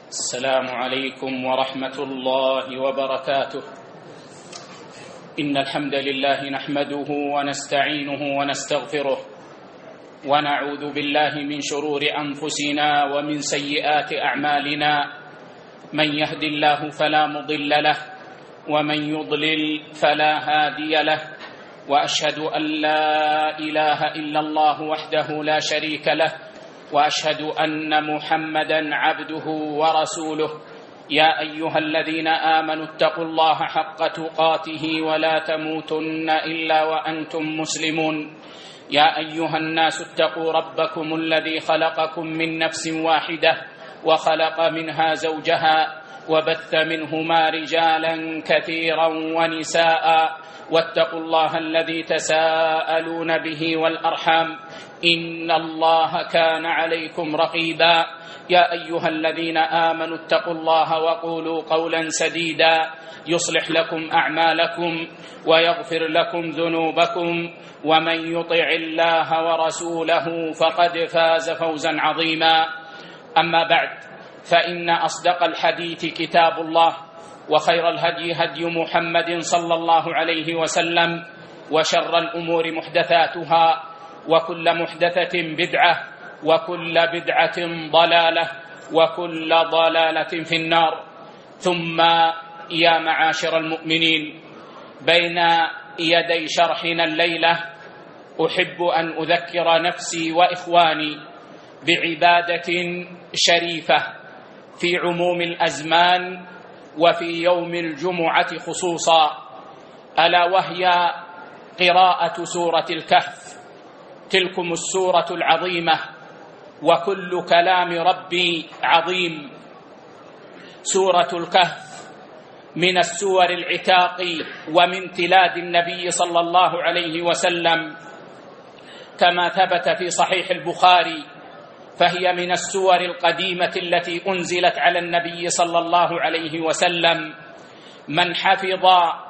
السلام عليكم ورحمة الله وبركاته. إن الحمد لله نحمده ونستعينه ونستغفره ونعوذ بالله من شرور أنفسنا ومن سيئات أعمالنا. من يهد الله فلا مضل له ومن يضلل فلا هادي له، وأشهد أن لا إله إلا الله وحده لا شريك له، وأشهد أن محمدًا عبده ورسوله. يا أيها الذين آمنوا اتقوا الله حق تقاته ولا تموتن إلا وأنتم مسلمون. يا أيها الناس اتقوا ربكم الذي خلقكم من نفس واحدة وخلق منها زوجها وبث منهما رجالا كثيرا ونساء، واتقوا الله الذي تساءلون به والأرحام إن الله كان عليكم رقيبا. يا أيها الذين آمنوا اتقوا الله وقولوا قولا سديدا يصلح لكم أعمالكم ويغفر لكم ذنوبكم، ومن يطع الله ورسوله فقد فاز فوزا عظيما. أما بعد، فإن أصدق الحديث كتاب الله، وخير الهدي هدي محمد صلى الله عليه وسلم، وشر الأمور محدثاتها، وكل محدثة بدعة، وكل بدعة ضلالة، وكل ضلالة في النار. ثم يا معاشر المؤمنين، بين يدي شرحنا الليلة أحب أن أذكر نفسي وإخواني بعبادة شريفة في عموم الأزمان وفي يوم الجمعة خصوصا، ألا وهي قراءة سورة الكهف. تلكم السورة العظيمة وكل كلام ربي عظيم. سورة الكهف من السور العتاق ومن تلاد النبي صلى الله عليه وسلم، كما ثبت في صحيح البخاري، فهي من السور القديمة التي أنزلت على النبي صلى الله عليه وسلم. من حفظ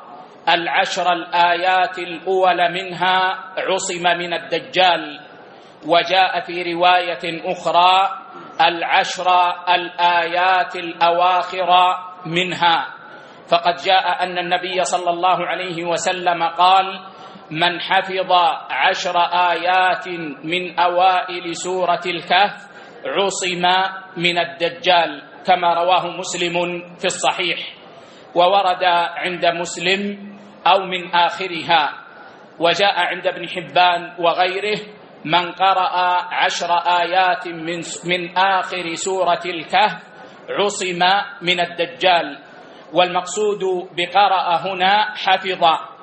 10 الآيات الأول منها عصم من الدجال. وجاء في رواية أخرى 10 الآيات الأواخر منها، فقد جاء أن النبي صلى الله عليه وسلم قال: من حفظ 10 آيات من أوائل سورة الكهف عصم من الدجال، كما رواه مسلم في الصحيح. وورد عند مسلم أو من آخرها. وجاء عند ابن حبان وغيره: من قرأ 10 آيات من آخر سورة الكهف عصم من الدجال. والمقصود بقرأ هنا حفظ،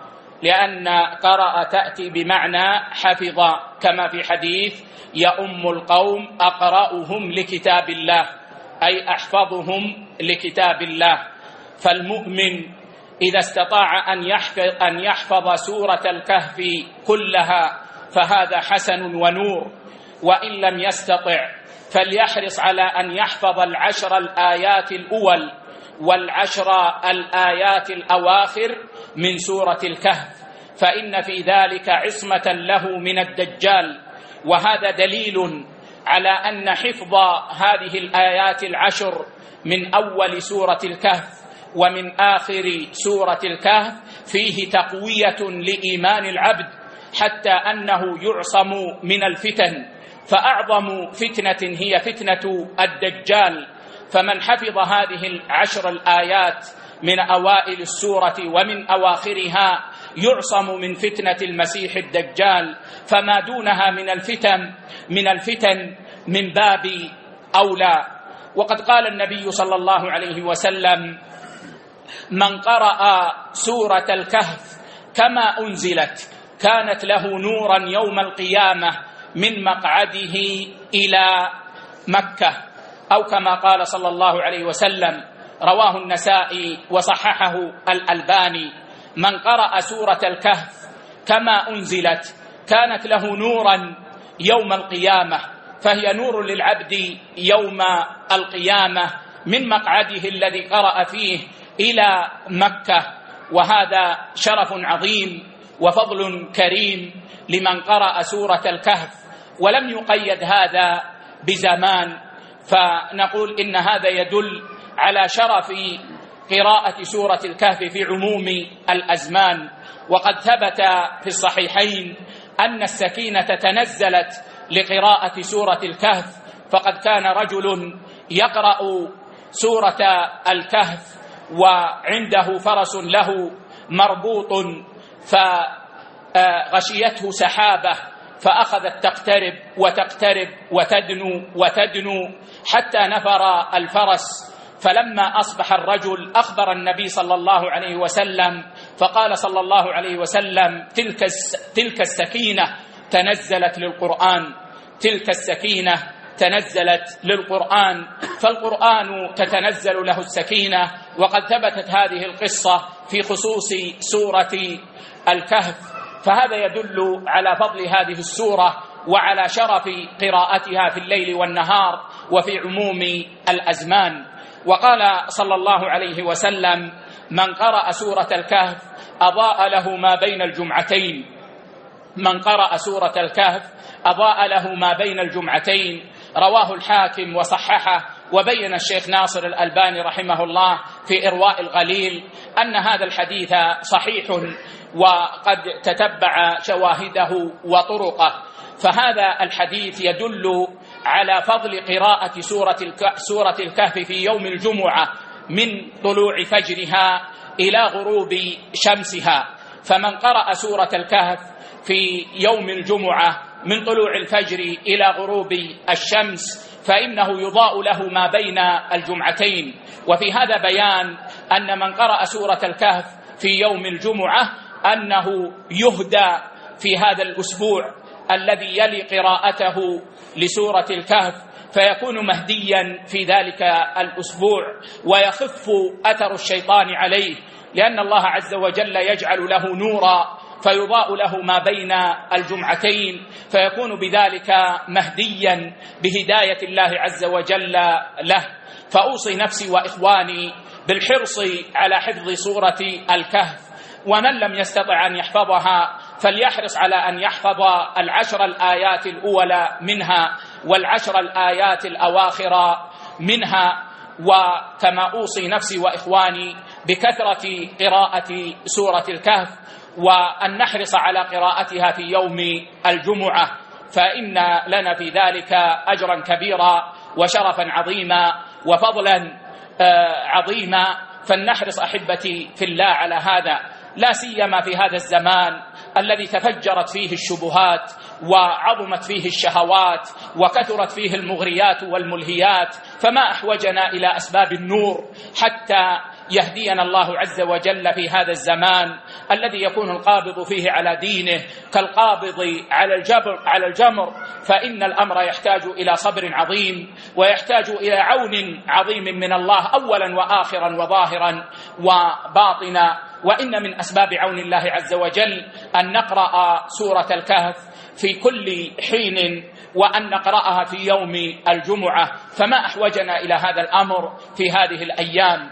لأن قرأ تأتي بمعنى حفظ، كما في حديث: يؤم القوم أقرأهم لكتاب الله، أي أحفظهم لكتاب الله. فالمؤمن إذا استطاع أن يحفظ سورة الكهف كلها فهذا حسن ونور، وإن لم يستطع فليحرص على أن يحفظ 10 الآيات الأول و10 الآيات الأواخر من سورة الكهف، فإن في ذلك عصمة له من الدجال. وهذا دليل على أن حفظ هذه الآيات 10 من أول سورة الكهف ومن آخر سورة الكهف فيه تقوية لإيمان العبد، حتى أنه يعصم من الفتن. فأعظم فتنة هي فتنة الدجال، فمن حفظ هذه 10 الآيات من أوائل السورة ومن أواخرها يعصم من فتنة المسيح الدجال، فما دونها من الفتن من باب أولى. وقد قال النبي صلى الله عليه وسلم: من قرأ سورة الكهف كما أنزلت كانت له نورا يوم القيامة من مقعده إلى مكة، أو كما قال صلى الله عليه وسلم. رواه النسائي وصححه الألباني: من قرأ سورة الكهف كما أنزلت كانت له نورا يوم القيامة، فهي نور للعبد يوم القيامة من مقعده الذي قرأ فيه إلى مكة. وهذا شرف عظيم وفضل كريم لمن قرأ سورة الكهف. ولم يقيد هذا بزمان، فنقول إن هذا يدل على شرف قراءة سورة الكهف في عموم الأزمان. وقد ثبت في الصحيحين أن السكينة تنزلت لقراءة سورة الكهف، فقد كان رجل يقرأ سورة الكهف وعنده فرس له مربوط، فغشيته سحابة فأخذت تقترب وتقترب وتدنو حتى نفر الفرس. فلما أصبح الرجل أخبر النبي صلى الله عليه وسلم، فقال صلى الله عليه وسلم: تلك السكينة تنزلت للقرآن، تلك السكينة تنزلت للقرآن، فالقرآن تتنزل له السكينة. وقد ثبتت هذه القصة في خصوص سورة الكهف، فهذا يدل على فضل هذه السورة وعلى شرف قراءتها في الليل والنهار وفي عموم الأزمان. وقال صلى الله عليه وسلم: من قرأ سورة الكهف أضاء له ما بين الجمعتين، من قرأ سورة الكهف أضاء له ما بين الجمعتين. رواه الحاكم وصححه، وبين الشيخ ناصر الألباني رحمه الله في إرواء الغليل أن هذا الحديث صحيح وقد تتبع شواهده وطرقه. فهذا الحديث يدل على فضل قراءة سورة الكهف في يوم الجمعة من طلوع فجرها إلى غروب شمسها. فمن قرأ سورة الكهف في يوم الجمعة من طلوع الفجر إلى غروب الشمس فإنه يضاء له ما بين الجمعتين. وفي هذا بيان أن من قرأ سورة الكهف في يوم الجمعة أنه يهدى في هذا الأسبوع الذي يلي قراءته لسورة الكهف، فيكون مهديا في ذلك الأسبوع ويخف أثر الشيطان عليه، لأن الله عز وجل يجعل له نورا فيضاء له ما بين الجمعتين، فيكون بذلك مهديا بهداية الله عز وجل له. فأوصي نفسي وإخواني بالحرص على حفظ سورة الكهف، ومن لم يستطع أن يحفظها فليحرص على أن يحفظ 10 الآيات الأولى منها و10 الآيات الأواخر منها. وكما أوصي نفسي وإخواني بكثرة قراءة سورة الكهف، وأن نحرص على قراءتها في يوم الجمعة، فإن لنا في ذلك أجرا كبيرا وشرفا عظيما وفضلا عظيما. فلنحرص أحبتي في الله على هذا، لا سيما في هذا الزمان الذي تفجرت فيه الشبهات وعظمت فيه الشهوات وكثرت فيه المغريات والملهيات. فما أحوجنا إلى أسباب النور حتى يهدينا الله عز وجل في هذا الزمان الذي يكون القابض فيه على دينه كالقابض على الجمر. فإن الأمر يحتاج إلى صبر عظيم، ويحتاج إلى عون عظيم من الله أولا وآخرا وظاهرا وباطنا. وإن من أسباب عون الله عز وجل أن نقرأ سورة الكهف في كل حين، وأن نقرأها في يوم الجمعة. فما أحوجنا إلى هذا الأمر في هذه الأيام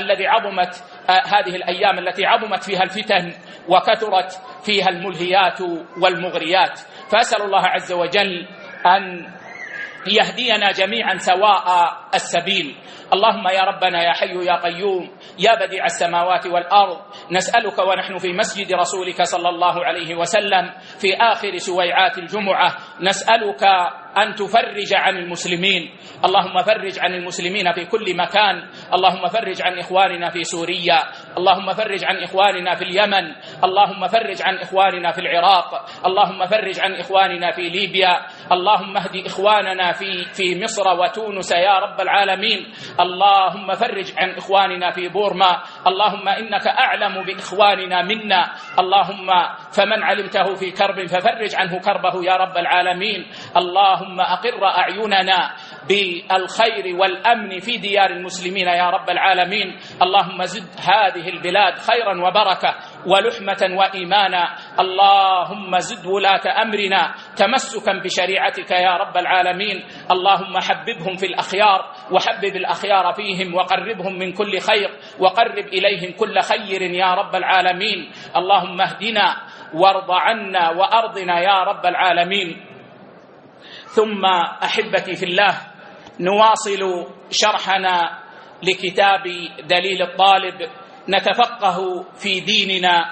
التي عظمت فيها الفتن وكثرت فيها الملهيات والمغريات. فأسأل الله عز وجل أن يهدينا جميعا سواء السبيل. اللهم يا ربنا يا حي يا قيوم يا بديع السماوات والأرض، نسألك ونحن في مسجد رسولك صلى الله عليه وسلم في آخر سويعات الجمعة، نسألك أن تفرج عن المسلمين. اللهم فرج عن المسلمين في كل مكان، اللهم فرج عن إخواننا في سوريا، اللهم فرج عن إخواننا في اليمن، اللهم فرج عن إخواننا في العراق، اللهم فرج عن إخواننا في ليبيا، اللهم اهد إخواننا في مصر وتونس يا رب العالمين، اللهم فرج عن إخواننا في بورما، اللهم إنك أعلم بإخواننا منا، اللهم فمن علمته في كرب ففرج عنه كربه يا رب العالمين، اللهم أقر أعيننا بالخير والأمن في ديار المسلمين يا رب العالمين، اللهم زد هذه البلاد خيرا وبركة ولحمة وإيمانا، اللهم زد ولاة أمرنا تمسكا بشريعتك يا رب العالمين، اللهم حببهم في الأخيار وحبب الأخيار فيهم وقربهم من كل خير وقرب إليهم كل خير يا رب العالمين، اللهم اهدنا وارض عنا وأرضنا يا رب العالمين. ثم أحبتي في الله، نواصل شرحنا لكتاب دليل الطالب، نتفقه في ديننا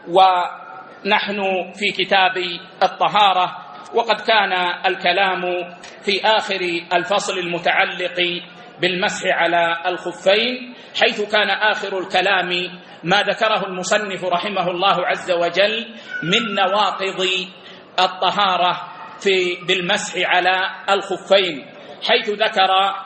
ونحن في كتاب الطهارة. وقد كان الكلام في آخر الفصل المتعلق بالمسح على الخفين، حيث كان آخر الكلام ما ذكره المصنف رحمه الله عز وجل من نواقض الطهارة بالمسح على الخفين، حيث ذكر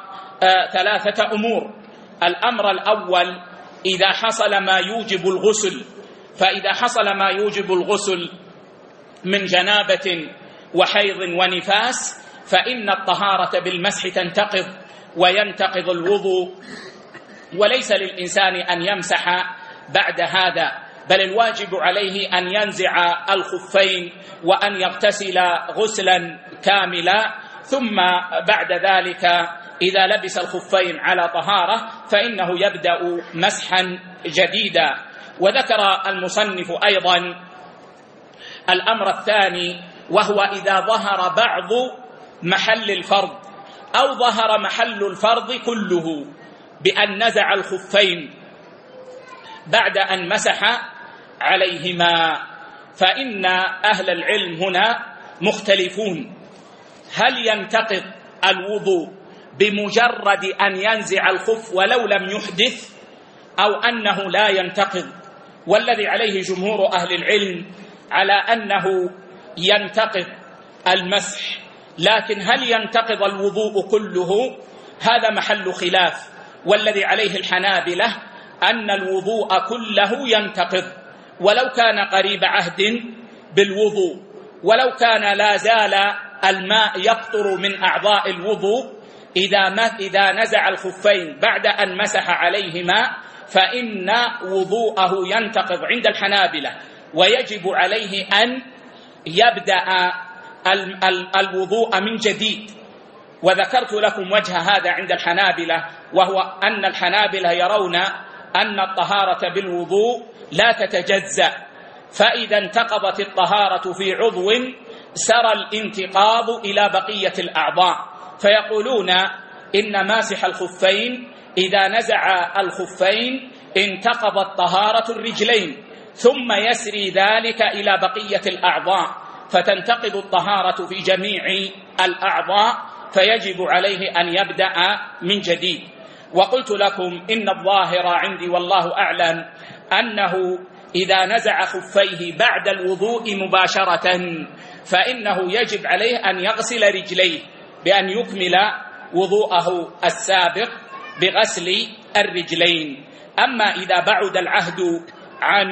3 أمور. الأمر الأول: إذا حصل ما يوجب الغسل، فإذا حصل ما يوجب الغسل من جنابة وحيض ونفاس فإن الطهارة بالمسح تنتقض وينتقض الوضوء، وليس للإنسان أن يمسح بعد هذا، بل الواجب عليه أن ينزع الخفين وأن يغتسل غسلا كاملا، ثم بعد ذلك إذا لبس الخفين على طهارة فإنه يبدأ مسحا جديدا. وذكر المصنف أيضا الأمر الثاني، وهو إذا ظهر بعض محل الفرض أو ظهر محل الفرض كله بأن نزع الخفين بعد أن مسح عليهما، فإن أهل العلم هنا مختلفون: هل ينتقض الوضوء بمجرد أن ينزع الخف ولو لم يحدث، أو أنه لا ينتقض؟ والذي عليه جمهور أهل العلم على أنه ينتقض المسح، لكن هل ينتقض الوضوء كله؟ هذا محل خلاف، والذي عليه الحنابلة أن الوضوء كله ينتقض ولو كان قريب عهد بالوضوء، ولو كان لا زال الماء يقطر من أعضاء الوضوء إذا نزع الخفين بعد أن مسح عليهما فإن وضوءه ينتقض عند الحنابلة، ويجب عليه أن يبدأ الوضوء من جديد. وذكرت لكم وجه هذا عند الحنابلة، وهو أن الحنابلة يرون أن الطهارة بالوضوء لا تتجزأ، فإذا انتقضت الطهارة في عضو سرى الانتقاض إلى بقية الأعضاء، فيقولون إن ماسح الخفين إذا نزع الخفين انتقضت طهارة الرجلين، ثم يسري ذلك إلى بقية الأعضاء فتنتقض الطهارة في جميع الأعضاء، فيجب عليه أن يبدأ من جديد. وقلت لكم إن الظاهر عندي والله أعلم أنه إذا نزع خفيه بعد الوضوء مباشرة فإنه يجب عليه أن يغسل رجليه بأن يكمل وضوءه السابق بغسل الرجلين. أما إذا بعد العهد عن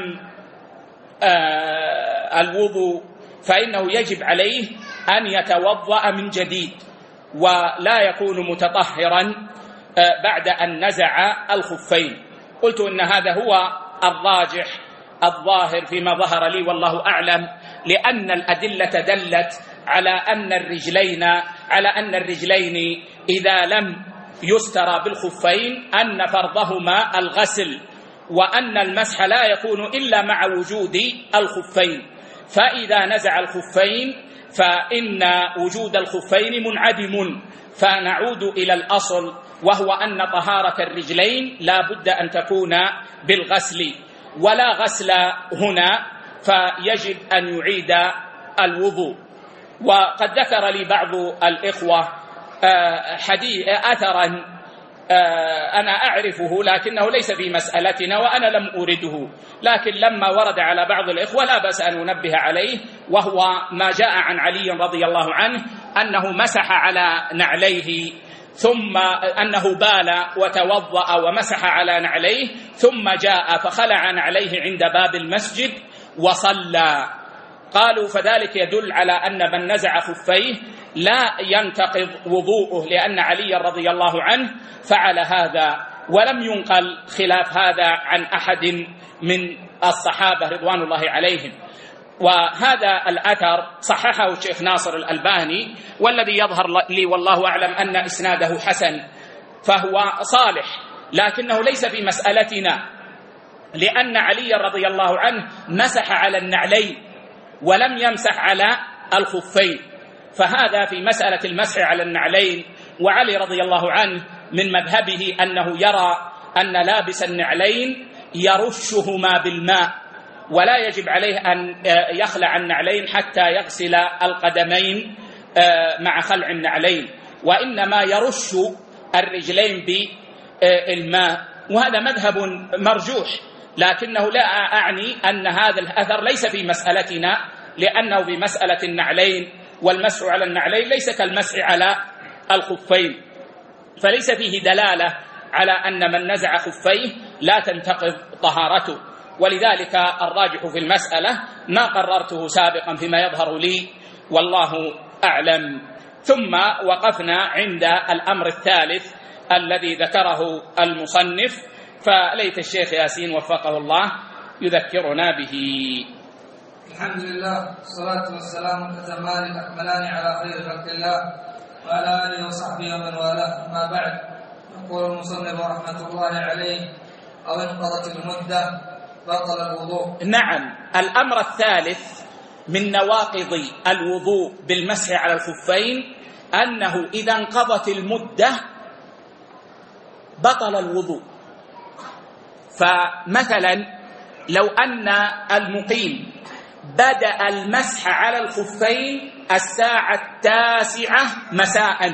الوضوء فإنه يجب عليه أن يتوضأ من جديد ولا يكون متطهرا بعد أن نزع الخفين. قلت إن هذا هو الراجح الظاهر فيما ظهر لي والله أعلم، لأن الأدلة دلت على أن الرجلين إذا لم يستر بالخفين أن فرضهما الغسل، وأن المسح لا يكون إلا مع وجود الخفين، فإذا نزع الخفين فإن وجود الخفين منعدم، فنعود إلى الأصل وهو أن طهارة الرجلين لا بد أن تكون بالغسل، ولا غسل هنا فيجب أن يعيد الوضوء. وقد ذكر لي بعض الإخوة أثرا أنا أعرفه لكنه ليس في مسألتنا وأنا لم أورده، لكن لما ورد على بعض الإخوة لا بأس أن ننبه عليه، وهو ما جاء عن علي رضي الله عنه أنه مسح على نعليه، ثم أنه بال وتوضأ ومسح على نعليه، ثم جاء فخلع نعليه عند باب المسجد وصلى. قالوا فذلك يدل على أن من نزع خفيه لا ينتقض وضوءه، لأن علي رضي الله عنه فعل هذا، ولم ينقل خلاف هذا عن أحد من الصحابة رضوان الله عليهم. وهذا الأثر صححه الشيخ ناصر الألباني، والذي يظهر لي والله أعلم أن إسناده حسن، فهو صالح، لكنه ليس في مسألتنا، لأن علي رضي الله عنه مسح على النعلين ولم يمسح على الخفين، فهذا في مسألة المسح على النعلين وعلي رضي الله عنه من مذهبه أنه يرى أن لابس النعلين يرشهما بالماء، ولا يجب عليه أن يخلع النعلين حتى يغسل القدمين مع خلع النعلين، وإنما يرش الرجلين بالماء، وهذا مذهب مرجوح، لكنه لا أعني أن هذا الأثر ليس في مسألتنا، لأنه في مسألة النعلين والمسح على النعلين ليس كالمسح على الخفين، فليس فيه دلالة على أن من نزع خفيه لا تنتقض طهارته. ولذلك الراجح في المسألة ما قررته سابقا فيما يظهر لي والله أعلم. ثم وقفنا عند الأمر الثالث الذي ذكره المصنف، فليت الشيخ ياسين وفقه الله يذكرنا به. الحمد لله والصلاة والسلام الأتمان الأكملان على خير خلق الله وعلى آله وصحبه ومن والاه، أما بعد. يقول المصنف رحمة الله عليه: أو انقضت المدة بطل الوضوء. نعم، الأمر الثالث من نواقض الوضوء بالمسح على الخفين أنه إذا انقضت المدة بطل الوضوء. فمثلا لو أن المقيم بدأ المسح على الخفين 9:00 مساء،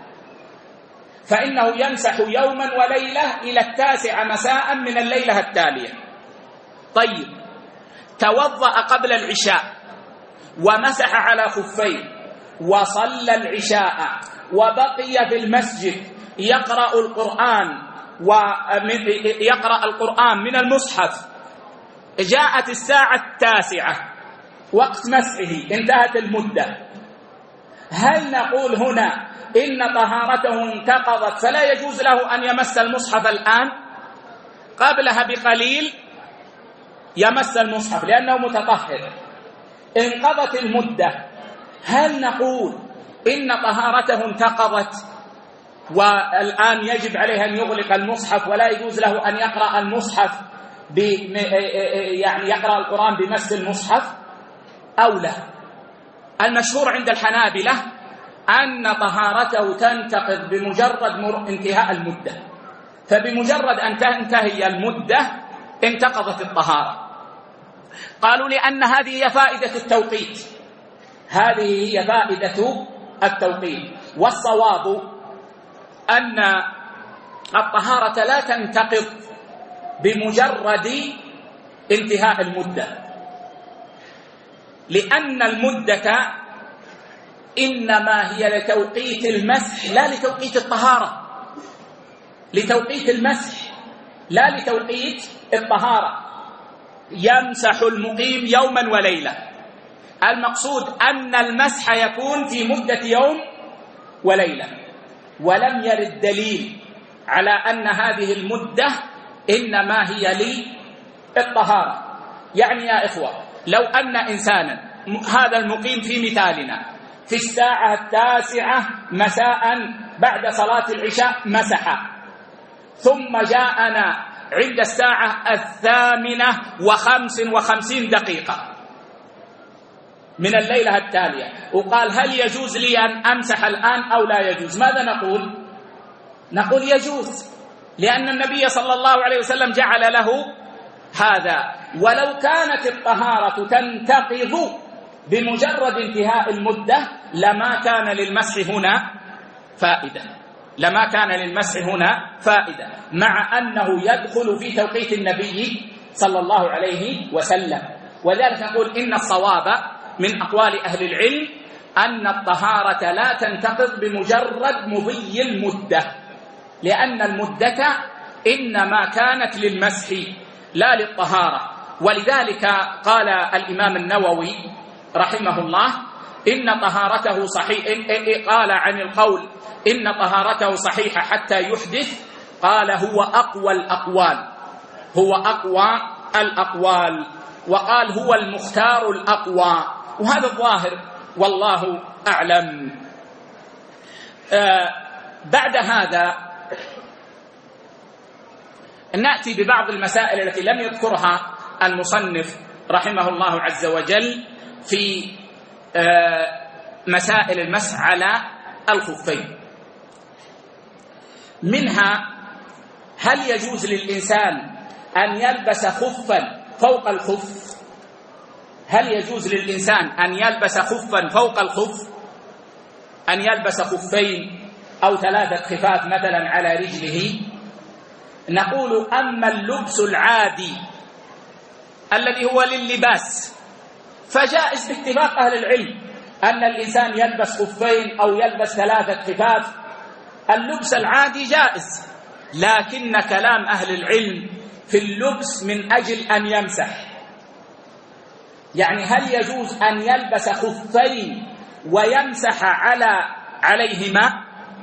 فإنه يمسح يوما وليلة إلى 9 مساء من الليلة التالية. طيب، توضأ قبل العشاء ومسح على خفين وصلى العشاء وبقي في المسجد يقرأ القرآن من المصحف، جاءت 9:00 وقت مسحه، انتهت المدة، هل نقول هنا إن طهارته انتقضت فلا يجوز له أن يمس المصحف الآن؟ قبلها بقليل يمس المصحف لأنه متطهر. انقضت المدة، هل نقول إن طهارته انتقضت والآن يجب عليه أن يغلق المصحف ولا يجوز له أن يقرأ المصحف يعني يقرأ القرآن بمس المصحف أو لا؟ المشهور عند الحنابلة أن طهارته تنتقض بمجرد انتهاء المدة، فبمجرد أن تنتهي المدة انتقضت الطهارة. قالوا لأن هذه هي فائدة التوقيت، هذه هي فائدة التوقيت، والصواب أن الطهارة لا تنتقض بمجرد انتهاء المدة، لأن المدة إنما هي لتوقيت المسح لا لتوقيت الطهارة، لتوقيت المسح لا لتوقيت الطهارة. يمسح المقيم يوما وليلة، المقصود أن المسح يكون في مدة يوم وليلة، ولم يرد دليل على أن هذه المدة إنما هي للطهارة. يعني يا إخوة، لو أن إنسانا، هذا المقيم في مثالنا، في 9:00 مساء بعد صلاة العشاء مسح، ثم جاءنا عند 8:55 من الليلة التالية وقال: هل يجوز لي أن أمسح الآن أو لا يجوز؟ ماذا نقول؟ نقول يجوز، لأن النبي صلى الله عليه وسلم جعل له هذا. ولو كانت الطهارة تنتقض بمجرد انتهاء المدة لما كان للمسح هنا فائدة، لما كان للمسح هنا فائدة، مع أنه يدخل في توقيت النبي صلى الله عليه وسلم. وذلك نقول إن الصواب من أقوال أهل العلم أن الطهارة لا تنتقض بمجرد مضي المدة، لأن المدة إنما كانت للمسح لا للطهارة. ولذلك قال الإمام النووي رحمه الله إن طهارته صحيح، قال عن القول إن طهارته صحيحة حتى يحدث، قال هو أقوى الأقوال، هو أقوى الأقوال، وقال هو المختار الأقوى، وهذا الظاهر والله أعلم. بعد هذا نأتي ببعض المسائل التي لم يذكرها المصنف رحمه الله عز وجل في مسائل المسح على الخفين. منها: هل يجوز للإنسان أن يلبس خفا فوق الخف؟ هل يجوز للإنسان أن يلبس خفا فوق الخف؟ أن يلبس خفين أو 3 خفاف مثلا على رجله؟ نقول: أما اللبس العادي الذي هو لللباس فجائز باتفاق أهل العلم أن الإنسان يلبس خفين أو يلبس 3 خفاف. اللبس العادي جائز، لكن كلام أهل العلم في اللبس من أجل أن يمسح. يعني هل يجوز أن يلبس خفين ويمسح عليهما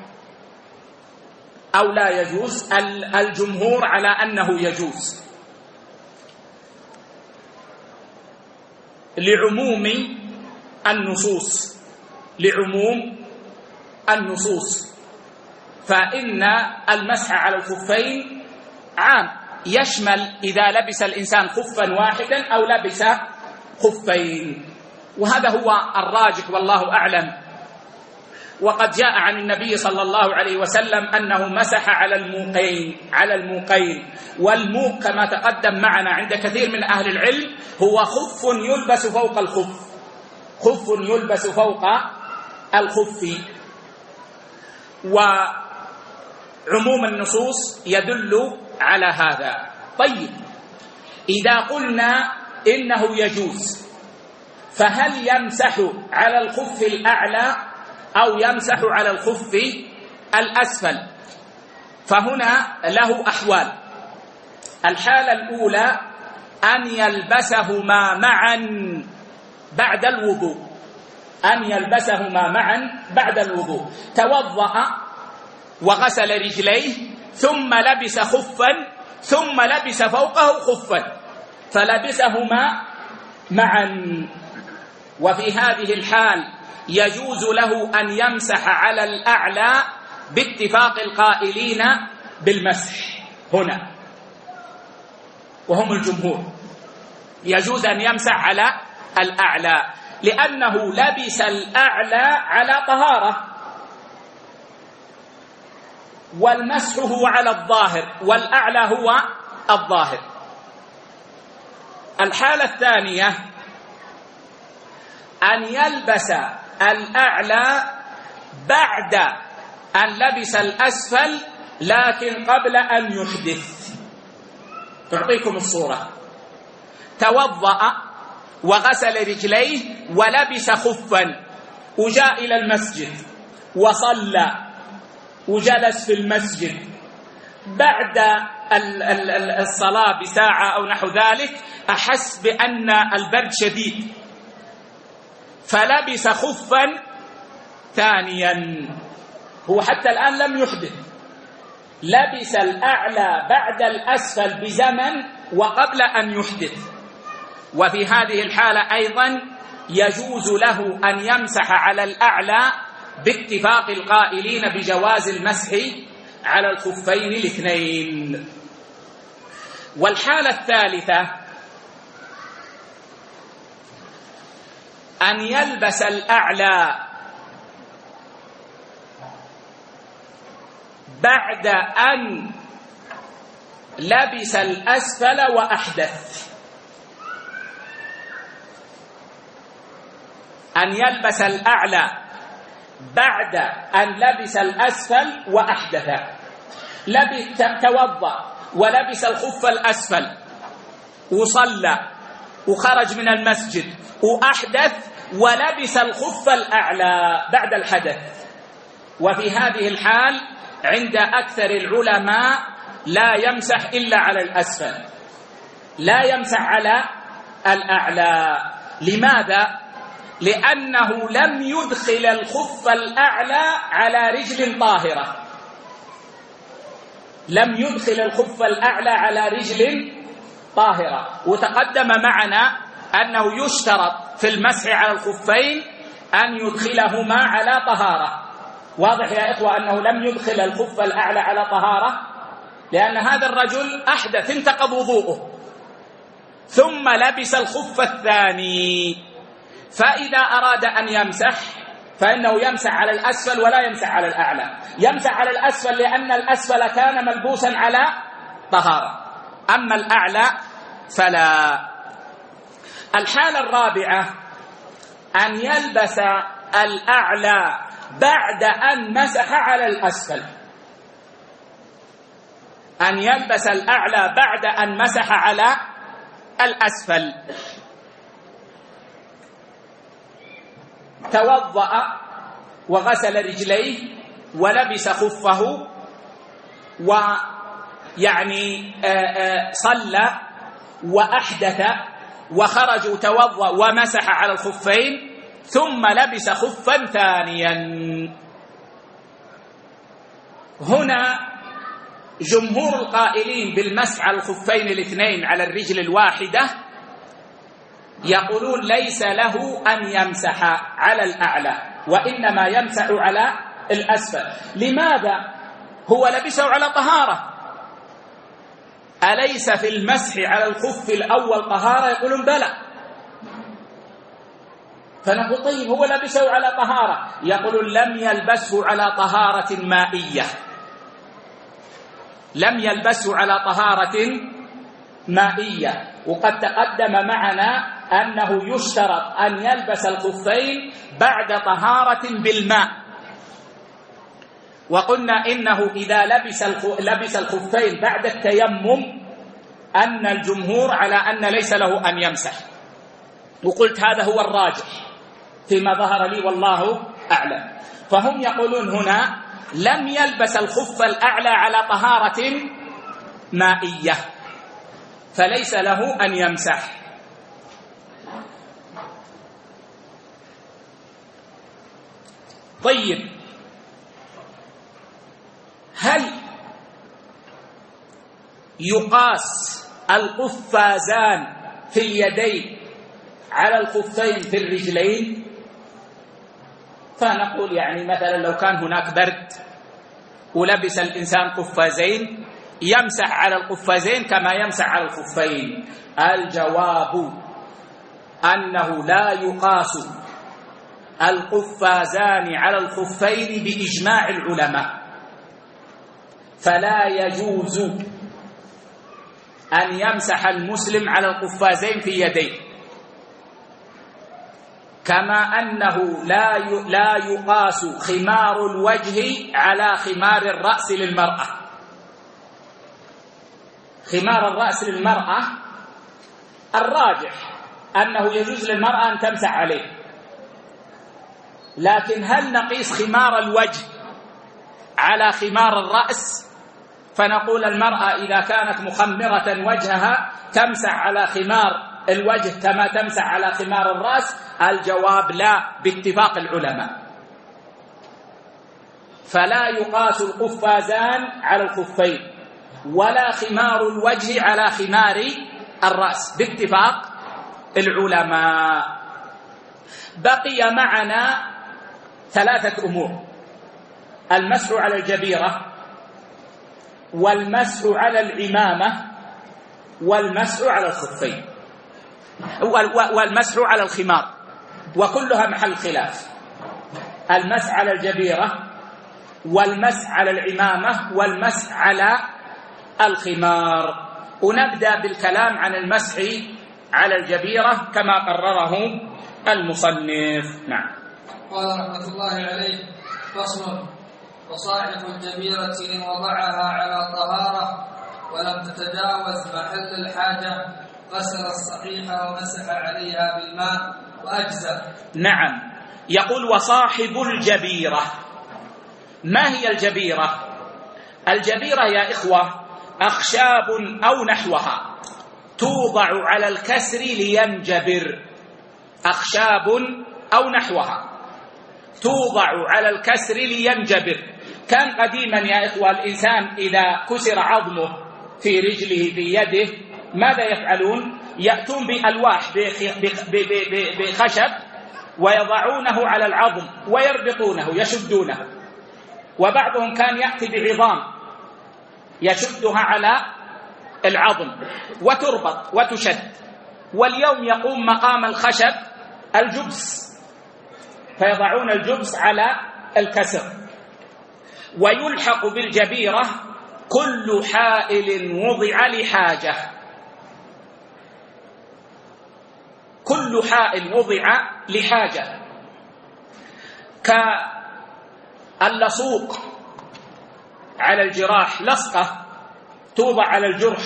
أو لا يجوز؟ الجمهور على أنه يجوز لعموم النصوص، فإن المسح على الخفين عام، يشمل إذا لبس الإنسان خفا واحدا أو لبس خفين، وهذا هو الراجح والله أعلم. وقد جاء عن النبي صلى الله عليه وسلم أنه مسح على الموقين، والموق كما تقدم معنا عند كثير من أهل العلم هو خف يلبس فوق الخف، وعموم النصوص يدل على هذا. طيب، إذا قلنا إنه يجوز، فهل يمسح على الخف الأعلى أو يمسح على الخف الأسفل؟ فهنا له أحوال. الحالة الأولى أن يلبسهما معا بعد الوضوء، توضأ وغسل رجليه ثم لبس خفا ثم لبس فوقه خفا فلبسهما معا، وفي هذه الحال يجوز له أن يمسح على الأعلى باتفاق القائلين بالمسح هنا، وهم الجمهور. يجوز أن يمسح على الأعلى لأنه لبس الأعلى على طهارة، والمسح هو على الظاهر والأعلى هو الظاهر. الحالة الثانية أن يلبس الأعلى بعد أن لبس الأسفل لكن قبل أن يحدث. تعطيكم الصورة: توضأ وغسل رجليه ولبس خفا وجاء إلى المسجد وصلى وجلس في المسجد، بعد الصلاة بساعة أو نحو ذلك أحس بأن البرد شديد فلبس خفا ثانيا، هو حتى الآن لم يحدث، لبس الأعلى بعد الأسفل بزمن وقبل أن يحدث. وفي هذه الحالة أيضا يجوز له أن يمسح على الأعلى باتفاق القائلين بجواز المسح على الخفين الاثنين. والحالة الثالثة أن يلبس الأعلى بعد أن لبس الأسفل وأحدث، أن يلبس الأعلى بعد أن لبس الأسفل وأحدث، توضأ ولبس الخف الأسفل وصلى وخرج من المسجد وأحدث ولبس الخف الأعلى بعد الحدث. وفي هذه الحال عند أكثر العلماء لا يمسح إلا على الأسفل، لا يمسح على الأعلى. لماذا؟ لأنه لم يدخل الخف الأعلى على رجل طاهرة، لم يدخل الخف الأعلى على رجل طاهرة. وتقدم معنا أنه يشترط في المسح على الخفين أن يدخلهما على طهارة. واضح يا إخوة أنه لم يدخل الخف الأعلى على طهارة، لأن هذا الرجل أحدث انتقض وضوءه ثم لبس الخف الثاني، فإذا أراد أن يمسح فإنه يمسح على الأسفل ولا يمسح على الأعلى. يمسح على الأسفل لأن الأسفل كان ملبوسا على طهارة، أما الأعلى فلا. الحالة الرابعة أن يلبس الأعلى بعد أن مسح على الأسفل، أن يلبس الأعلى بعد أن مسح على الأسفل. توضأ وغسل رجليه ولبس خفه ويعني صلى وأحدث وخرج وتوضأ ومسح على الخفين ثم لبس خفا ثانيا. هنا جمهور القائلين بالمسح على الخفين الاثنين على الرجل الواحدة يقولون ليس له أن يمسح على الأعلى وإنما يمسح على الأسفل. لماذا؟ هو لبسه على طهارة، أليس في المسح على الخف الأول طهارة؟ يقولون بلى. فنقول طيب هو لبسه على طهارة، يقولون لم يلبسه على طهارة مائية، لم يلبسه على طهارة مائية. وقد تقدم معنا أنه يشترط أن يلبس الخفين بعد طهارة بالماء، وقلنا إنه إذا لبس الخفين بعد التيمم أن الجمهور على أن ليس له أن يمسح، وقلت هذا هو الراجح فيما ظهر لي والله أعلم. فهم يقولون هنا لم يلبس الخف الأعلى على طهارة مائية فليس له أن يمسح. طيب، هل يقاس القفازان في اليدين على الخفين في الرجلين؟ فنقول يعني مثلا لو كان هناك برد ولبس الإنسان قفازين يمسح على القفازين كما يمسح على الخفين. الجواب أنه لا يقاس القفازان على الخفين بإجماع العلماء، فلا يجوز أن يمسح المسلم على القفازين في يديه، كما أنه لا يقاس خمار الوجه على خمار الرأس للمرأة. خمار الرأس للمرأة الراجح أنه يجوز للمرأة أن تمسح عليه، لكن هل نقيس خمار الوجه على خمار الرأس؟ فنقول المرأة إذا كانت مخمرة وجهها تمسح على خمار الوجه كما تمسح على خمار الرأس؟ الجواب لا باتفاق العلماء، فلا يقاس القفازان على الخفين ولا خمار الوجه على خمار الرأس باتفاق العلماء. بقي معنا ثلاثة أمور: المسح على الجبيرة، والمسح على العمامة، والمسح على الخفين، والمسح على الخمار، وكلها محل خلاف. المسح على الجبيرة والمسح على العمامة والمسح على الخمار. ونبدأ بالكلام عن المسح على الجبيرة كما قرره المصنف. نعم. قال رحمة الله عليه: فصل: وصاحب الجبيرة إن وضعها على طهارة ولم تتجاوز محل الحاجة غسل الصحيح ومسح عليها بالماء وأجزى. نعم. يقول: وصاحب الجبيرة. ما هي الجبيرة؟ الجبيرة يا إخوة أخشاب أو نحوها توضع على الكسر لينجبر. أخشاب أو نحوها توضع على الكسر لينجبر. كان قديما يا إخوة الإنسان إذا كسر عظمه في رجله في يده ماذا يفعلون؟ يأتون بألواح بخشب ويضعونه على العظم ويربطونه يشدونه، وبعضهم كان يأتي بعظام يشدها على العظم وتربط وتشد. واليوم يقوم مقام الخشب الجبس، فيضعون الجبس على الكسر. ويلحق بالجبيرة كل حائل وضع لحاجة، كل حائل وضع لحاجة، كاللصوق على الجراح، لصقة توضع على الجرح،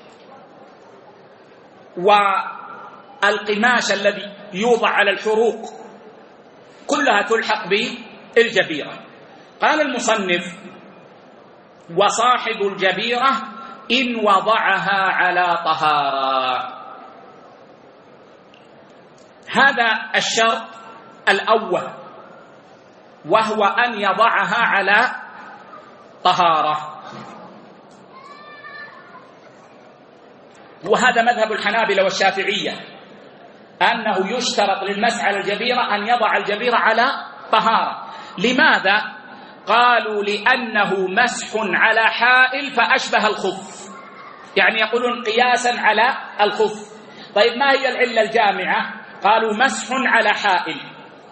والقماش الذي يوضع على الحروق، كلها تلحق بالجبيرة. قال المصنف: وصاحب الجبيرة إن وضعها على طهارة. هذا الشرط الأول، وهو أن يضعها على طهارة. وهذا مذهب الحنابلة والشافعية، أنه يشترط للمسح على الجبيرة أن يضع الجبيرة على طهارة. لماذا؟ قالوا: لأنه مسح على حائل فأشبه الخف، يعني يقولون قياسا على الخف. طيب ما هي العلة الجامعة؟ قالوا: مسح على حائل،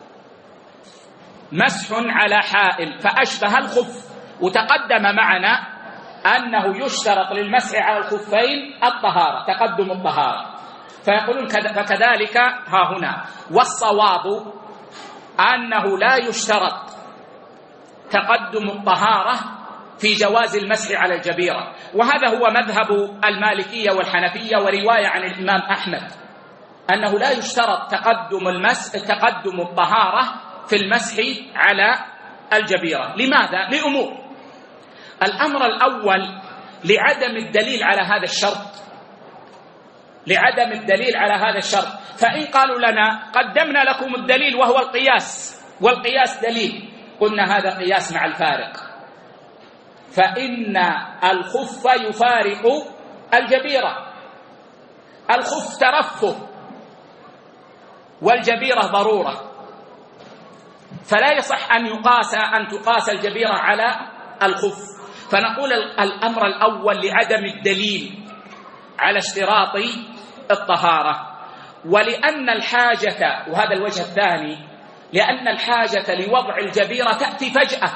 مسح على حائل فأشبه الخف. وتقدم معنا أنه يشترط للمسح على الخفين الطهارة، تقدم الطهارة. فيقولون فكذلك ها هنا. والصواب أنه لا يشترط تقدم الطهارة في جواز المسح على الجبيرة، وهذا هو مذهب المالكية والحنفية ورواية عن الإمام أحمد، أنه لا يشترط تقدم الطهارة في المسح على الجبيرة. لماذا؟ لأمور. الأمر الأول لعدم الدليل على هذا الشرط، لعدم الدليل على هذا الشرط. فإن قالوا لنا قدمنا لكم الدليل وهو القياس، والقياس دليل، قلنا هذا قياس مع الفارق، فإن الخف يفارق الجبيرة. الخف ترفه والجبيرة ضرورة، فلا يصح أن تقاس الجبيرة على الخف. فنقول الأمر الأول لعدم الدليل على اشتراط الطهارة، ولأن الحاجة، وهذا الوجه الثاني، لأن الحاجة لوضع الجبيرة تأتي فجأة،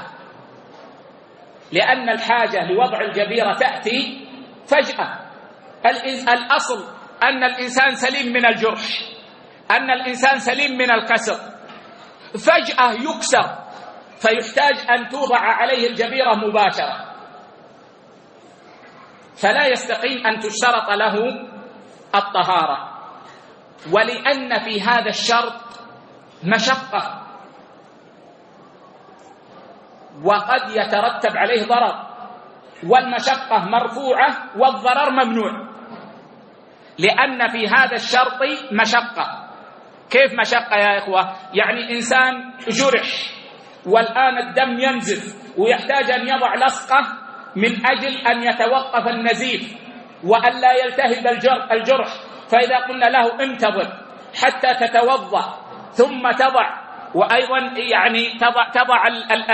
لأن الحاجة لوضع الجبيرة تأتي فجأة. الأصل أن الإنسان سليم من الجرح، أن الإنسان سليم من الكسر، فجأة يكسر فيحتاج أن توضع عليه الجبيرة مباشرة، فلا يستقيم أن تشترط له الطهارة. ولأن في هذا الشرط مشقة، وقد يترتب عليه ضرر، والمشقة مرفوعة والضرر ممنوع، لأن في هذا الشرط مشقة. كيف مشقة يا إخوة؟ يعني إنسان جرح والآن الدم ينزف ويحتاج أن يضع لصقة من أجل أن يتوقف النزيف وأن لا يلتهب الجرح، فإذا قلنا له انتظر حتى تتوضأ ثم تضع، وأيضا يعني تضع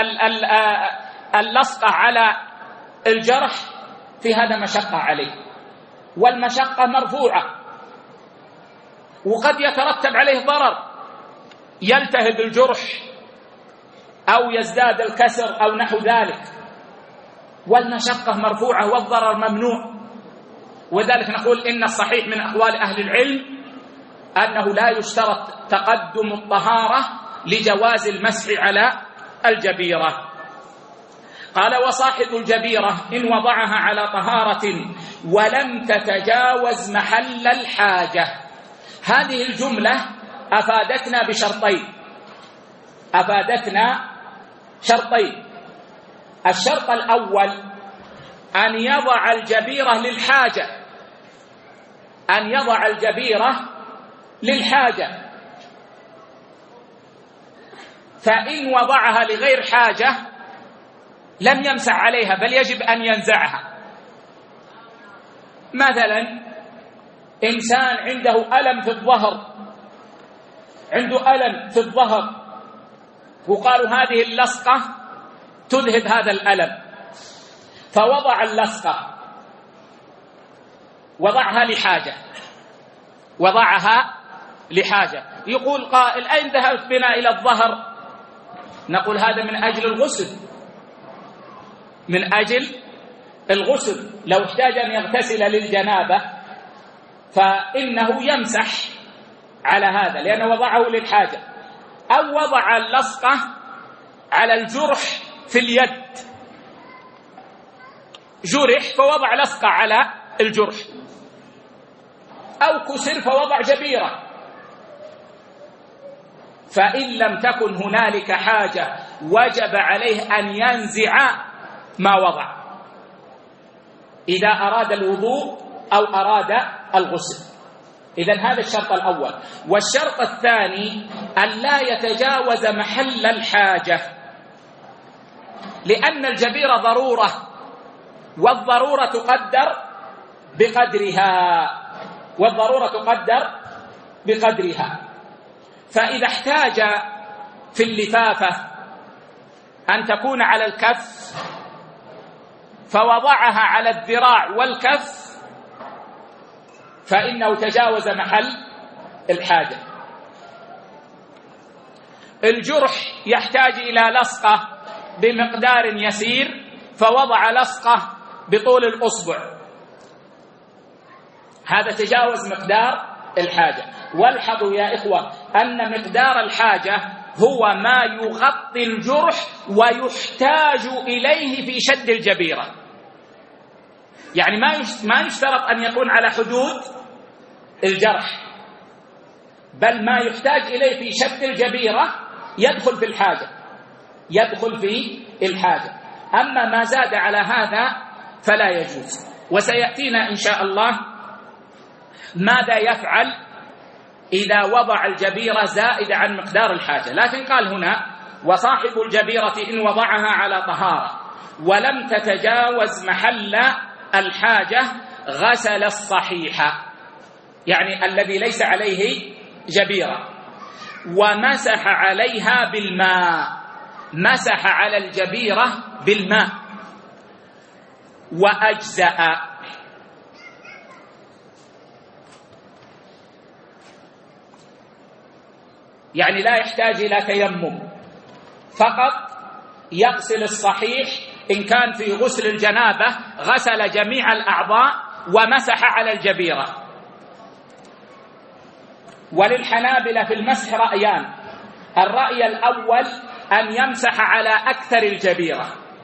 اللصقة على الجرح، في هذا مشقة عليه، والمشقة مرفوعة، وقد يترتب عليه ضرر، يلتهب الجرح أو يزداد الكسر أو نحو ذلك، والمشقة مرفوعة والضرر ممنوع. وذلك نقول إن الصحيح من أقوال أهل العلم أنه لا يشترط تقدم الطهارة لجواز المسح على الجبيرة. قال: وصاحب الجبيرة إن وضعها على طهارة ولم تتجاوز محل الحاجة. هذه الجملة أفادتنا بشرطين، أفادتنا شرطين. الشرط الأول أن يضع الجبيرة للحاجة، أن يضع الجبيرة للحاجة، فإن وضعها لغير حاجة لم يمسح عليها، بل يجب أن ينزعها. مثلا إنسان عنده ألم في الظهر، عنده ألم في الظهر، وقالوا هذه اللصقة تذهب هذا الألم، فوضع اللصقة، وضعها لحاجة، وضعها لحاجة. يقول قائل: أين ذهبت بنا إلى الظهر نقول هذا من أجل الغسل، من أجل الغسل. لو احتاج أن يغتسل للجنابة فإنه يمسح على هذا لأنه وضعه للحاجة، أو وضع اللصقة على الجرح في اليد، جرح فوضع لصقة على الجرح، أو كسر فوضع جبيرة. فإن لم تكن هنالك حاجة وجب عليه أن ينزع ما وضع إذا أراد الوضوء أو أراد الغسل. إذن هذا الشرط الأول. والشرط الثاني أن لا يتجاوز محل الحاجة، لأن الجبيرة ضرورة، والضرورة تقدر بقدرها. فإذا احتاج في اللفافة أن تكون على الكف فوضعها على الذراع والكف فإنه تجاوز محل الحاجة. الجرح يحتاج إلى لصقة بمقدار يسير فوضع لصقة بطول الأصبع، هذا تجاوز مقدار الحاجة. والحظوا يا إخوة أن مقدار الحاجة هو ما يغطي الجرح ويحتاج إليه في شد الجبيرة، يعني ما يشترط أن يكون على حدود الجرح، بل ما يحتاج إليه في شد الجبيرة يدخل في الحاجة. أما ما زاد على هذا فلا يجوز. وسيأتينا إن شاء الله ماذا يفعل إذا وضع الجبيرة زائد عن مقدار الحاجة. لكن قال هنا وصاحب الجبيرة إن وضعها على طهارة ولم تتجاوز محل الحاجة غسل الصحيح، يعني الذي ليس عليه جبيرة، ومسح عليها بالماء، مسح على الجبيرة بالماء وأجزأ. يعني لا يحتاج إلى تيمم، فقط يغسل الصحيح. إن كان في غسل الجنابة غسل جميع الأعضاء ومسح على الجبيرة. وللحنابلة في المسح رأيان: الرأي الأول أن يمسح على أكثر الجبيرة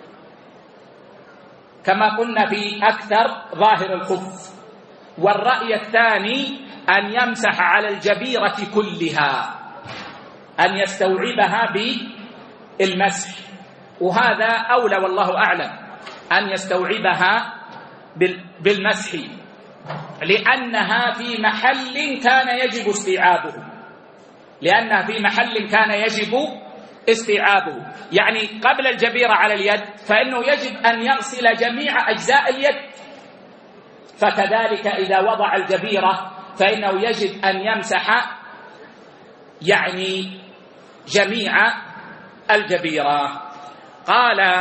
كما قلنا في أكثر ظاهر الخف، والرأي الثاني أن يمسح على الجبيرة كلها، أن يستوعبها بالمسح، وهذا أولى والله أعلم أن يستوعبها بالمسح، لأنها في محل كان يجب استيعابه، يعني قبل الجبيرة على اليد فإنه يجب أن يغسل جميع أجزاء اليد، فكذلك إذا وضع الجبيرة فإنه يجب أن يمسح يعني جميع الجبيرة. قال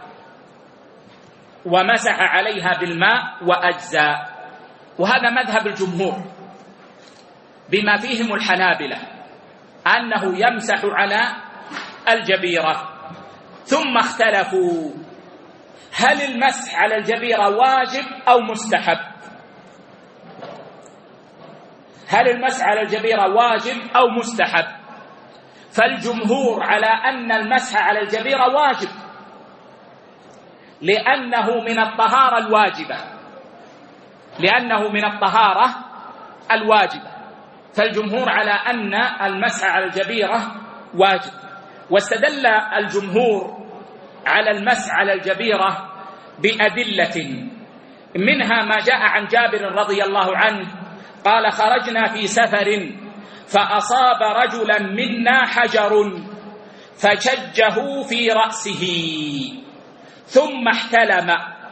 ومسح عليها بالماء وأجزاء. وهذا مذهب الجمهور بما فيهم الحنابلة، أنه يمسح على الجبيرة. ثم اختلفوا هل المسح على الجبيرة واجب أو مستحب؟ هل المسح على الجبيرة واجب أو مستحب؟ فالجمهور على أن المسح على الجبيرة واجب، لأنه من الطهارة الواجبة، فالجمهور على أن المسح على الجبيرة واجب. واستدل الجمهور على المسح على الجبيرة بأدلة، منها ما جاء عن جابر رضي الله عنه قال خرجنا في سفر فأصاب رجلا منا حجر فشجه في رأسه ثم احتلم،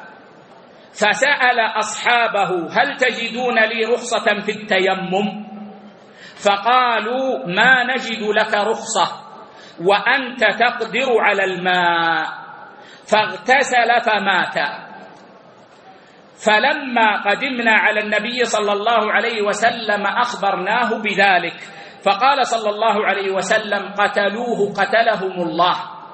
فسأل أصحابه هل تجدون لي رخصة في التيمم؟ فقالوا ما نجد لك رخصة وأنت تقدر على الماء، فاغتسل فمات. فلما قدمنا على النبي صلى الله عليه وسلم أخبرناه بذلك، فقال صلى الله عليه وسلم قتلوه قتلهم الله،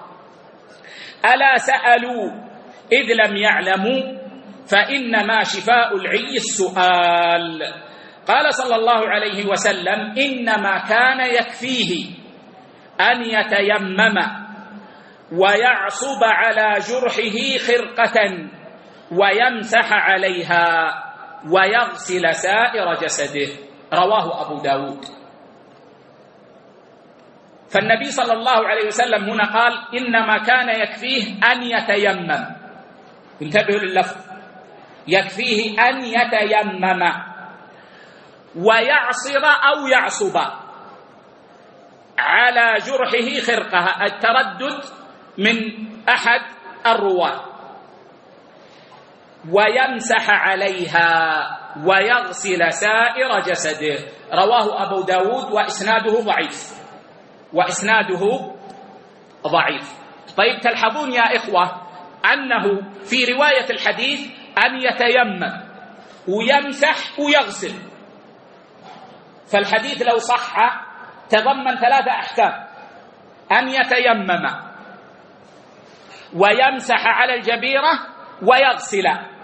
ألا سألوا إذ لم يعلموا فإنما شفاء العي السؤال. قال صلى الله عليه وسلم: إنما كان يكفيه أن يتيمم ويعصب على جرحه خرقة ويمسح عليها ويغسل سائر جسده. رواه أبو داود. فالنبي صلى الله عليه وسلم هنا قال: إنما كان يكفيه أن يتيمم. انتبهوا لللفظ، يكفيه أن يتيمم ويعصر أو يعصب على جرحه خرقة، التردد من أحد الرواة، ويمسح عليها ويغسل سائر جسده. رواه أبو داود وإسناده ضعيف. طيب، تلحظون يا إخوة أنه في رواية الحديث أن يتيمم ويمسح ويغسل، فالحديث لو صح تضمن 3 أحكام: أن يتيمم ويمسح على الجبيرة ويغسل،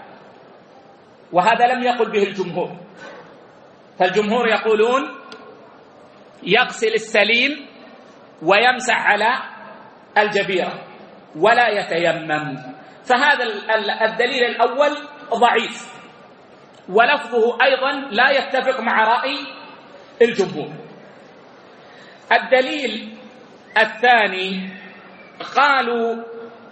وهذا لم يقل به الجمهور. فالجمهور يقولون يغسل السليم ويمسح على الجبيرة ولا يتيمم. فهذا الدليل الأول ضعيف، ولفظه أيضا لا يتفق مع رأي الجمهور. الدليل الثاني قالوا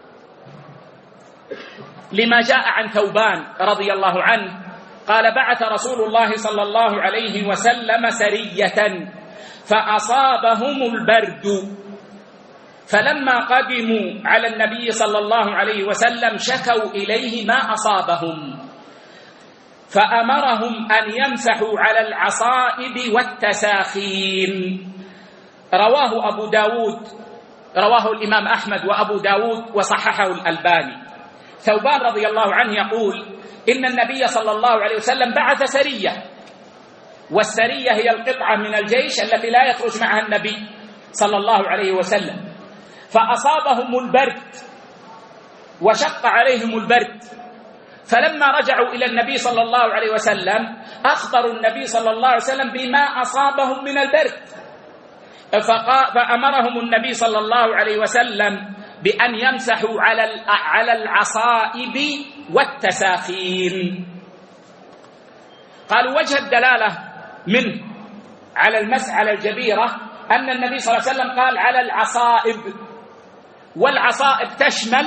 لما جاء عن ثوبان رضي الله عنه قال: بعث رسول الله صلى الله عليه وسلم سرية فأصابهم البرد، فلما قدموا على النبي صلى الله عليه وسلم شكوا إليه ما أصابهم، فأمرهم أن يمسحوا على العصائب والتساخين. رواه الإمام أحمد وأبو داود وصححه الألباني. ثوبان رضي الله عنه يقول: إن النبي صلى الله عليه وسلم بعث سرية، والسرية هي القطعة من الجيش التي لا يخرج معها النبي صلى الله عليه وسلم، فأصابهم البرد وشق عليهم البرد، فلما رجعوا إلى النبي صلى الله عليه وسلم أخبروا النبي صلى الله عليه وسلم بما أصابهم من البرد، فأمرهم النبي صلى الله عليه وسلم بأن يمسحوا على العصائب والتساخين. قالوا: وجه الدلالة منه على المسح على الجبيرة أن النبي صلى الله عليه وسلم قال على العصائب، والعصائب تشمل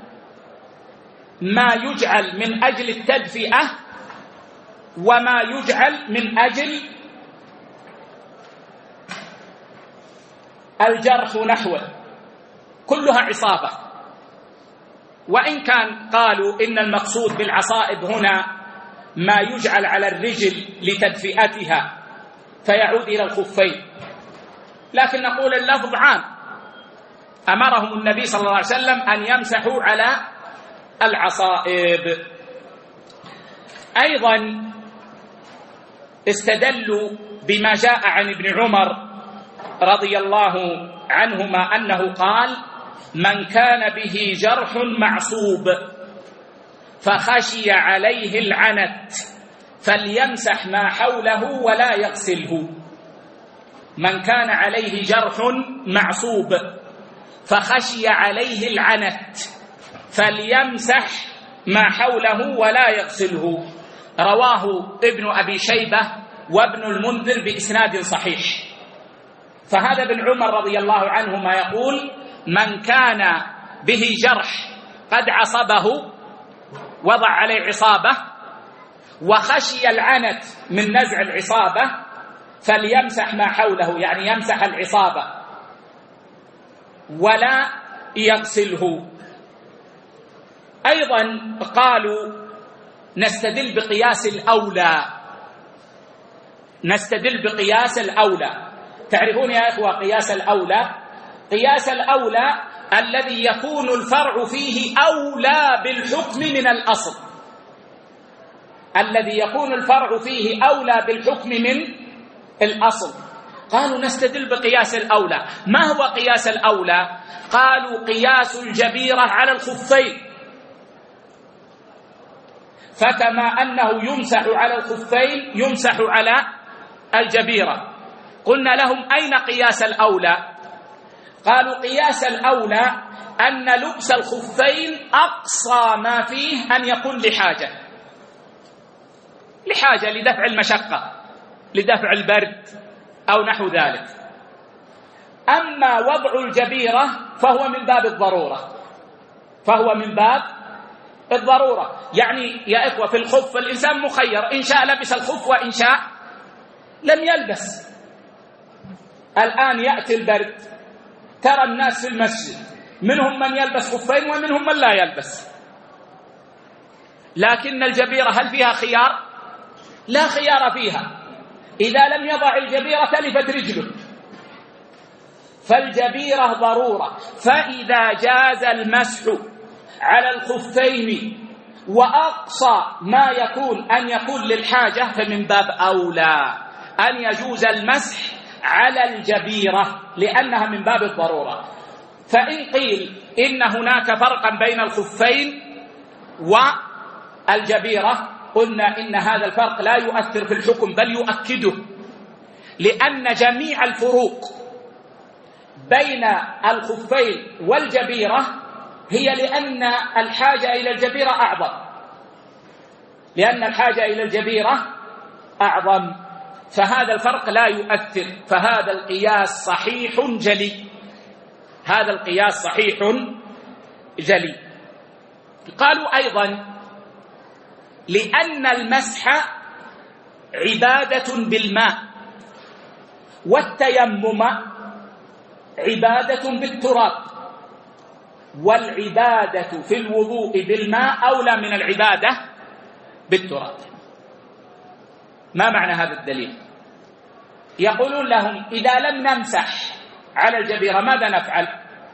ما يجعل من أجل التدفئة وما يجعل من أجل الجرح نحوه، كلها عصابة. وإن كان قالوا إن المقصود بالعصائب هنا ما يجعل على الرجل لتدفئتها فيعود إلى الخفين، لكن نقول اللفظ عام، أمرهم النبي صلى الله عليه وسلم أن يمسحوا على العصائب. أيضا استدلوا بما جاء عن ابن عمر رضي الله عنهما أنه قال: من كان به جرح معصوب فخشي عليه العنت فليمسح ما حوله ولا يغسله. من كان عليه جرح معصوب فخشي عليه العنت فليمسح ما حوله ولا يغسله. رواه ابن أبي شيبة وابن المنذر بإسناد صحيح. فهذا ابن عمر رضي الله عنهما يقول: من كان به جرح قد عصبه، وضع عليه عصابة وخشي العنت من نزع العصابة، فليمسح ما حوله، يعني يمسح العصابة ولا يغسله. أيضا قالوا نستدل بقياس الأولى. تعرفون يا إخوة قياس الأولى؟ قياس الأولى الذي يكون الفرع فيه أولى بالحكم من الأصل، الذي يكون الفرع فيه أولى بالحكم من الأصل. قالوا نستدل بقياس الأولى. ما هو قياس الأولى؟ قالوا قياس الجبيرة على الخفين، فكما أنه يمسح على الخفين يمسح على الجبيرة. قلنا لهم أين قياس الأولى؟ قالوا قياس الأولى أن لبس الخفين أقصى ما فيه أن يكون لحاجة لدفع المشقة، لدفع البرد أو نحو ذلك. أما وضع الجبيرة فهو من باب الضرورة، يعني يا إخوة في الخف الإنسان مخير، إن شاء لبس الخف وإن شاء لم يلبس. الآن يأتي البرد، ترى الناس في المسجد منهم من يلبس خفين ومنهم من لا يلبس، لكن الجبيرة هل فيها خيار؟ لا خيار فيها. إذا لم يضع الجبيرة تلفت رجله، فالجبيرة ضرورة. فإذا جاز المسح على الخفين وأقصى ما يكون أن يكون للحاجة، فمن باب أولى أن يجوز المسح على الجبيرة لأنها من باب الضرورة. فإن قيل إن هناك فرقا بين الخفين والجبيرة، قلنا إن هذا الفرق لا يؤثر في الحكم بل يؤكده، لأن جميع الفروق بين الخفين والجبيرة هي لأن الحاجة إلى الجبيرة أعظم، فهذا الفرق لا يؤثر. فهذا القياس صحيح جلي. قالوا أيضا لأن المسح عبادة بالماء والتيمم عبادة بالتراب، والعبادة في الوضوء بالماء أولى من العبادة بالتراب. ما معنى هذا الدليل؟ يقولون لهم إذا لم نمسح على الجبيرة ماذا نفعل؟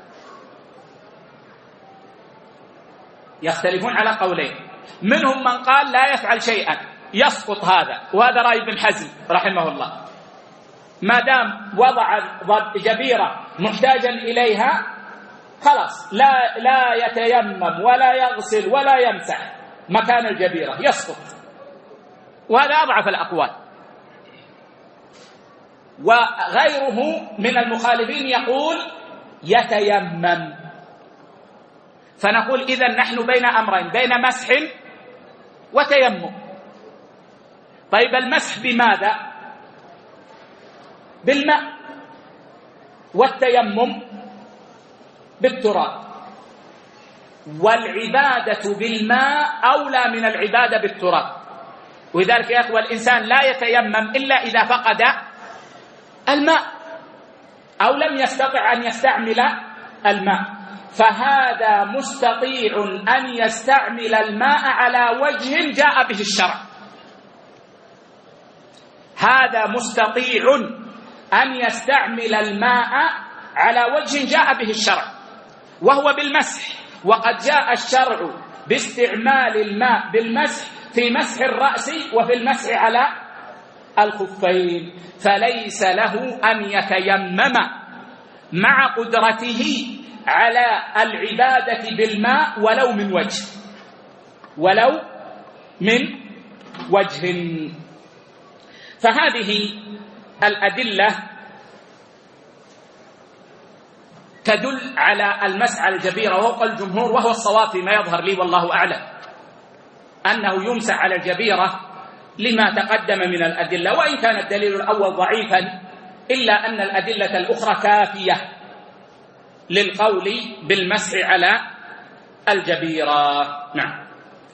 يختلفون على قولين، منهم من قال لا يفعل شيئا يسقط هذا، وهذا رأي ابن حزم رحمه الله، ما دام وضع جبيرة محتاجا إليها خلاص لا يتيمم ولا يغسل ولا يمسح مكان الجبيرة، يسقط. وهذا أضعف الأقوال. وغيره من المخالفين يقول يتيمم. فنقول إذن نحن بين أمرين، بين مسح وتيمم. طيب المسح بماذا؟ بالماء، والتيمم بالتراب، والعبادة بالماء أولى من العبادة بالتراب. ولذلك يا أخوة الإنسان لا يتيمم إلا إذا فقد الماء أو لم يستطع أن يستعمل الماء، فهذا مستطيع أن يستعمل الماء على وجه جاء به الشرع. هذا مستطيع أن يستعمل الماء على وجه جاء به الشرع، وهو بالمسح. وقد جاء الشرع باستعمال الماء بالمسح في مسح الرأس وفي المسح على الخفين، فليس له أن يتيمم مع قدرته على العبادة بالماء ولو من وجه. فهذه الأدلة تدل على المسح على الجبيرة، وهو قول الجمهور، وهو الصواب فيما يظهر لي والله أعلم، أنه يمسح على الجبيرة لما تقدم من الأدلة، وإن كان الدليل الأول ضعيفا إلا أن الأدلة الأخرى كافية للقول بالمسح على الجبيرة. نعم.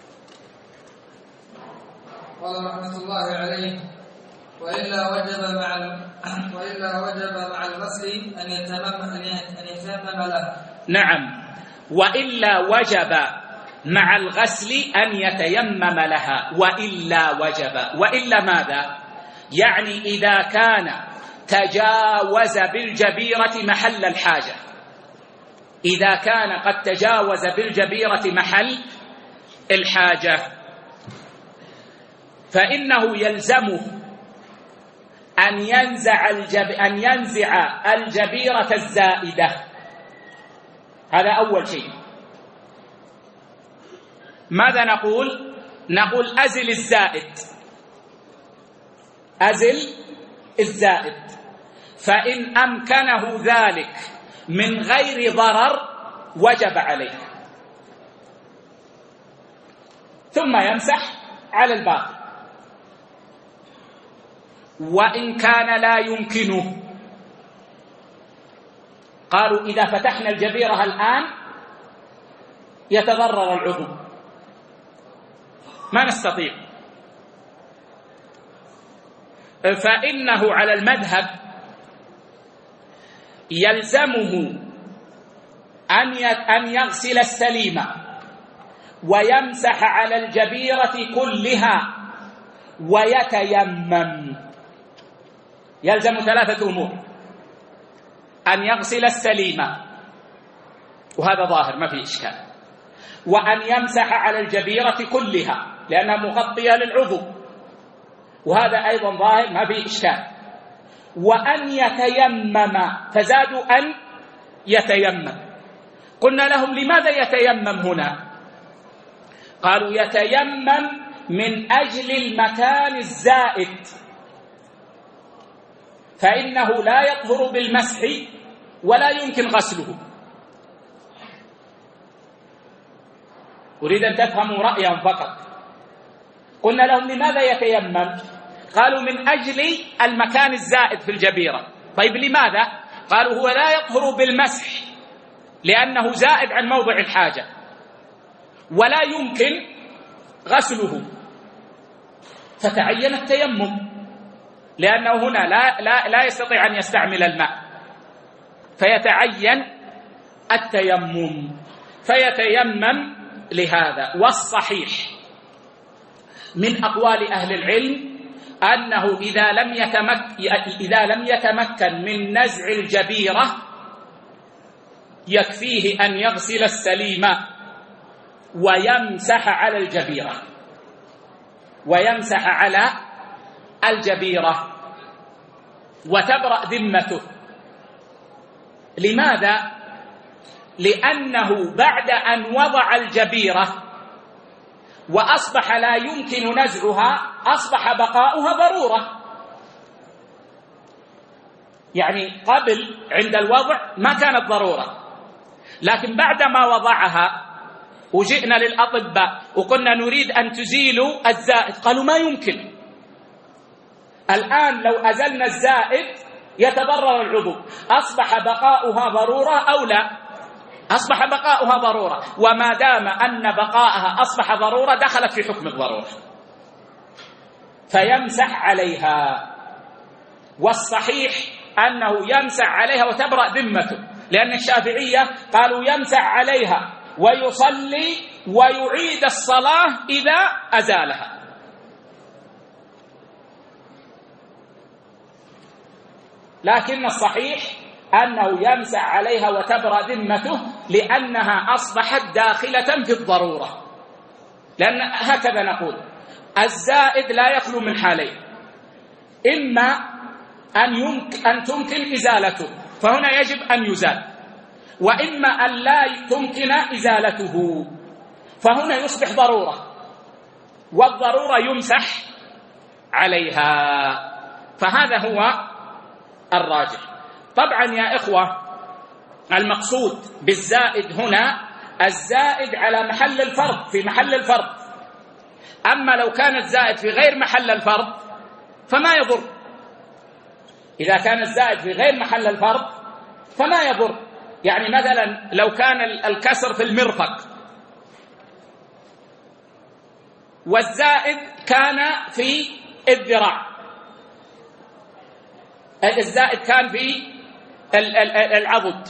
قال رحمة الله عليه: وإلا وجب مع الغسل أن يتيمم له. نعم، وإلا وجب مع الغسل أن يتيمم لها. وإلا ماذا؟ يعني إذا كان تجاوز بالجبيرة محل الحاجة، إذا كان قد تجاوز بالجبيرة محل الحاجة، فإنه يلزمه أن ينزع الجبيرة الزائدة. هذا أول شيء. ماذا نقول؟ نقول أزل الزائد، أزل الزائد، فإن أمكنه ذلك من غير ضرر وجب عليه، ثم يمسح على الباقي. وإن كان لا يمكنه، قالوا إذا فتحنا الجبيرة الآن يتضرر العضو، ما نستطيع، فإنه على المذهب يلزمه أن يغسل السليم ويمسح على الجبيرة كلها ويتيمم. يلزم 3 أمور: أن يغسل السليم، وهذا ظاهر ما في إشكال، وأن يمسح على الجبيرة كلها لأنها مغطية للعضو، وهذا أيضا ظاهر ما في إشكال، وأن يتيمم، فزادوا أن يتيمم. قلنا لهم لماذا يتيمم هنا؟ قالوا يتيمم من أجل المكان الزائد، فإنه لا يطهر بالمسح ولا يمكن غسله. أريد أن تفهموا رأيهم فقط. قلنا لهم لماذا يتيمم؟ قالوا من أجل المكان الزائد في الجبيرة. طيب لماذا؟ قالوا هو لا يطهر بالمسح لأنه زائد عن موضع الحاجة، ولا يمكن غسله، فتعين التيمم، لأنه هنا لا يستطيع أن يستعمل الماء، فيتعين التيمم، فيتيمم لهذا. والصحيح من أقوال أهل العلم أنه إذا لم يتمكن من نزع الجبيرة يكفيه أن يغسل السليم ويمسح على الجبيرة، ويمسح على الجبيرة وتبرأ ذمته. لماذا؟ لأنه بعد أن وضع الجبيرة وأصبح لا يمكن نزعها أصبح بقاؤها ضرورة. يعني قبل عند الوضع ما كانت ضرورة، لكن بعدما وضعها وجئنا للأطباء وقلنا نريد أن تزيلوا الزائد، قالوا ما يمكن. الآن لو أزلنا الزائد يتضرر العضو، أصبح بقاؤها ضرورة أو لا؟ أصبح بقاؤها ضرورة، وما دام أن بقاءها أصبح ضرورة دخلت في حكم الضرورة، فيمسح عليها. والصحيح أنه يمسح عليها وتبرأ ذمته، لأن الشافعية قالوا يمسح عليها ويصلي ويعيد الصلاة إذا أزالها. لكن الصحيح أنه يمسح عليها وتبرأ ذمته لأنها أصبحت داخلة في الضرورة. لأن هكذا نقول الزائد لا يخلو من حالين: إما أن تمكن إزالته فهنا يجب أن يزال، وإما أن لا تمكن إزالته فهنا يصبح ضرورة، والضرورة يمسح عليها. فهذا هو الراجح. طبعا يا إخوة المقصود بالزائد هنا الزائد على محل الفرض، في محل الفرض. أما لو كان الزائد في غير محل الفرض فما يضر. إذا كان الزائد في غير محل الفرض فما يضر. يعني مثلا لو كان الكسر في المرفق والزائد كان في الذراع، الزائد كان في العضد،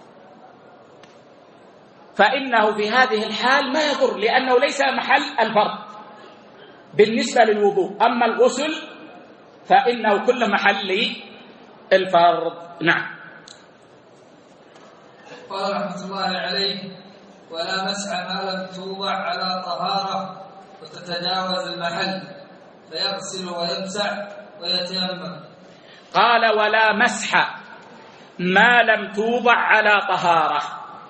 فإنه في هذه الحال ما يضر، لأنه ليس محل الفرض بالنسبة للوضوء. أما الغسل فإنه كل محل الفرض. نعم. قال رحمة الله عليه: ولا مسح ما لم توضع على طهارة وتتجاوز المحل، فيغسل ويمسح ويتيمم. قال: ولا مسح ما لم توضع على طهارة.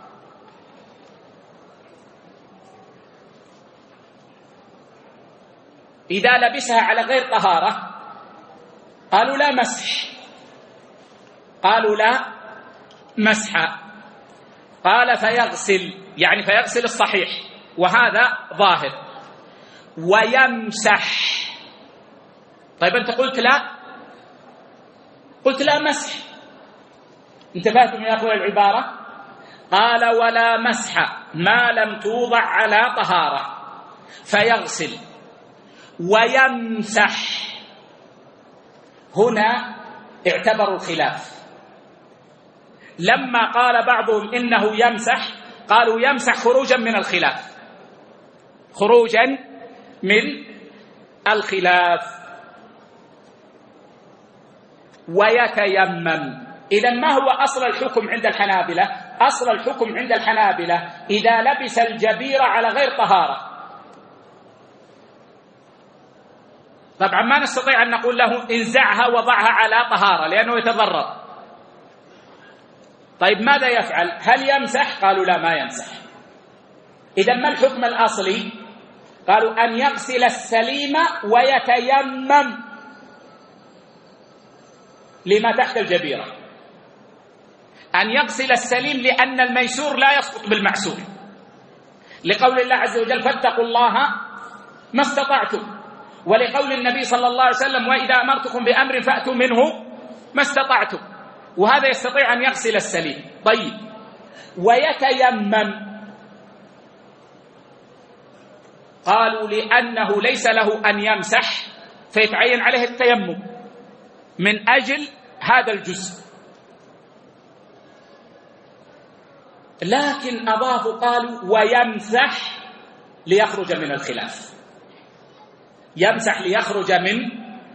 إذا لبسها على غير طهارة قالوا لا مسح، قالوا لا مسح. قال: فيغسل، يعني فيغسل الصحيح، وهذا ظاهر. ويمسح. طيب أنت قلت لا، قلت لا مسح، انتبهتم يا أخوة العبارة؟ قال: ولا مسح ما لم توضع على طهارة، فيغسل ويمسح. هنا اعتبروا الخلاف. لما قال بعضهم إنه يمسح قالوا يمسح خروجا من الخلاف، خروجا من الخلاف. ويتيمم. إذن ما هو أصل الحكم عند الحنابلة؟ أصل الحكم عند الحنابلة إذا لبس الجبيرة على غير طهارة. طبعا ما نستطيع أن نقول له انزعها وضعها على طهارة لأنه يتضرر. طيب ماذا يفعل؟ هل يمسح؟ قالوا لا ما يمسح. إذن ما الحكم الأصلي؟ قالوا أن يغسل السليم ويتيمم لما تحت الجبيرة. أن يغسل السليم لأن الميسور لا يسقط بالمعسور، لقول الله عز وجل: فاتقوا الله ما استطعتم، ولقول النبي صلى الله عليه وسلم: وإذا أمرتكم بأمر فأتوا منه ما استطعتم. وهذا يستطيع أن يغسل السليم. طيب ويتيمم، قالوا لأنه ليس له أن يمسح فيتعين عليه التيمم من أجل هذا الجزء. لكن أضافوا قالوا ويمسح ليخرج من الخلاف، يمسح ليخرج من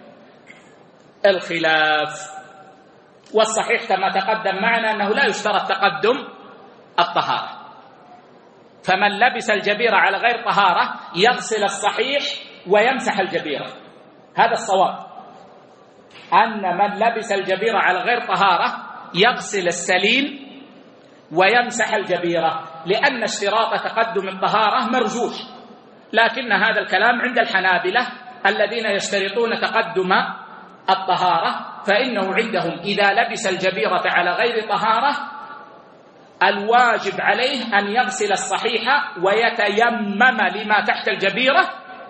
الخلاف. والصحيح كما تقدم معنا أنه لا يشترط تقدم الطهارة، فمن لبس الجبيرة على غير طهارة يغسل الصحيح ويمسح الجبيرة. هذا الصواب، أن من لبس الجبيرة على غير طهارة يغسل السليم ويمسح الجبيرة، لأن اشتراط تقدم الطهارة مرجوح. لكن هذا الكلام عند الحنابلة الذين يشترطون تقدم الطهارة، فإنه عندهم إذا لبس الجبيرة على غير طهارة الواجب عليه أن يغسل الصحيح ويتيمم لما تحت الجبيرة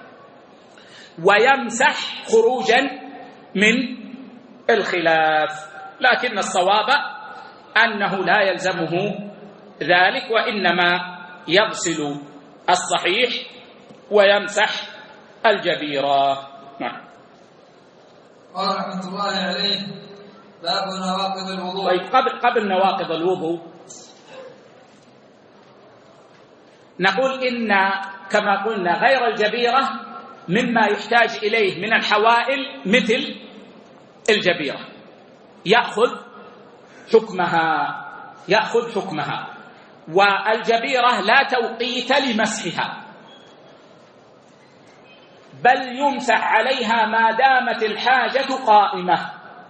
ويمسح خروجا من الخلاف. لكن الصواب أنه لا يلزمه ذلك، وإنما يغسل الصحيح ويمسح الجبيرة. نعم. قال رحمة الله عليه: باب نواقض الوضوء. طيب قبل نواقض الوضوء نقول إن كما قلنا غير الجبيرة مما يحتاج إليه من الحوائل مثل الجبيرة يأخذ حكمها، والجبيرة لا توقيت لمسحها، بل يمسح عليها ما دامت الحاجة قائمة،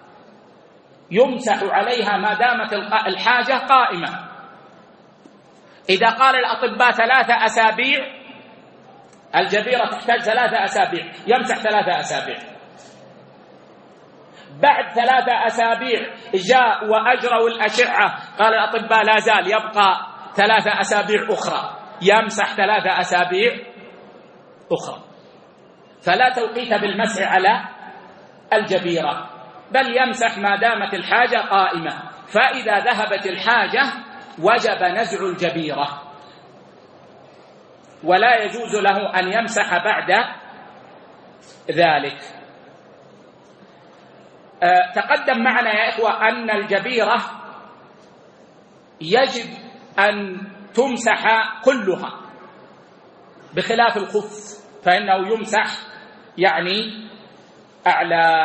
يمسح عليها ما دامت الحاجة قائمة. إذا قال الأطباء 3 أسابيع الجبيرة تحتاج 3 أسابيع، يمسح 3 أسابيع. بعد 3 أسابيع جاء وأجروا الأشعة، قال الأطباء لا زال يبقى 3 أسابيع أخرى، يمسح 3 أسابيع أخرى. فلا توقيت بالمسح على الجبيرة، بل يمسح ما دامت الحاجة قائمة، فإذا ذهبت الحاجة وجب نزع الجبيرة، ولا يجوز له أن يمسح بعد ذلك. تقدم معنا يا إخوة أن الجبيرة يجب أن تمسح كلها بخلاف الخف، فإنه يمسح يعني أعلاه.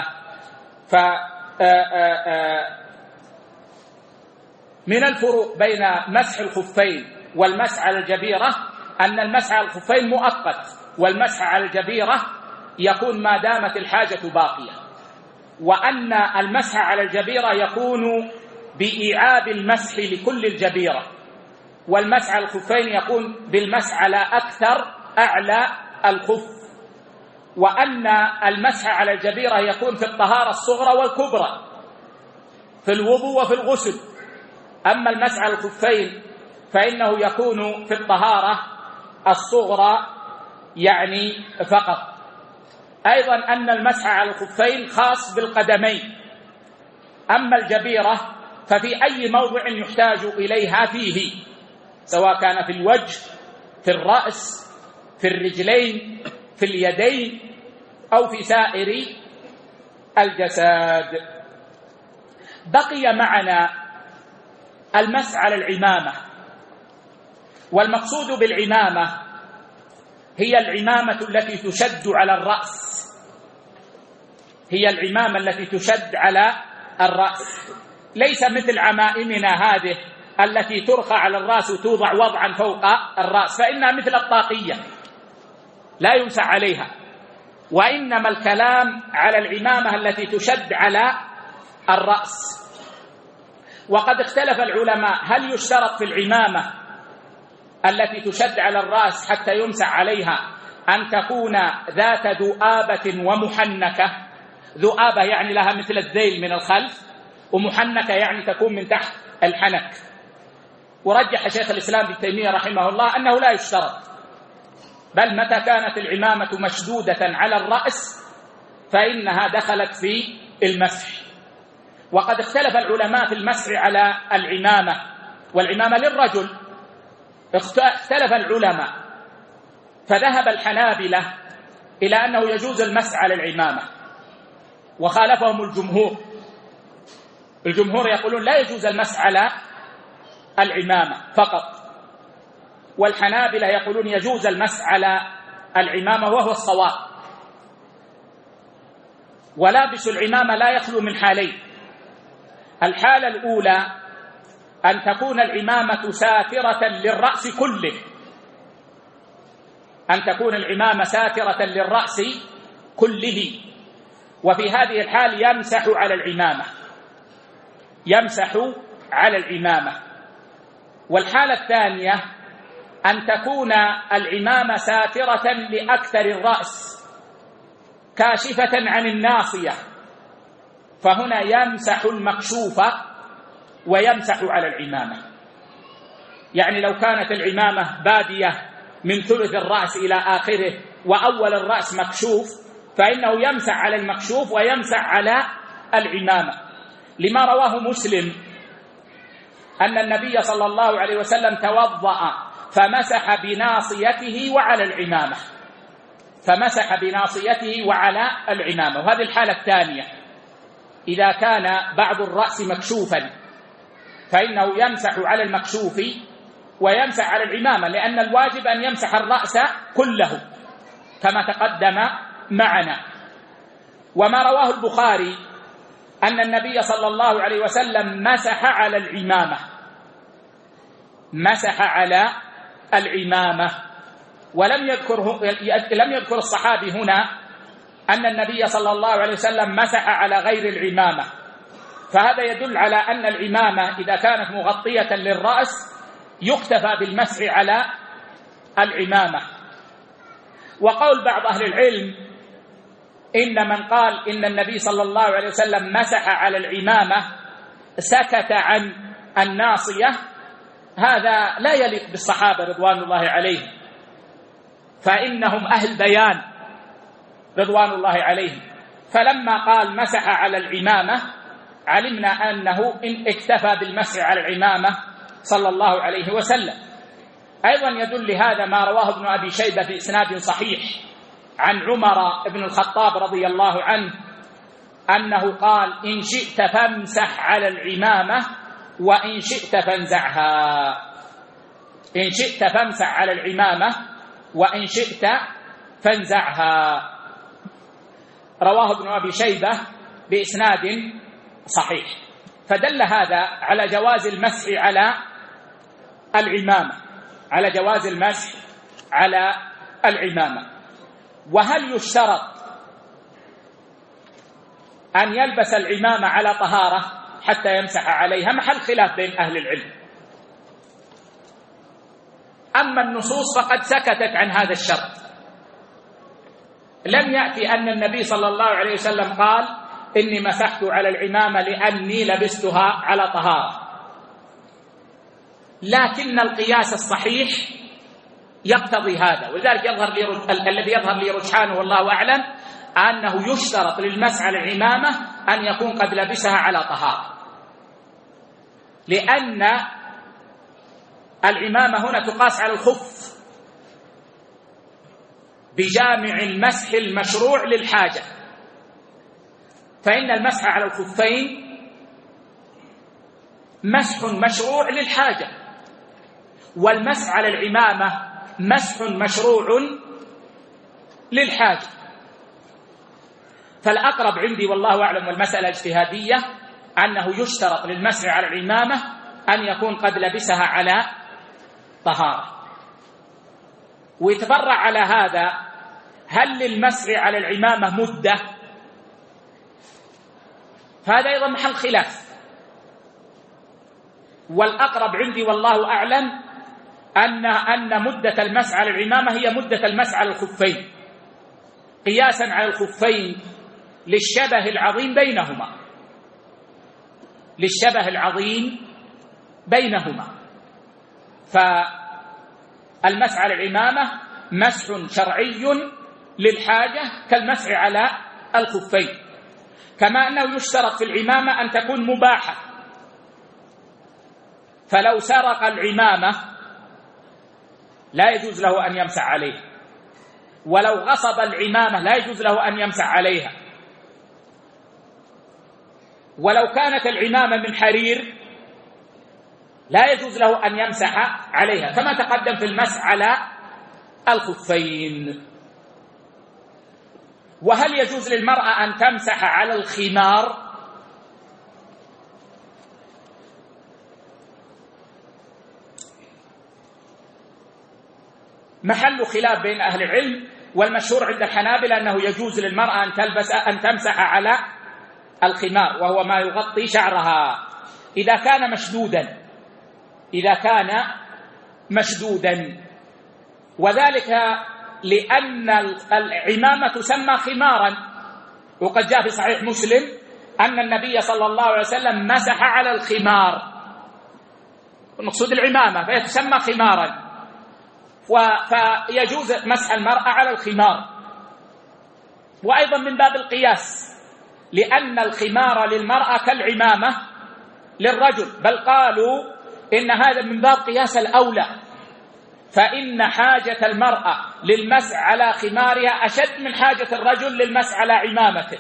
من الفروق بين مسح الخفين والمسح على الجبيرة أن المسح على الخفين مؤقت، والمسح على الجبيرة يكون ما دامت الحاجة باقية. وأن المسح على الجبيرة يكون بإيعاب المسح لكل الجبيرة، والمسح على الخفين يكون بالمسح على أكثر أعلى الخف، وأن المسح على الجبيرة يكون في الطهارة الصغرى والكبرى، في الوضوء وفي الغسل. أما المسح على الخفين فإنه يكون في الطهارة الصغرى يعني فقط. أيضا أن المسح على الخفين خاص بالقدمين، أما الجبيرة ففي أي موضع يحتاج إليها فيه، سواء كان في الوجه، في الرأس، في الرجلين، في اليدين، أو في سائر الجسد. بقي معنا المسح على العمامة، والمقصود بالعمامة هي العمامة التي تشد على الرأس، هي العمامة التي تشد على الرأس، ليس مثل عمائمنا هذه التي ترخى على الرأس وتوضع وضعا فوق الرأس، فإنها مثل الطاقية لا يمسح عليها، وإنما الكلام على العمامة التي تشد على الرأس. وقد اختلف العلماء هل يشترط في العمامة التي تشد على الرأس حتى يمسح عليها أن تكون ذات ذؤابة ومحنكة. ذؤابة يعني لها مثل الذيل من الخلف، ومحنكة يعني تكون من تحت الحنك. ورجح شيخ الإسلام ابن تيمية رحمه الله أنه لا يشترط، بل متى كانت العمامة مشدودة على الرأس فإنها دخلت في المسح. وقد اختلف العلماء في المسح على العمامة، والعمامة للرجل اختلف العلماء، فذهب الحنابلة إلى أنه يجوز المسح على العمامة، وخالفهم الجمهور. الجمهور يقولون لا يجوز المسح على العمامة فقط، والحنابلة يقولون يجوز المسح على العمامة، وهو الصواب. ولابس العمامة لا يخلو من حالين: الحالة الأولى أن تكون العمامة ساترة للرأس كله، أن تكون العمامة ساترة للرأس كله، وفي هذه الحال يمسح على العمامة، يمسح على العمامة. والحالة الثانية أن تكون العمامة ساترة لأكثر الرأس كاشفة عن الناصية، فهنا يمسح المكشوف ويمسح على العمامة. يعني لو كانت العمامة بادية من ثلث الرأس إلى آخره وأول الرأس مكشوف، فإنه يمسح على المكشوف ويمسح على العمامة، لما رواه مسلم أن النبي صلى الله عليه وسلم توضأ فمسح بناصيته وعلى العمامة، فمسح بناصيته وعلى العمامة. وهذه الحالة الثانية إذا كان بعض الرأس مكشوفا فإنه يمسح على المكشوف ويمسح على العمامة، لأن الواجب أن يمسح الرأس كله كما تقدم معنا. وما رواه البخاري أن النبي صلى الله عليه وسلم مسح على العمامة، مسح على العمامة، ولم يذكر الصحابي هنا أن النبي صلى الله عليه وسلم مسح على غير العمامة، فهذا يدل على أن العمامة إذا كانت مغطية للرأس يكتفى بالمسح على العمامة. وقول بعض أهل العلم إن من قال إن النبي صلى الله عليه وسلم مسح على العمامة سكت عن الناصية، هذا لا يليق بالصحابة رضوان الله عليهم، فإنهم أهل بيان رضوان الله عليهم. فلما قال مسح على العمامة علمنا أنه إن اكتفى بالمسح على العمامة صلى الله عليه وسلم. أيضا يدل لهذا ما رواه ابن أبي شيبة في إسناد صحيح عن عمر بن الخطاب رضي الله عنه أنه قال: إن شئت فامسح على العمامة وإن شئت فانزعها، إن شئت فامسح على العمامة وإن شئت فانزعها. رواه ابن أبي شيبة بإسناد صحيح. فدل هذا على جواز المسح على العمامة، على جواز المسح على العمامة. وهل يشترط أن يلبس العمامة على طهارة حتى يمسح عليها محل خلاف بين أهل العلم. أما النصوص فقد سكتت عن هذا الشرط، لم يأتي أن النبي صلى الله عليه وسلم قال إني مسحت على العمامة لأني لبستها على طهارة، لكن القياس الصحيح يقتضي هذا. ولذلك الذي يظهر لي رجحانه والله أعلم أنه يشترط للمسح على العمامة أن يكون قد لبسها على طهارة، لأن العمامة هنا تقاس على الخف بجامع المسح المشروع للحاجة، فإن المسح على الخفين مسح مشروع للحاجة، والمسح على العمامة مسح مشروع للحاجة. فالأقرب عندي والله أعلم والمسألة اجتهادية أنه يشترط للمسح على العمامة أن يكون قد لبسها على طهارة. ويتفرع على هذا، هل للمسح على العمامة مدة؟ فهذا أيضا محل خلاف، والأقرب عندي والله أعلم أن مدة المسح على العمامة هي مدة المسح على الخفين، قياسا على الخفين للشبه العظيم بينهما. فالمسح على العمامة مسح شرعي للحاجة كالمسح على الخفين، كما أنه يشترط في العمامة أن تكون مباحة، فلو سرق العمامة لا يجوز له أن يمسح عليها، ولو غصب العمامة لا يجوز له أن يمسح عليها، ولو كانت العمامة من حرير لا يجوز له أن يمسح عليها، كما تقدم في المسح على الخفين. وهل يجوز للمرأة أن تمسح على الخمار؟ محل خلاف بين أهل العلم، والمشهور عند الحنابلة أنه يجوز للمرأة أن تمسح على الخمار، وهو ما يغطي شعرها إذا كان مشدودا، وذلك لأن العمامة تسمى خمارا، وقد جاء في صحيح مسلم أن النبي صلى الله عليه وسلم مسح على الخمار، المقصود العمامة، فهي تسمى خمارا، فيجوز مسح المرأة على الخمار. وأيضا من باب القياس، لأن الخمار للمرأة كالعمامة للرجل، بل قالوا إن هذا من باب قياس الأولى، فإن حاجة المرأة للمسح على خمارها أشد من حاجة الرجل للمسح على عمامته.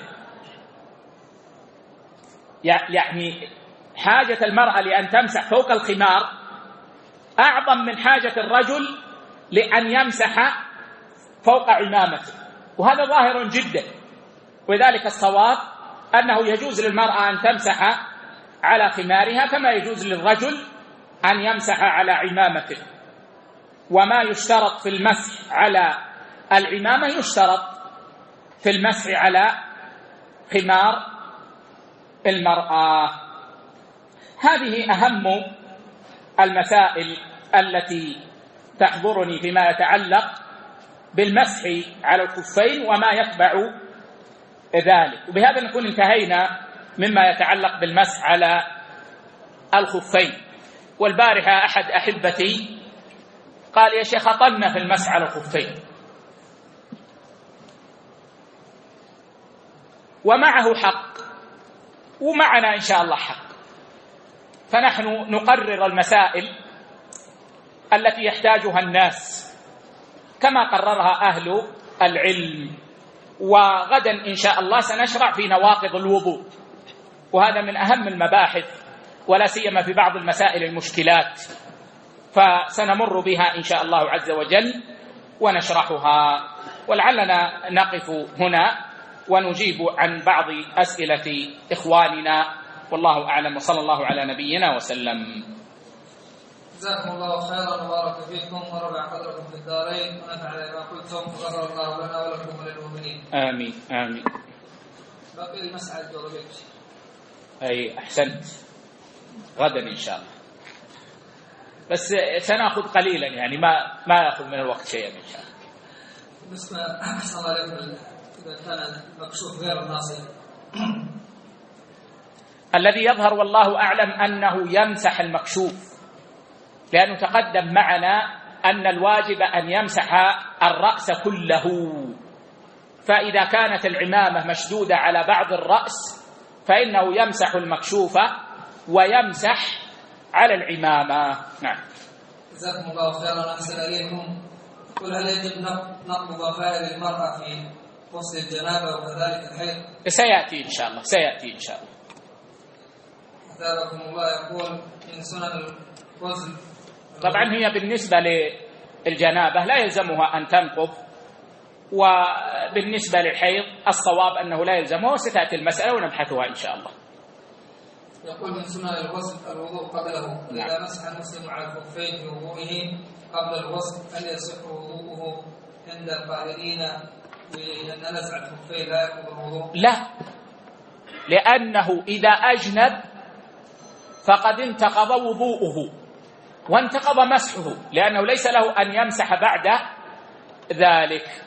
يعني حاجة المرأة لأن تمسح فوق الخمار أعظم من حاجة الرجل لأن يمسح فوق عمامته، وهذا ظاهر جدا. وذلك الصواب أنه يجوز للمرأة أن تمسح على خمارها كما يجوز للرجل أن يمسح على عمامته. وما يشترط في المسح على العمامة يشترط في المسح على خمار المرأة. هذه أهم المسائل التي تحضرني فيما يتعلق بالمسح على الخفين وما يتبع ذلك. وبهذا نكون انتهينا مما يتعلق بالمسح على الخفين. والبارحة أحد أحبتي قال: يا شيخ أطلنا في المسح على الخفين، ومعه حق ومعنا إن شاء الله حق، فنحن نقرر المسائل التي يحتاجها الناس كما قررها أهل العلم. وغدا إن شاء الله سنشرع في نواقض الوضوء، وهذا من أهم المباحث، ولا سيما في بعض المسائل المشكلات، فسنمر بها إن شاء الله عز وجل ونشرحها. ولعلنا نقف هنا ونجيب عن بعض أسئلة إخواننا، والله أعلم، وصلى الله على نبينا وسلم. جزاكم الله خيرا وبارك فيكم ورفع قدركم في الدارين ونفع بما قلتم وغفر الله لنا ولكم وللمؤمنين. آمين آمين. باقي المسعى الجوربيك. أي أحسنت، غدا إن شاء الله، بس سنأخذ قليلا يعني ما يأخذ من الوقت شيئا إن شاء الله. بالنسبة أحسن الله عليكم إذا كان المكشوف غير الناصر، الذي يظهر والله أعلم أنه يمسح المكشوف، لأنه تقدم معنا أن الواجب أن يمسح الرأس كله، فإذا كانت العمامة مشدودة على بعض الرأس فإنه يمسح المكشوف ويمسح على العمامة. نعم. جزاكم الله خيرا. أحسن إليكم. قل هل يجب نقض ضفائر المرأة في غسل الجنابة وكذلك الحيض؟ سيأتي إن شاء الله، سيأتي إن شاء الله. أثابكم الله. يقول من سنن الغسل، طبعا هي بالنسبة للجنابة لا يلزمها أن تنقض، وبالنسبة للحيض الصواب أنه لا يلزمه، وستأتي المسألة ونبحثها إن شاء الله. يقول من سنن الغسل الوضوء قبله. إذا مسح المسلم على الخفين في وضوئه قبل الغسل هل يصح وضوءه عند القائلين بأن نزع الخفين لا يقضي الوضوء؟ لا، لأنه إذا أجنب فقد انتقض وضوءه وانتقض مسحه، لأنه ليس له أن يمسح بعد ذلك.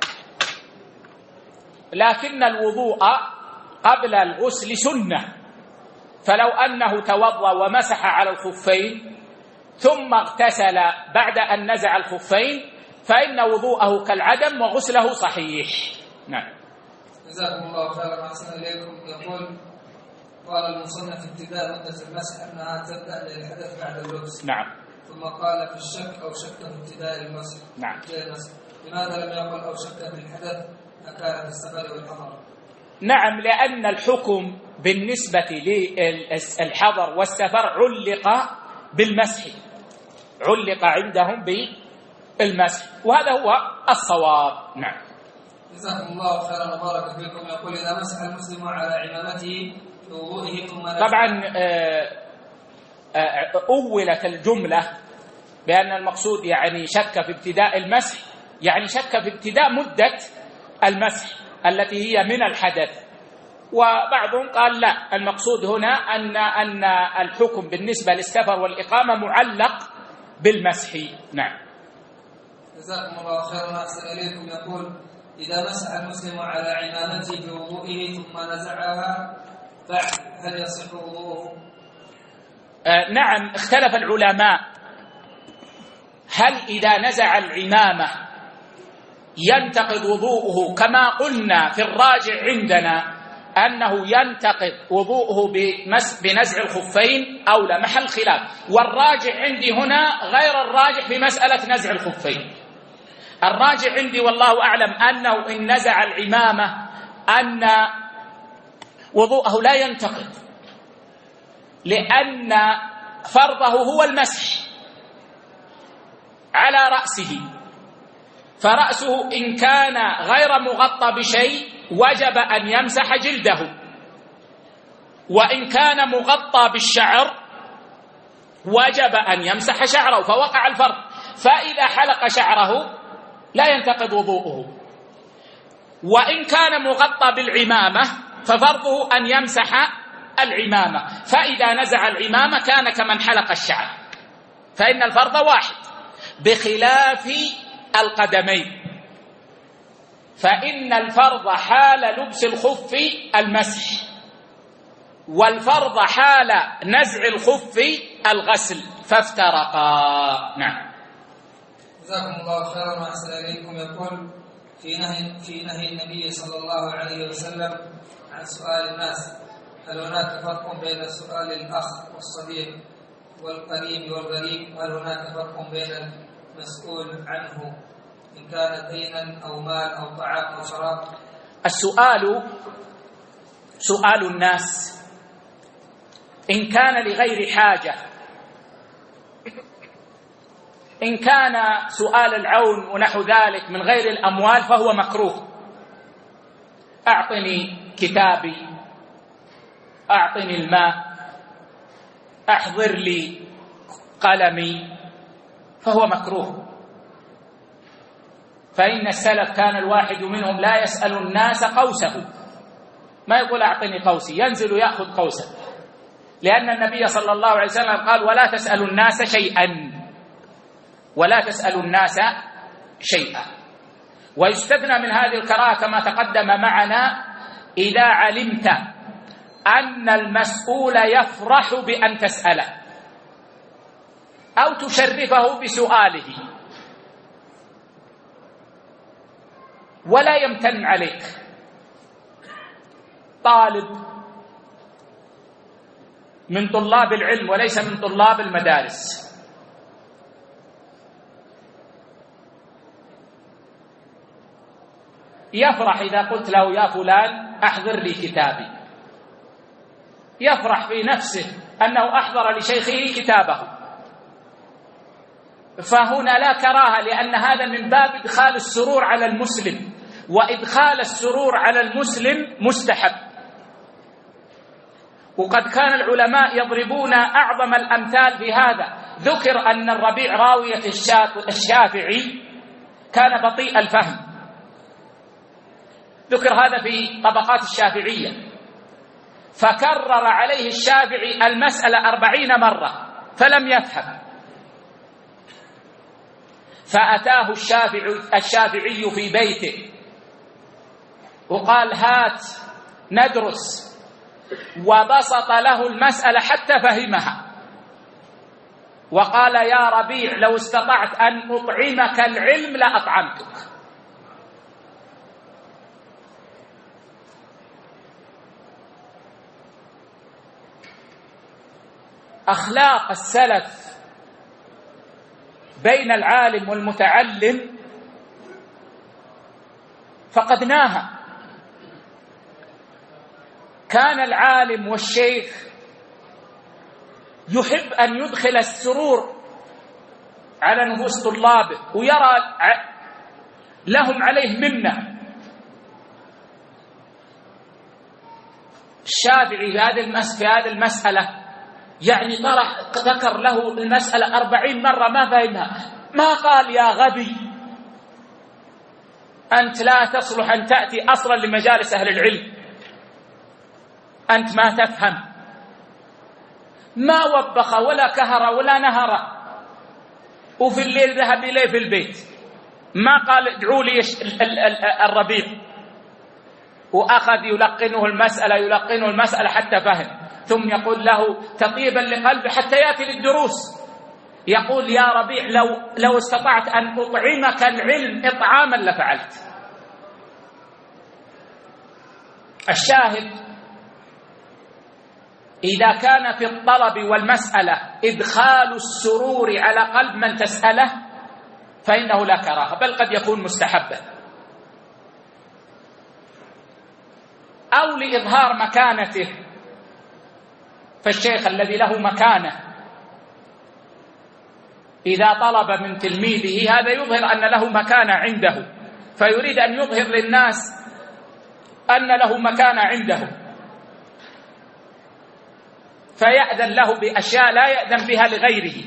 لكن الوضوء قبل الغسل سنة، فلو أنه توضأ ومسح على الخفين ثم اغتسل بعد أن نزع الخفين فإن وضوءه كالعدم وغسله صحيح. نعم. جزاكم الله خيرا. أحسن إليكم. يقول قال المصنف ابتداء مدة المسح أنها تبدأ للحدث بعد اللبس. نعم. ثم قال في الشك أو شك في ابتداء المسح. نعم. لماذا لم يقل أو شك في الحدث أكان في السفر والحضر؟ نعم، لأن الحكم بالنسبة للحضر والسفر علق بالمسح، علق عندهم بالمسح، وهذا هو الصواب. نعم. جزاكم الله خيرا وبارك فيكم. يقول إذا مسح المسلم على عمامته في وضوئه ثم طبعا أولت الجملة بأن المقصود يعني شك في ابتداء المسح، يعني شك في ابتداء مدة المسح التي هي من الحدث، وبعضهم قال لا، المقصود هنا أن الحكم بالنسبة للسفر والإقامة معلق بالمسح. نعم. جزاكم الله خيرا. أحسن إليكم. يقول إذا مسح المسلم على عمامته في وضوئه ثم نزعها هل يصح وضوءه؟ نعم، اختلف العلماء هل إذا نزع العمامة ينتقض وضوءه، كما قلنا في الراجع عندنا أنه ينتقض وضوءه بنزع الخفين أو لا، محل خلاف، والراجع عندي هنا غير الراجع في مسألة نزع الخفين. الراجع عندي والله أعلم أنه إن نزع العمامة أن وضوءه لا ينتقض، لأن فرضه هو المسح على رأسه، فرأسه إن كان غير مغطى بشيء وجب أن يمسح جلده، وإن كان مغطى بالشعر وجب أن يمسح شعره، فوقع الفرض. فإذا حلق شعره لا ينتقض وضوءه، وإن كان مغطى بالعمامة ففرضه أن يمسح العمامة، فإذا نزع العمامة كان كمن حلق الشعر، فإن الفرض واحد، بخلاف القدمين، فإن الفرض حال لبس الخف المسح، والفرض حال نزع الخف الغسل، فافترقا. نعم. جزاكم الله خيرا وأحسن إليكم. يقول في نهي النبي صلى الله عليه وسلم عن سؤال الناس، هل هناك فرق بين سؤال الأخ والصديق والقريب والغريب؟ هل هناك فرق بين المسؤول عنه إن كان دينا أو مال أو طعام أو شراب؟ السؤال سؤال الناس إن كان لغير حاجة، إن كان سؤال العون ونحو ذلك من غير الأموال فهو مكروه، أعطني كتابي، أعطني الماء، أحضر لي قلمي، فهو مكروه. فإن السلف كان الواحد منهم لا يسأل الناس قوسه، ما يقول أعطني قوسي، ينزل يأخذ قوسا، لأن النبي صلى الله عليه وسلم قال ولا تسألوا الناس شيئا، ولا تسألوا الناس شيئا. ويستثنى من هذه الكراهة كما تقدم معنا إذا علمت أن المسؤول يفرح بأن تسأله أو تشرفه بسؤاله ولا يمتن عليك. طالب من طلاب العلم وليس من طلاب المدارس، يفرح إذا قلت له يا فلان أحضر لي كتابي، يفرح في نفسه أنه أحضر لشيخه كتابه، فهنا لا كراهة، لأن هذا من باب إدخال السرور على المسلم، وإدخال السرور على المسلم مستحب. وقد كان العلماء يضربون أعظم الأمثال في هذا. ذكر أن الربيع راوية الشافعي كان بطيء الفهم، ذكر هذا في طبقات الشافعية، فكرر عليه الشافعي المسألة 40 مرة فلم يفهم، فأتاه الشافعي في بيته وقال هات ندرس، وبسط له المسألة حتى فهمها، وقال يا ربيع لو استطعت أن أطعمك العلم لأطعمتك. أخلاق السلف بين العالم والمتعلم فقدناها. كان العالم والشيخ يحب أن يدخل السرور على نفوس طلابه ويرى لهم عليه منة. الشافعي في هذه المسألة يعني ذكر له المسألة 40 مرة ما فهمها، ما قال يا غبي أنت لا تصلح أن تأتي أصلا لمجالس أهل العلم، أنت ما تفهم. ما وبخ ولا كهر ولا نهر، وفي الليل ذهب إليه في البيت، ما قال ادعوا لي الربيع، وأخذ يلقنه المسألة حتى فهم، ثم يقول له تطيبا لقلبه حتى يأتي للدروس، يقول يا ربيع لو استطعت أن أطعمك العلم إطعاما لفعلت. الشاهد إذا كان في الطلب والمسألة إدخال السرور على قلب من تسأله فإنه لا كراهة، بل قد يكون مستحبا، أو لإظهار مكانته. فالشيخ الذي له مكانة إذا طلب من تلميذه هذا يظهر أن له مكانة عنده، فيريد أن يظهر للناس أن له مكانة عنده، فيأذن له بأشياء لا يأذن بها لغيره.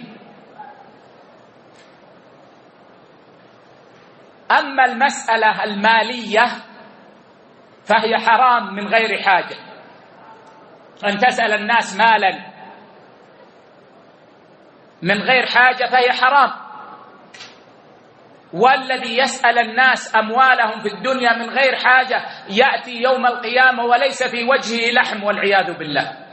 أما المسألة المالية فهي حرام من غير حاجة، أن تسأل الناس مالا من غير حاجة فهي حرام. والذي يسأل الناس أموالهم في الدنيا من غير حاجة يأتي يوم القيامة وليس في وجهه لحم والعياذ بالله.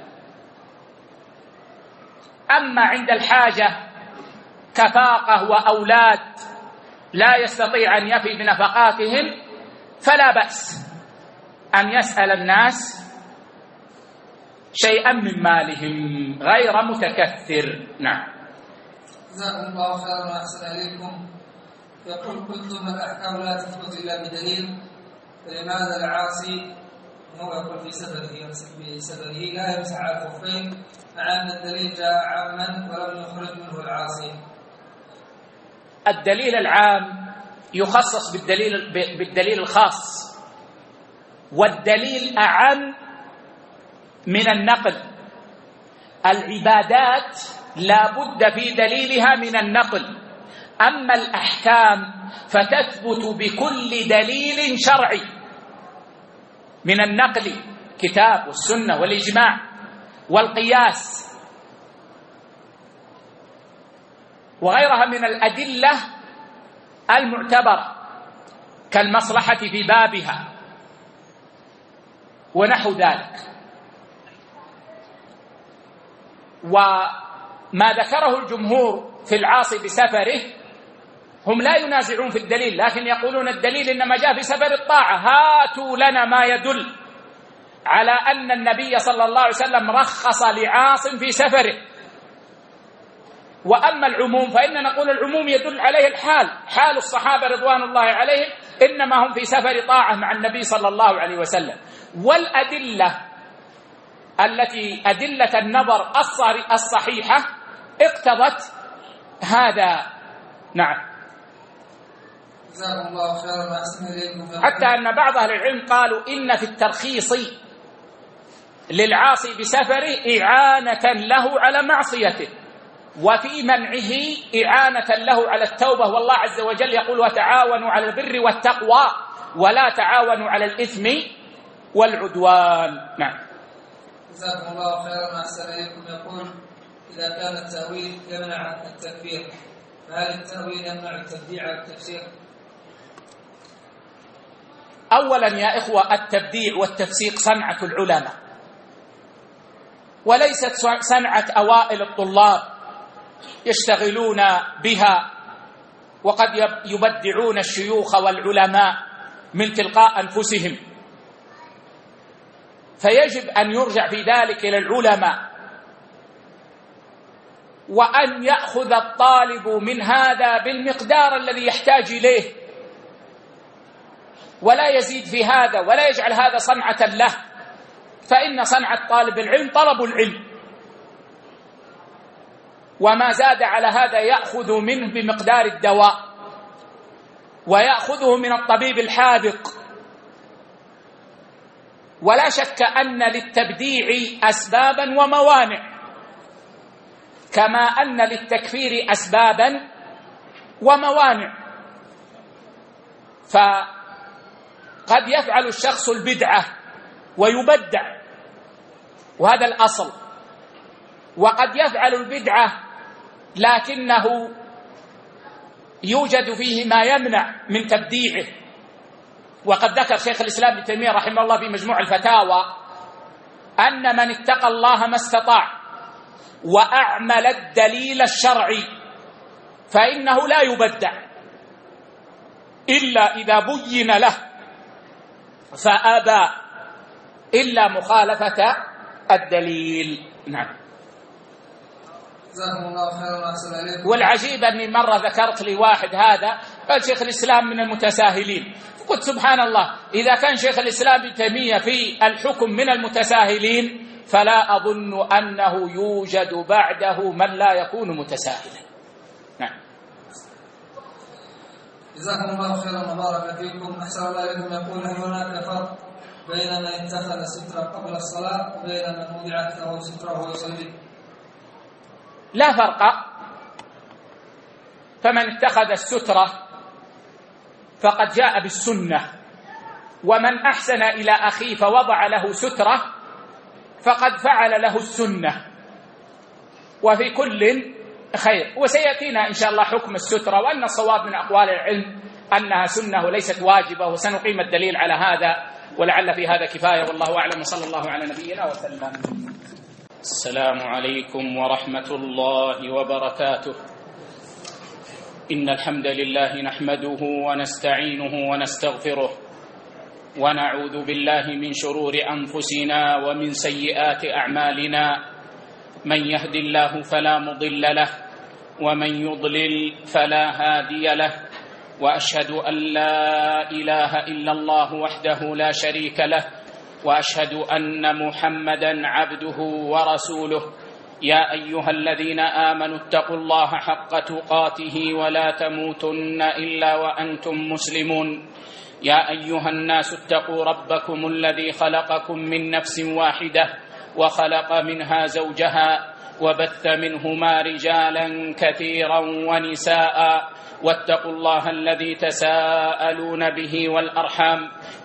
أما عند الحاجة كفاقة وأولاد لا يستطيع أن يفي بنفقاتهم فلا بأس أن يسأل الناس شيئا من مالهم غير متكثر. نعم. جزاكم الله خيرا وأحسن إليكم. يقول قلتم الأحكام لا تثبت إلا بدليل، فلماذا العاصي هو يقول في سفره لا يمسح على الخفين مع أن الدليل جاء عاما ولم يخرج منه العاصي؟ الدليل العام يخصص بالدليل الخاص، والدليل أعم من النقل. العبادات لا بد في دليلها من النقل، أما الأحكام فتثبت بكل دليل شرعي من النقل الكتاب والسنة والإجماع والقياس وغيرها من الأدلة المعتبرة كالمصلحة في بابها ونحو ذلك. وما ذكره الجمهور في العاصي بسفره هم لا ينازعون في الدليل، لكن يقولون الدليل إنما جاء في سفر الطاعة، هاتوا لنا ما يدل على أن النبي صلى الله عليه وسلم رخص لعاص في سفره. وأما العموم فإن نقول العموم يدل عليه الحال، حال الصحابة رضوان الله عليهم إنما هم في سفر طاعة مع النبي صلى الله عليه وسلم. والأدلة التي أدلة النظر الصحيحة اقتضت هذا. نعم. جزاكم الله خيرا وأحسن إليكم. حتى أن بعض أهل العلم قالوا إن في الترخيص للعاصي بسفره إعانة له على معصيته، وفي منعه إعانة له على التوبة. والله عز وجل يقول وتعاونوا على البر والتقوى ولا تعاونوا على الإثم والعدوان. نعم. جزاكم الله خيرا وأحسن إليكم. يقول إذا كان التأويل يمنع التكفير فهل التأويل يمنع التبديع والتفسير؟ أولا يا إخوة، التبديع والتفسيق صنعة العلماء وليست صنعة أوائل الطلاب يشتغلون بها، وقد يبدعون الشيوخ والعلماء من تلقاء أنفسهم. فيجب أن يرجع في ذلك إلى العلماء، وأن يأخذ الطالب من هذا بالمقدار الذي يحتاج إليه، ولا يزيد في هذا ولا يجعل هذا صنعة له، فإن صنعة طالب العلم طلب العلم، وما زاد على هذا يأخذ منه بمقدار الدواء، ويأخذه من الطبيب الحاذق. ولا شك أن للتبديع أسبابا وموانع، كما أن للتكفير أسبابا وموانع. فقد يفعل الشخص البدعة ويبدع، وهذا الأصل، وقد يفعل البدعة لكنه يوجد فيه ما يمنع من تبديعه. وقد ذكر شيخ الإسلام ابن تيمية رحمه الله في مجموع الفتاوى أن من اتقى الله ما استطاع وأعمل الدليل الشرعي فإنه لا يبدع إلا إذا بين له، فأبى إلا مخالفة الدليل. نعم. جزاكم الله خيرا وأحسن إليكم. والعجيب أني مرة ذكرت لي واحد هذا قال شيخ الإسلام من المتساهلين، فقلت سبحان الله، إذا كان شيخ الإسلام ابن تيمية في الحكم من المتساهلين فلا أظن أنه يوجد بعده من لا يكون متساهلا. نعم. جزاكم الله خيرا وبارك فيكم. أحسن الله إليكم. يقول هل هناك فرق بين من اتخذ سترة قبل الصلاة وبين من وضعت له سترة وهو يصلي؟ لا فرق. فمن اتخذ السترة فقد جاء بالسنة، ومن أحسن إلى أخيه فوضع له سترة فقد فعل له السنة، وفي كل خير. وسيأتينا إن شاء الله حكم السترة، وأن الصواب من أقوال العلم أنها سنة وليست واجبة، وسنقيم الدليل على هذا، ولعل في هذا كفاية، والله أعلم. وصلى الله على نبينا وسلم. السلام عليكم ورحمة الله وبركاته. إن الحمد لله نحمده ونستعينه ونستغفره، ونعوذ بالله من شرور أنفسنا ومن سيئات أعمالنا. من يهد الله فلا مضل له، ومن يضلل فلا هادي له. وأشهد أن لا إله إلا الله وحده لا شريك له، وأشهد أن محمدًا عبده ورسوله. يا أيها الذين آمنوا اتقوا الله حق تقاته ولا تموتن إلا وأنتم مسلمون. يا أيها الناس اتقوا ربكم الذي خلقكم من نفس واحدة وخلق منها زوجها وبث منهما رجالا كثيرا ونساء، واتقوا الله الذي تساءلون به والأرحام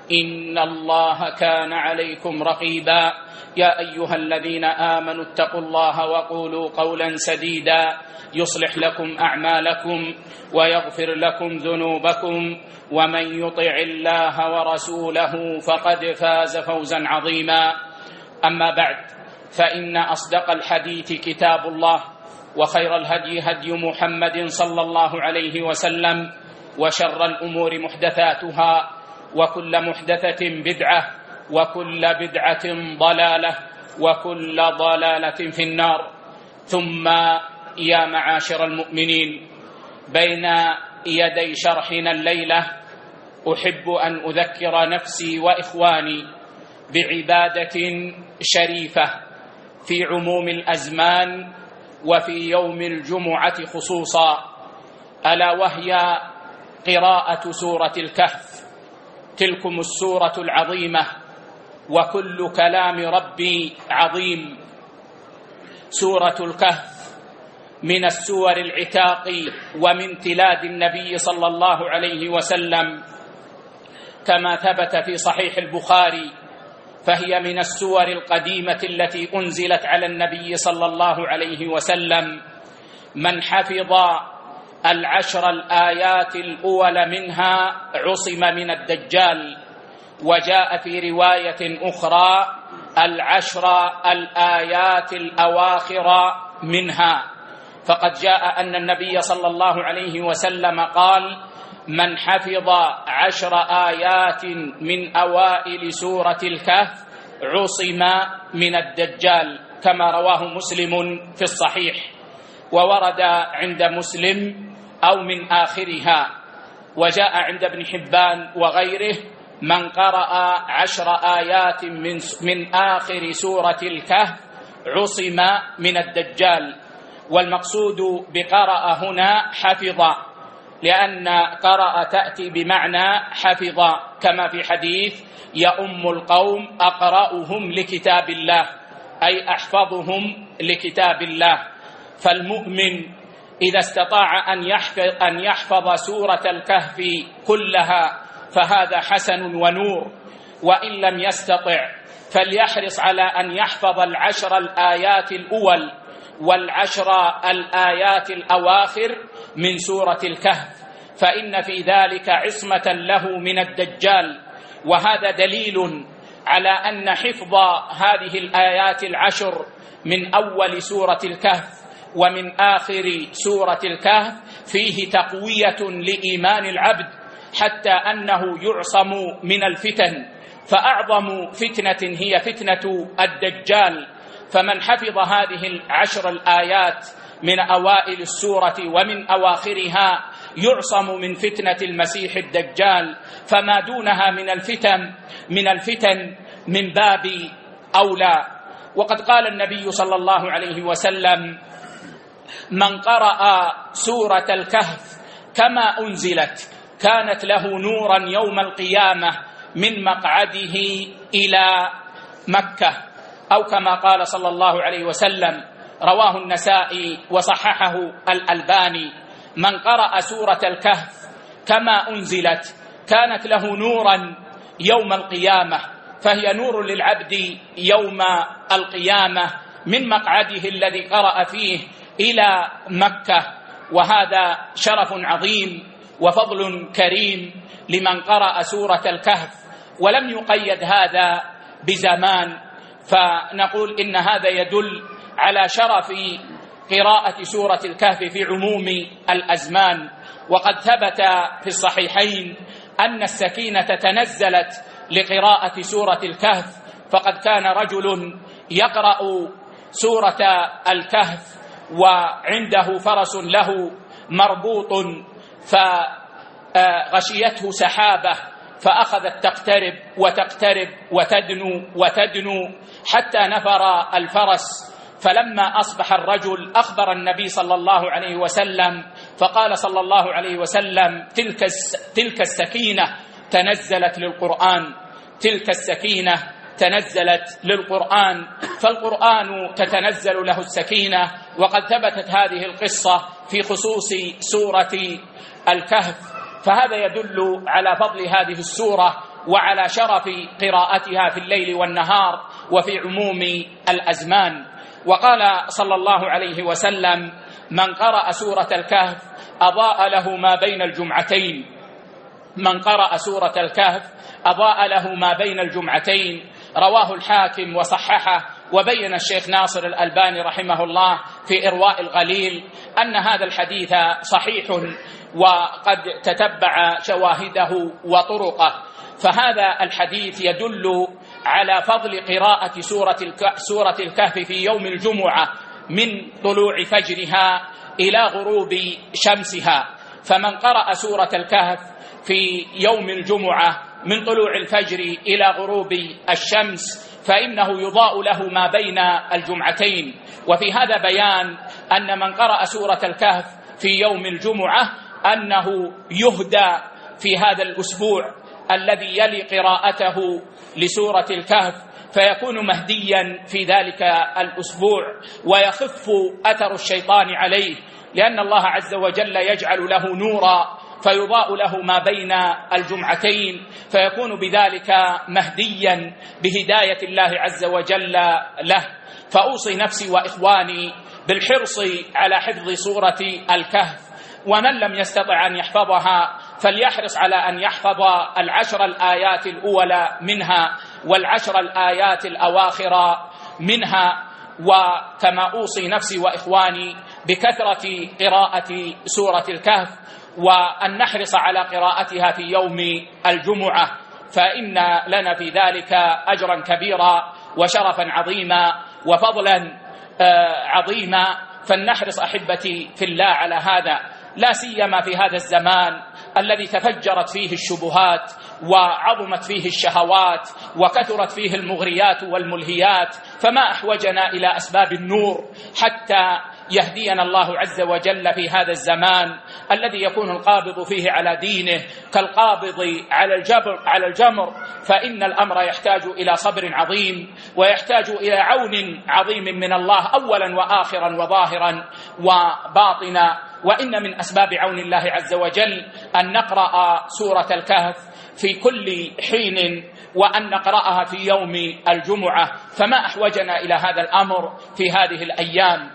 إن الله كان عليكم رقيبا. يا أيها الذين آمنوا اتقوا الله وقولوا قولا سديدا يصلح لكم أعمالكم ويغفر لكم ذنوبكم ومن يطع الله ورسوله فقد فاز فوزا عظيما. أما بعد، فإن أصدق الحديث كتاب الله، وخير الهدي هدي محمد صلى الله عليه وسلم، وشر الأمور محدثاتها، وكل محدثة بدعة، وكل بدعة ضلالة، وكل ضلالة في النار. ثم يا معاشر المؤمنين، بين يدي شرحنا الليلة أحب أن أذكر نفسي وإخواني بعبادة شريفة في عموم الأزمان وفي يوم الجمعة خصوصا، ألا وهي قراءة سورة الكهف. تلكم السورة العظيمة وكل كلام ربي عظيم. سورة الكهف من السور العتاق ومن تلاد النبي صلى الله عليه وسلم، كما ثبت في صحيح البخاري، فهي من السور القديمة التي أنزلت على النبي صلى الله عليه وسلم. من حفظ 10 الآيات الأول منها عصم من الدجال. وجاء في رواية أخرى 10 الآيات الأواخر منها. فقد جاء أن النبي صلى الله عليه وسلم قال: من حفظ 10 آيات من أوائل سورة الكهف عصم من الدجال، كما رواه مسلم في الصحيح. وورد عند مسلم أو من آخرها. وجاء عند ابن حبان وغيره: من قرأ 10 آيات من آخر سورة الكهف عصم من الدجال. والمقصود بقرأ هنا حفظ، لأن قرأ تأتي بمعنى حفظ، كما في حديث: يؤم القوم أقرأهم لكتاب الله، أي أحفظهم لكتاب الله. فالمؤمن إذا استطاع أن يحفظ سورة الكهف كلها فهذا حسن ونور، وإن لم يستطع فليحرص على أن يحفظ 10 الآيات الأول و10 الآيات الأواخر من سورة الكهف، فإن في ذلك عصمة له من الدجال. وهذا دليل على أن حفظ هذه الآيات 10 من أول سورة الكهف ومن آخر سورة الكهف فيه تقوية لإيمان العبد، حتى أنه يعصم من الفتن. فأعظم فتنة هي فتنة الدجال. فمن حفظ هذه 10 الآيات من أوائل السورة ومن أواخرها يعصم من فتنة المسيح الدجال، فما دونها من الفتن من باب أولى. وقد قال النبي صلى الله عليه وسلم: من قرأ سورة الكهف كما أنزلت كانت له نورا يوم القيامة من مقعده إلى مكة، أو كما قال صلى الله عليه وسلم. رواه النسائي وصححه الألباني: من قرأ سورة الكهف كما أنزلت كانت له نورا يوم القيامة، فهي نور للعبد يوم القيامة من مقعده الذي قرأ فيه إلى مكة. وهذا شرف عظيم وفضل كريم لمن قرأ سورة الكهف. ولم يقيد هذا بزمان، فنقول إن هذا يدل على شرف قراءة سورة الكهف في عموم الأزمان. وقد ثبت في الصحيحين أن السكينة تنزلت لقراءة سورة الكهف، فقد كان رجل يقرأ سورة الكهف وعنده فرس له مربوط، فغشيته سحابة فأخذت تقترب وتقترب وتدنو حتى نفر الفرس. فلما أصبح الرجل أخبر النبي صلى الله عليه وسلم، فقال صلى الله عليه وسلم: تلك السكينة تنزلت للقرآن، تلك السكينة تنزلت للقرآن. فالقرآن تتنزل له السكينة. وقد ثبتت هذه القصة في خصوص سورة الكهف، فهذا يدل على فضل هذه السورة وعلى شرف قراءتها في الليل والنهار وفي عموم الأزمان. وقال صلى الله عليه وسلم: من قرأ سورة الكهف أضاء له ما بين الجمعتين. من قرأ سورة الكهف أضاء له ما بين الجمعتين. رواه الحاكم وصححه. وبين الشيخ ناصر الألباني رحمه الله في إرواء الغليل أن هذا الحديث صحيح وقد تتبع شواهده وطرقه. فهذا الحديث يدل على فضل قراءة سورة الكهف في يوم الجمعة من طلوع فجرها إلى غروب شمسها. فمن قرأ سورة الكهف في يوم الجمعة من طلوع الفجر إلى غروب الشمس فإنه يضاء له ما بين الجمعتين. وفي هذا بيان أن من قرأ سورة الكهف في يوم الجمعة أنه يهدى في هذا الأسبوع الذي يلي قراءته لسورة الكهف، فيكون مهديا في ذلك الأسبوع ويخف أثر الشيطان عليه، لأن الله عز وجل يجعل له نورا فيضاء له ما بين الجمعتين، فيكون بذلك مهديا بهداية الله عز وجل له. فأوصي نفسي وإخواني بالحرص على حفظ سورة الكهف، ومن لم يستطع أن يحفظها فليحرص على أن يحفظ 10 الآيات الأولى منها و10 الآيات الأواخر منها. وكما أوصي نفسي وإخواني بكثرة قراءة سورة الكهف، وأن نحرص على قراءتها في يوم الجمعة، فإن لنا في ذلك أجرا كبيرا وشرفا عظيما وفضلا عظيما. فلنحرص أحبتي في الله على هذا، لا سيما في هذا الزمان الذي تفجرت فيه الشبهات وعظمت فيه الشهوات وكثرت فيه المغريات والملهيات. فما أحوجنا إلى أسباب النور حتى يهدينا الله عز وجل في هذا الزمان الذي يكون القابض فيه على دينه كالقابض على الجمر. فإن الأمر يحتاج إلى صبر عظيم، ويحتاج إلى عون عظيم من الله أولا وآخرا وظاهرا وباطنا. وإن من أسباب عون الله عز وجل أن نقرأ سورة الكهف في كل حين، وأن نقرأها في يوم الجمعة. فما أحوجنا إلى هذا الأمر في هذه الأيام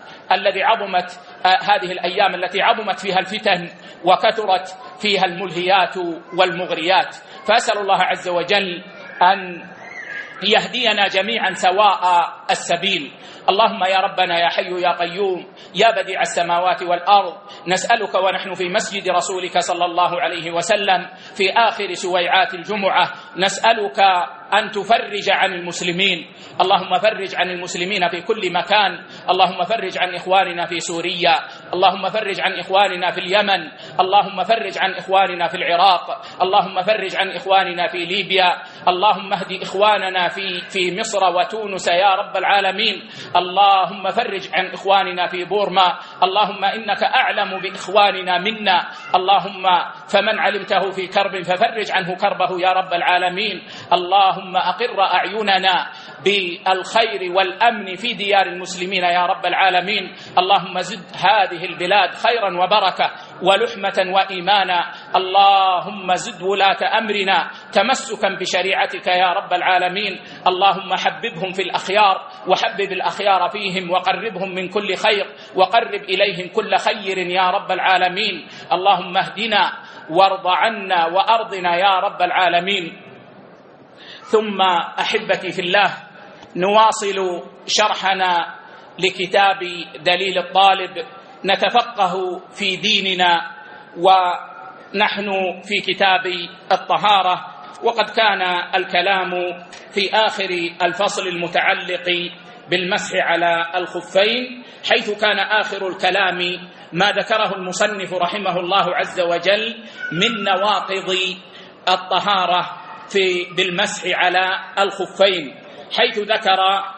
التي عظمت فيها الفتن وكثرت فيها الملهيات والمغريات. فأسأل الله عز وجل أن يهدينا جميعا سواء السبيل. اللهم يا ربنا يا حي يا قيوم يا بديع السماوات والأرض، نسألك ونحن في مسجد رسولك صلى الله عليه وسلم في آخر سويعات الجمعة، نسألك أن تفرج عن المسلمين. اللهم فرج عن المسلمين في كل مكان. اللهم فرج عن إخواننا في سوريا، اللهم فرج عن إخواننا في اليمن، اللهم فرج عن إخواننا في العراق، اللهم فرج عن إخواننا في ليبيا، اللهم اهد إخواننا في مصر وتونس يا رب العالمين، اللهم فرج عن إخواننا في بورما، اللهم إنك أعلم بإخواننا منا، اللهم فمن علمته في كرب ففرج عنه كربه يا رب العالمين. اللهم أقر أعيننا بالخير والأمن في ديار المسلمين يا رب العالمين. اللهم زد هذه البلاد خيرا وبركة ولحمة وإيمانا. اللهم زد ولاة أمرنا تمسكا بشريعتك يا رب العالمين. اللهم حببهم في الأخيار وحبب الأخيار فيهم وقربهم من كل خير وقرب إليهم كل خير يا رب العالمين. اللهم اهدنا وارض عنا وأرضنا يا رب العالمين. ثم أحبتي في الله، نواصل شرحنا لكتاب دليل الطالب، نتفقه في ديننا ونحن في كتاب الطهارة. وقد كان الكلام في آخر الفصل المتعلق بالمسح على الخفين، حيث كان آخر الكلام ما ذكره المصنف رحمه الله عز وجل من نواقض الطهارة بالمسح على الخفين، حيث ذكر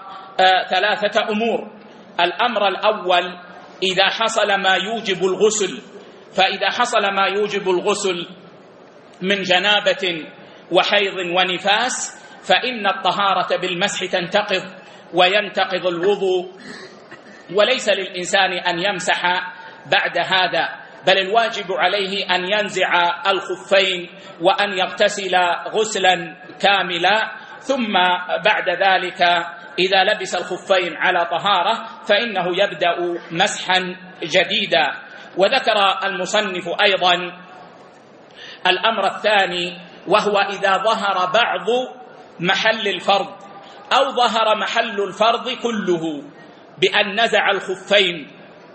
3 أمور. الأمر الأول إذا حصل ما يوجب الغسل، فإذا حصل ما يوجب الغسل من جنابة وحيض ونفاس فإن الطهارة بالمسح تنتقض وينتقض الوضوء، وليس للإنسان أن يمسح بعد هذا، بل الواجب عليه أن ينزع الخفين وأن يغتسل غسلا كاملا، ثم بعد ذلك إذا لبس الخفين على طهارة فإنه يبدأ مسحا جديدا. وذكر المصنف أيضا الأمر الثاني، وهو إذا ظهر بعض محل الفرض أو ظهر محل الفرض كله بأن نزع الخفين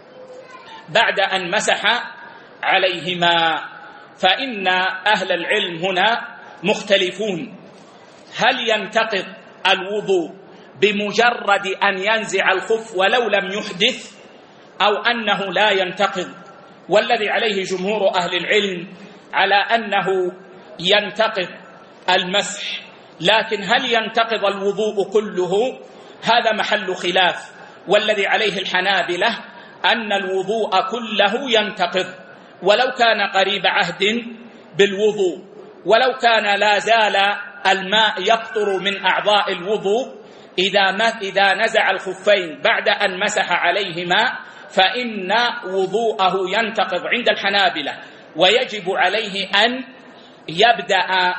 بعد أن مسح عليهما. فإن أهل العلم هنا مختلفون، هل ينتقض الوضوء بمجرد أن ينزع الخف ولو لم يحدث، أو أنه لا ينتقض؟ والذي عليه جمهور أهل العلم على أنه ينتقض المسح، لكن هل ينتقض الوضوء كله؟ هذا محل خلاف، والذي عليه الحنابلة أن الوضوء كله ينتقض ولو كان قريب عهد بالوضوء، ولو كان لا زال الماء يقطر من أعضاء الوضوء إذا نزع الخفين بعد أن مسح عليهما فإن وضوءه ينتقض عند الحنابلة، ويجب عليه أن يبدأ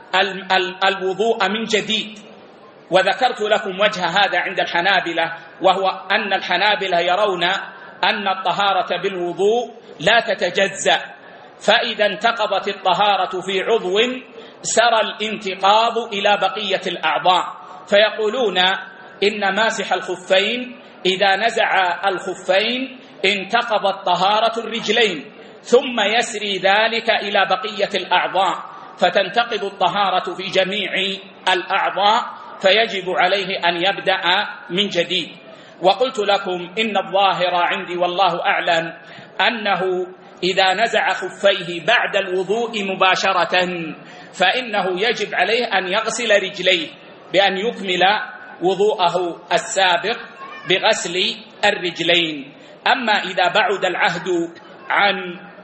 الوضوء من جديد. وذكرت لكم وجه هذا عند الحنابلة، وهو أن الحنابلة يرون أن الطهارة بالوضوء لا تتجزأ، فإذا انتقضت الطهارة في عضو سرى الانتقاض إلى بقية الأعضاء، فيقولون إن ماسح الخفين إذا نزع الخفين انتقضت طهارة الرجلين، ثم يسري ذلك إلى بقية الأعضاء فتنتقض الطهارة في جميع الأعضاء، فيجب عليه أن يبدأ من جديد. وقلت لكم إن الظاهر عندي والله أعلم أنه إذا نزع خفيه بعد الوضوء مباشرة فإنه يجب عليه أن يغسل رجليه بأن يكمل وضوءه السابق بغسل الرجلين. أما إذا بعد العهد عن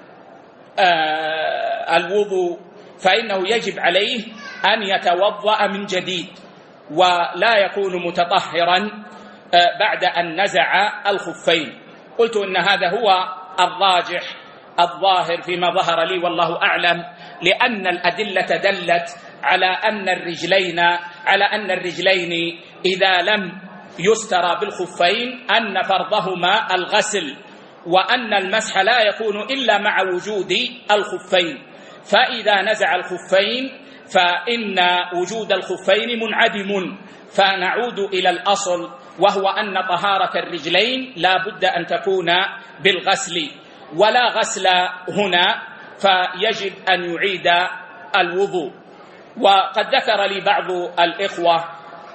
الوضوء فإنه يجب عليه أن يتوضأ من جديد ولا يكون متطهرا بعد أن نزع الخفين. قلت إن هذا هو الراجح الظاهر فيما ظهر لي والله أعلم، لأن الأدلة دلت على أن الرجلين إذا لم يستر بالخفين أن فرضهما الغسل، وأن المسح لا يكون إلا مع وجود الخفين، فإذا نزع الخفين فإن وجود الخفين منعدم، فنعود إلى الأصل وهو أن طهارة الرجلين لا بد أن تكون بالغسل، ولا غسل هنا فيجب أن يعيد الوضوء. وقد ذكر لي بعض الإخوة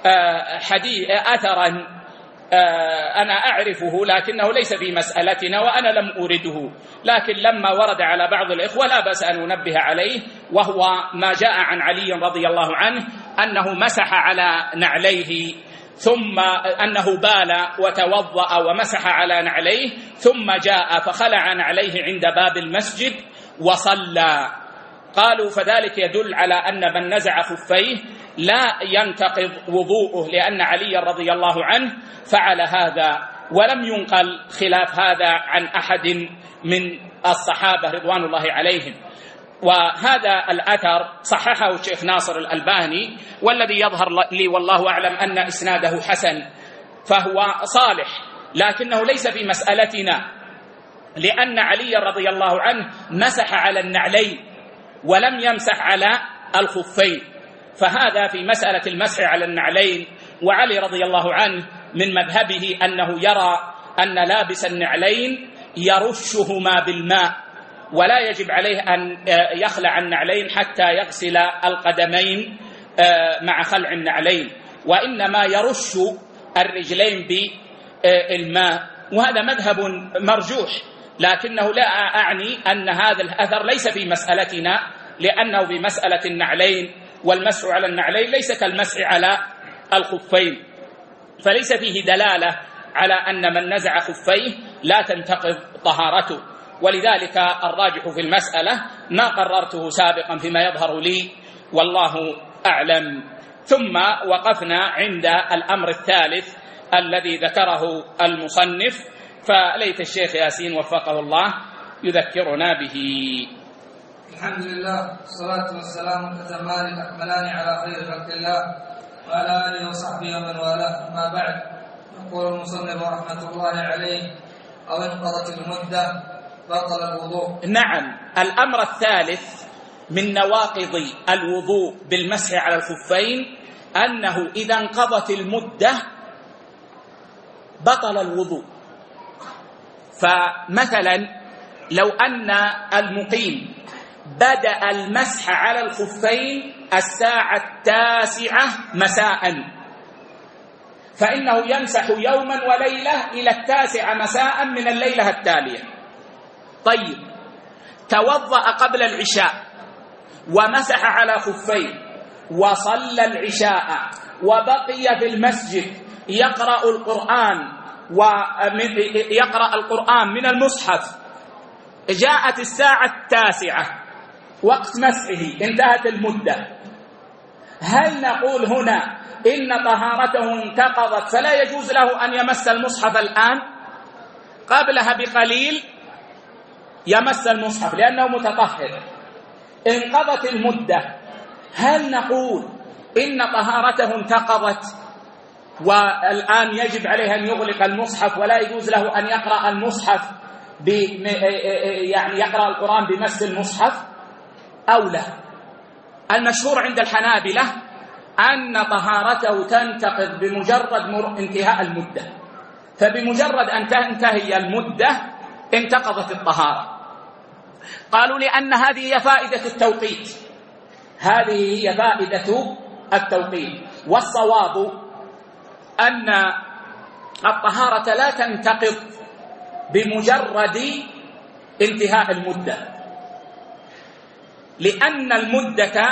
أثرا أنا أعرفه لكنه ليس في مسألتنا وأنا لم أورده، لكن لما ورد على بعض الإخوة لا بأس أن ننبه عليه، وهو ما جاء عن علي رضي الله عنه أنه مسح على نعليه، ثم أنه بال وتوضأ ومسح على نعليه، ثم جاء فخلع نعليه عند باب المسجد وصلى. قالوا فذلك يدل على أن من نزع خفيه لا ينتقض وضوءه، لأن علي رضي الله عنه فعل هذا، ولم ينقل خلاف هذا عن أحد من الصحابة رضوان الله عليهم. وهذا الأثر صححه الشيخ ناصر الألباني، والذي يظهر لي والله أعلم أن إسناده حسن، فهو صالح، لكنه ليس في مسألتنا، لأن علي رضي الله عنه مسح على النعلين ولم يمسح على الخفين، فهذا في مسألة المسح على النعلين. وعلي رضي الله عنه من مذهبه أنه يرى أن لابس النعلين يرشهما بالماء، ولا يجب عليه أن يخلع النعلين حتى يغسل القدمين مع خلع النعلين، وإنما يرش الرجلين بالماء، وهذا مذهب مرجوح، لكنه لا أعني أن هذا الأثر ليس في مسألتنا، لأنه في مسألة النعلين، والمسح على النعلين ليس كالمسح على الخفين، فليس فيه دلالة على أن من نزع خفيه لا تنتقض طهارته. ولذلك الراجح في المسألة ما قررته سابقا فيما يظهر لي والله أعلم. ثم وقفنا عند الأمر الثالث الذي ذكره المصنف، فليت الشيخ ياسين وفقه الله يذكرنا به. الحمد لله والصلاة والسلام الأتمان الأكملان على خير خلق الله وعلى آله وصحبه ومن والاه، أما بعد. يقول المصنف رحمة الله عليه: أو انقضت المدة بطل الوضوء. نعم. الأمر الثالث من نواقض الوضوء بالمسح على الخفين أنه إذا انقضت المدة بطل الوضوء. فمثلا لو أن المقيم بدأ المسح على الخفين 9:00 مساء، فإنه يمسح يوما وليلة إلى 9 مساء من الليلة التالية. طيب، توضأ قبل العشاء ومسح على خفين وصلى العشاء وبقي في المسجد يقرأ القرآن من المصحف، جاءت 9:00 وقت مسحه، انتهت المدة. هل نقول هنا إن طهارته انتقضت فلا يجوز له أن يمس المصحف الآن؟ قبلها بقليل يمس المصحف لأنه متطهر. انقضت المدة، هل نقول إن طهارته انتقضت والآن يجب عليه أن يغلق المصحف ولا يجوز له أن يقرأ المصحف يعني يقرأ القرآن بمس المصحف أو لا؟ المشهور عند الحنابلة أن طهارته تنتقض بمجرد انتهاء المدة، فبمجرد أن تنتهي المدة انتقضت الطهارة. قالوا لأن هذه هي فائدة التوقيت، هذه هي فائدة التوقيت. والصواب أن الطهارة لا تنتقض بمجرد انتهاء المدة، لأن المدة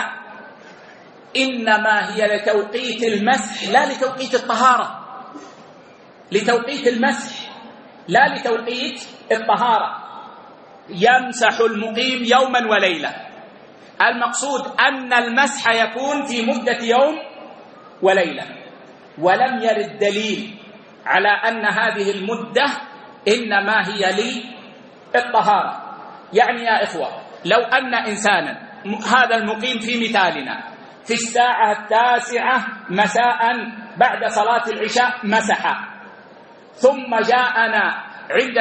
إنما هي لتوقيت المسح لا لتوقيت الطهارة، لتوقيت المسح لا لتوقيت الطهارة. يمسح المقيم يوما وليلة، المقصود أن المسح يكون في مدة يوم وليلة، ولم يرد دليل على أن هذه المدة إنما هي للطهارة. يعني يا إخوة، لو أن إنسانا، هذا المقيم في مثالنا، في 9:00 مساء بعد صلاة العشاء مسح، ثم جاءنا عند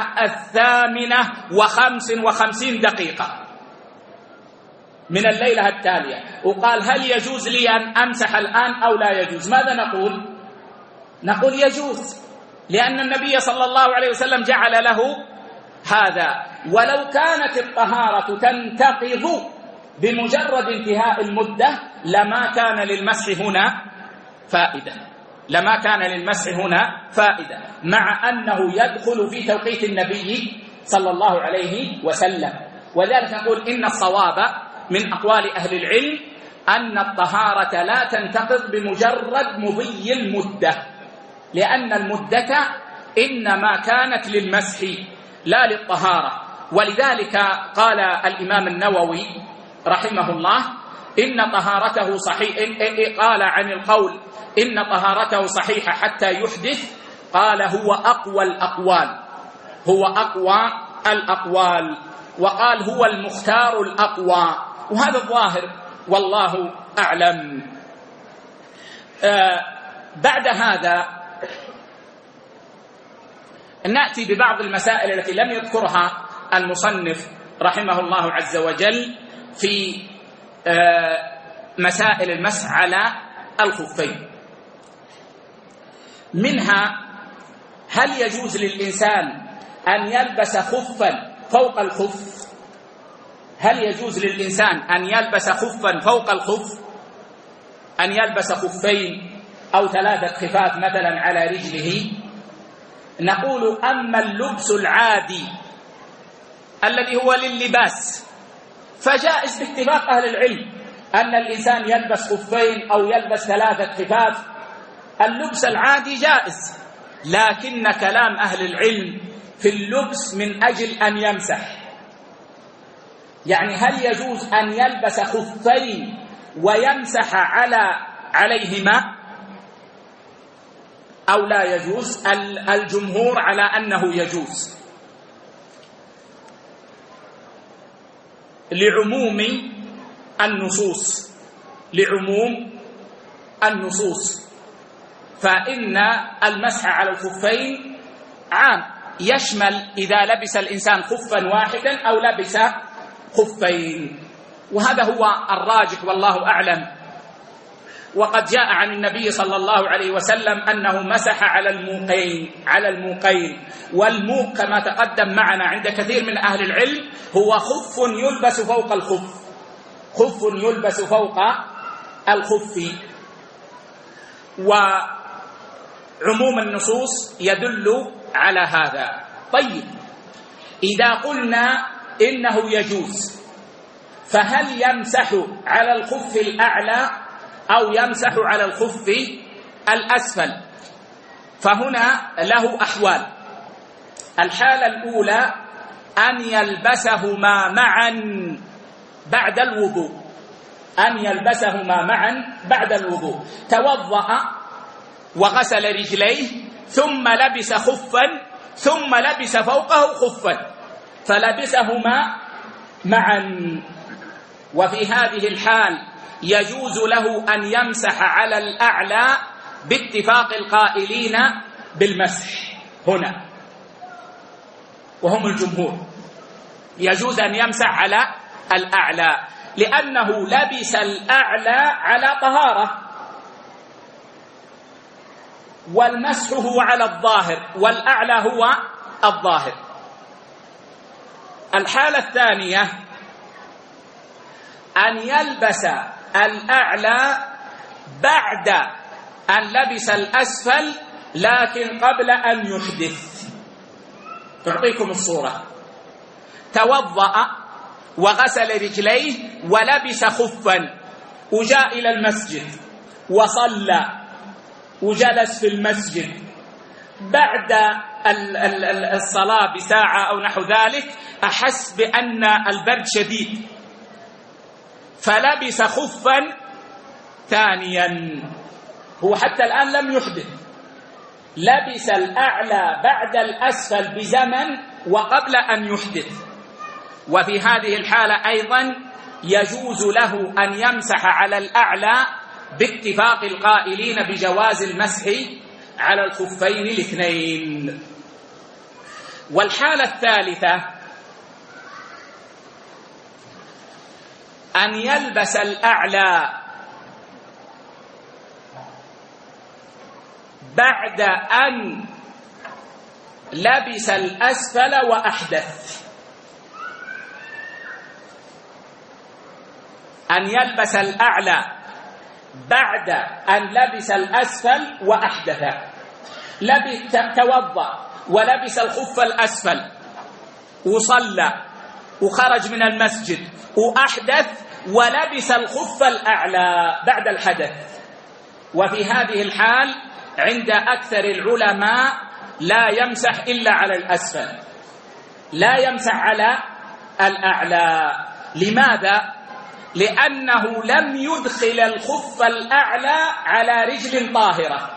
8:55 من الليلة التالية وقال: هل يجوز لي أن أمسح الآن أو لا يجوز؟ ماذا نقول؟ نقول يجوز، لأن النبي صلى الله عليه وسلم جعل له هذا. ولو كانت الطهارة تنتقض بمجرد انتهاء المدة لما كان للمسح هنا فائدة، لما كان للمسح هنا فائدة، مع أنه يدخل في توقيت النبي صلى الله عليه وسلم. ولذلك نقول إن الصواب من أقوال أهل العلم أن الطهارة لا تنتقض بمجرد مضي المدة، لأن المدة إنما كانت للمسح لا للطهارة. ولذلك قال الإمام النووي رحمه الله إن طهارته صحيح، قال عن القول إن طهارته صحيحة حتى يحدث، قال هو أقوى الأقوال، هو أقوى الأقوال، وقال هو المختار الأقوى، وهذا الظاهر والله أعلم. بعد هذا نأتي ببعض المسائل التي لم يذكرها المصنف رحمه الله عز وجل في مسائل المسح على الخفين. منها: هل يجوز للإنسان أن يلبس خفا فوق الخف؟ هل يجوز للإنسان أن يلبس خفا فوق الخف؟ أن يلبس خفين أو 3 خفاف مثلا على رجله؟ نقول: أما اللبس العادي الذي هو لللباس فجائز باتفاق أهل العلم أن الإنسان يلبس خفين أو يلبس 3 خفاف، اللبس العادي جائز. لكن كلام أهل العلم في اللبس من أجل أن يمسح، يعني هل يجوز أن يلبس خفين ويمسح عليهما أو لا يجوز؟ الجمهور على أنه يجوز، لعموم النصوص، فإن المسح على الخفين عام، يشمل إذا لبس الإنسان خفا واحدا أو لبس خفين، وهذا هو الراجح والله أعلم. وقد جاء عن النبي صلى الله عليه وسلم أنه مسح على الموقين، والموق كما تقدم معنا عند كثير من أهل العلم هو خف يلبس فوق الخف، وعموم النصوص يدل على هذا. طيب، إذا قلنا إنه يجوز، فهل يمسح على الخف الأعلى أو يمسح على الخف الأسفل؟ فهنا له أحوال. الحالة الأولى أن يلبسهما معا بعد الوضوء، توضأ وغسل رجليه ثم لبس خفا ثم لبس فوقه خفا، فلبسهما معا، وفي هذه الحال يجوز له أن يمسح على الأعلى باتفاق القائلين بالمسح هنا، وهم الجمهور، يجوز أن يمسح على الأعلى لأنه لبس الأعلى على طهارة، والمسح هو على الظاهر والأعلى هو الظاهر. الحالة الثانية أن يلبس الأعلى بعد أن لبس الأسفل لكن قبل أن يحدث. تعطيكم الصورة: توضأ وغسل رجليه ولبس خفا وجاء إلى المسجد وصلى وجلس في المسجد، بعد الصلاة بساعة أو نحو ذلك أحس بأن البرد شديد فلبس خفا ثانيا، هو حتى الآن لم يحدث، لبس الأعلى بعد الأسفل بزمن وقبل أن يحدث، وفي هذه الحالة أيضا يجوز له أن يمسح على الأعلى باتفاق القائلين بجواز المسح على الخفين الاثنين. والحالة الثالثة أن يلبس الأعلى بعد أن لبس الأسفل وأحدث، أن يلبس الأعلى بعد أن لبس الأسفل وأحدث، توضأ ولبس الخف الأسفل وصلى وخرج من المسجد وأحدث ولبس الخف الأعلى بعد الحدث، وفي هذه الحال عند أكثر العلماء لا يمسح إلا على الأسفل، لا يمسح على الأعلى. لماذا؟ لأنه لم يدخل الخف الأعلى على رجل طاهرة،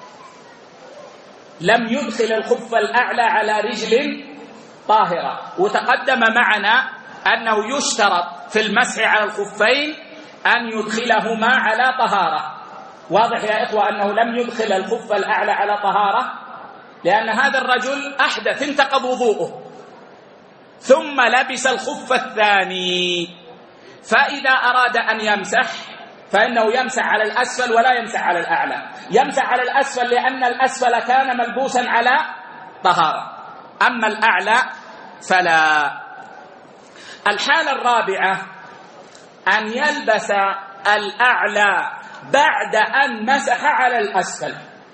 لم يدخل الخف الأعلى على رجل طاهرة، وتقدم معنا أنه يشترط في المسح على الخفين أن يدخلهما على طهارة. واضح يا إخوة أنه لم يدخل الخف الأعلى على طهارة، لأن هذا الرجل أحدث انتقض وضوءه ثم لبس الخف الثاني، فإذا أراد أن يمسح فإنه يمسح على الأسفل ولا يمسح على الأعلى. يمسح على الأسفل لأن الأسفل كان ملبوسا على طهارة، أما الأعلى فلا. الحالة الرابعة أن يلبس الأعلى بعد أن مسح على الأسفل،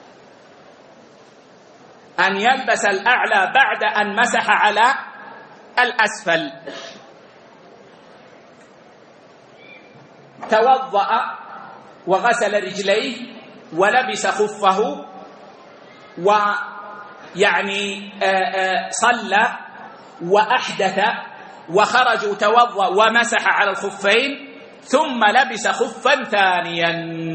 أن يلبس الأعلى بعد أن مسح على الأسفل. توضأ وغسل رجليه ولبس خفه، ويعني صلى وأحدث وخرج وتوضأ ومسح على الخفين ثم لبس خفا ثانيا.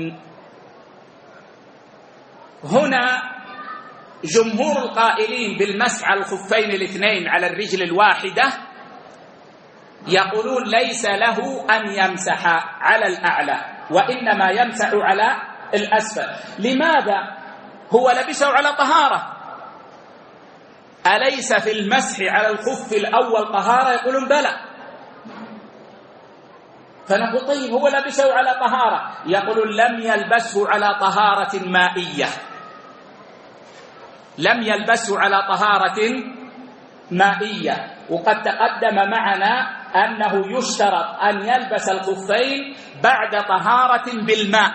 هنا جمهور القائلين بالمسح على الخفين الاثنين على الرجل الواحدة يقولون ليس له أن يمسح على الأعلى، وإنما يمسح على الأسفل. لماذا؟ هو لبسه على طهارة، أليس في المسح على الخف الأول طهارة؟ يقولون بلى. فنقول طيب هو لبسه على طهارة، يقولون لم يلبسه على طهارة مائية، لم يلبسه على طهارة مائية. وقد تقدم معنا أنه يشترط أن يلبس الخفين بعد طهارة بالماء،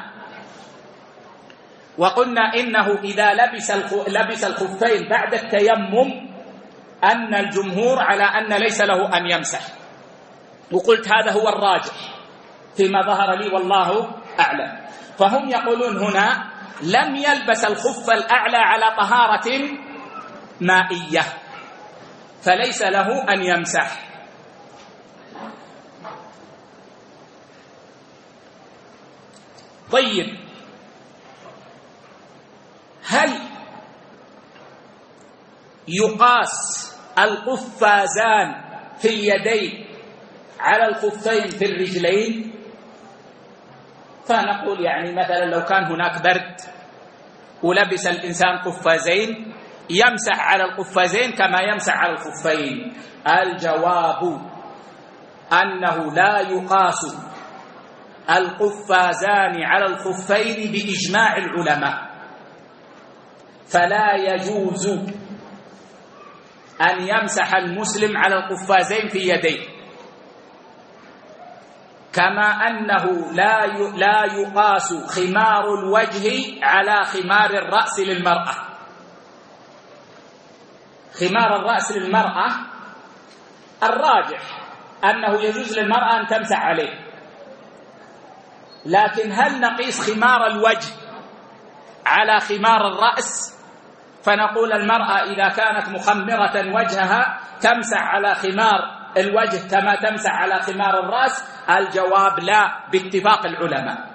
وقلنا إنه إذا لبس الخفين بعد التيمم أن الجمهور على أن ليس له أن يمسح، وقلت هذا هو الراجح فيما ظهر لي والله أعلم. فهم يقولون هنا لم يلبس الخف الأعلى على طهارة مائية فليس له أن يمسح. طيب، هل يقاس القفازان في اليدين على الخفين في الرجلين؟ فنقول يعني مثلا لو كان هناك برد ولبس الإنسان قفازين يمسح على القفازين كما يمسح على الخفين. الجواب أنه لا يقاس القفازان على الخفين بإجماع العلماء، فلا يجوز أن يمسح المسلم على القفازين في يديه، كما أنه لا يقاس خمار الوجه على خمار الرأس للمرأة. خمار الرأس للمرأة الراجح أنه يجوز للمرأة أن تمسح عليه، لكن هل نقيس خمار الوجه على خمار الرأس؟ فنقول المرأة إذا كانت مخمرة وجهها تمسح على خمار الوجه كما تمسح على خمار الرأس. الجواب لا باتفاق العلماء،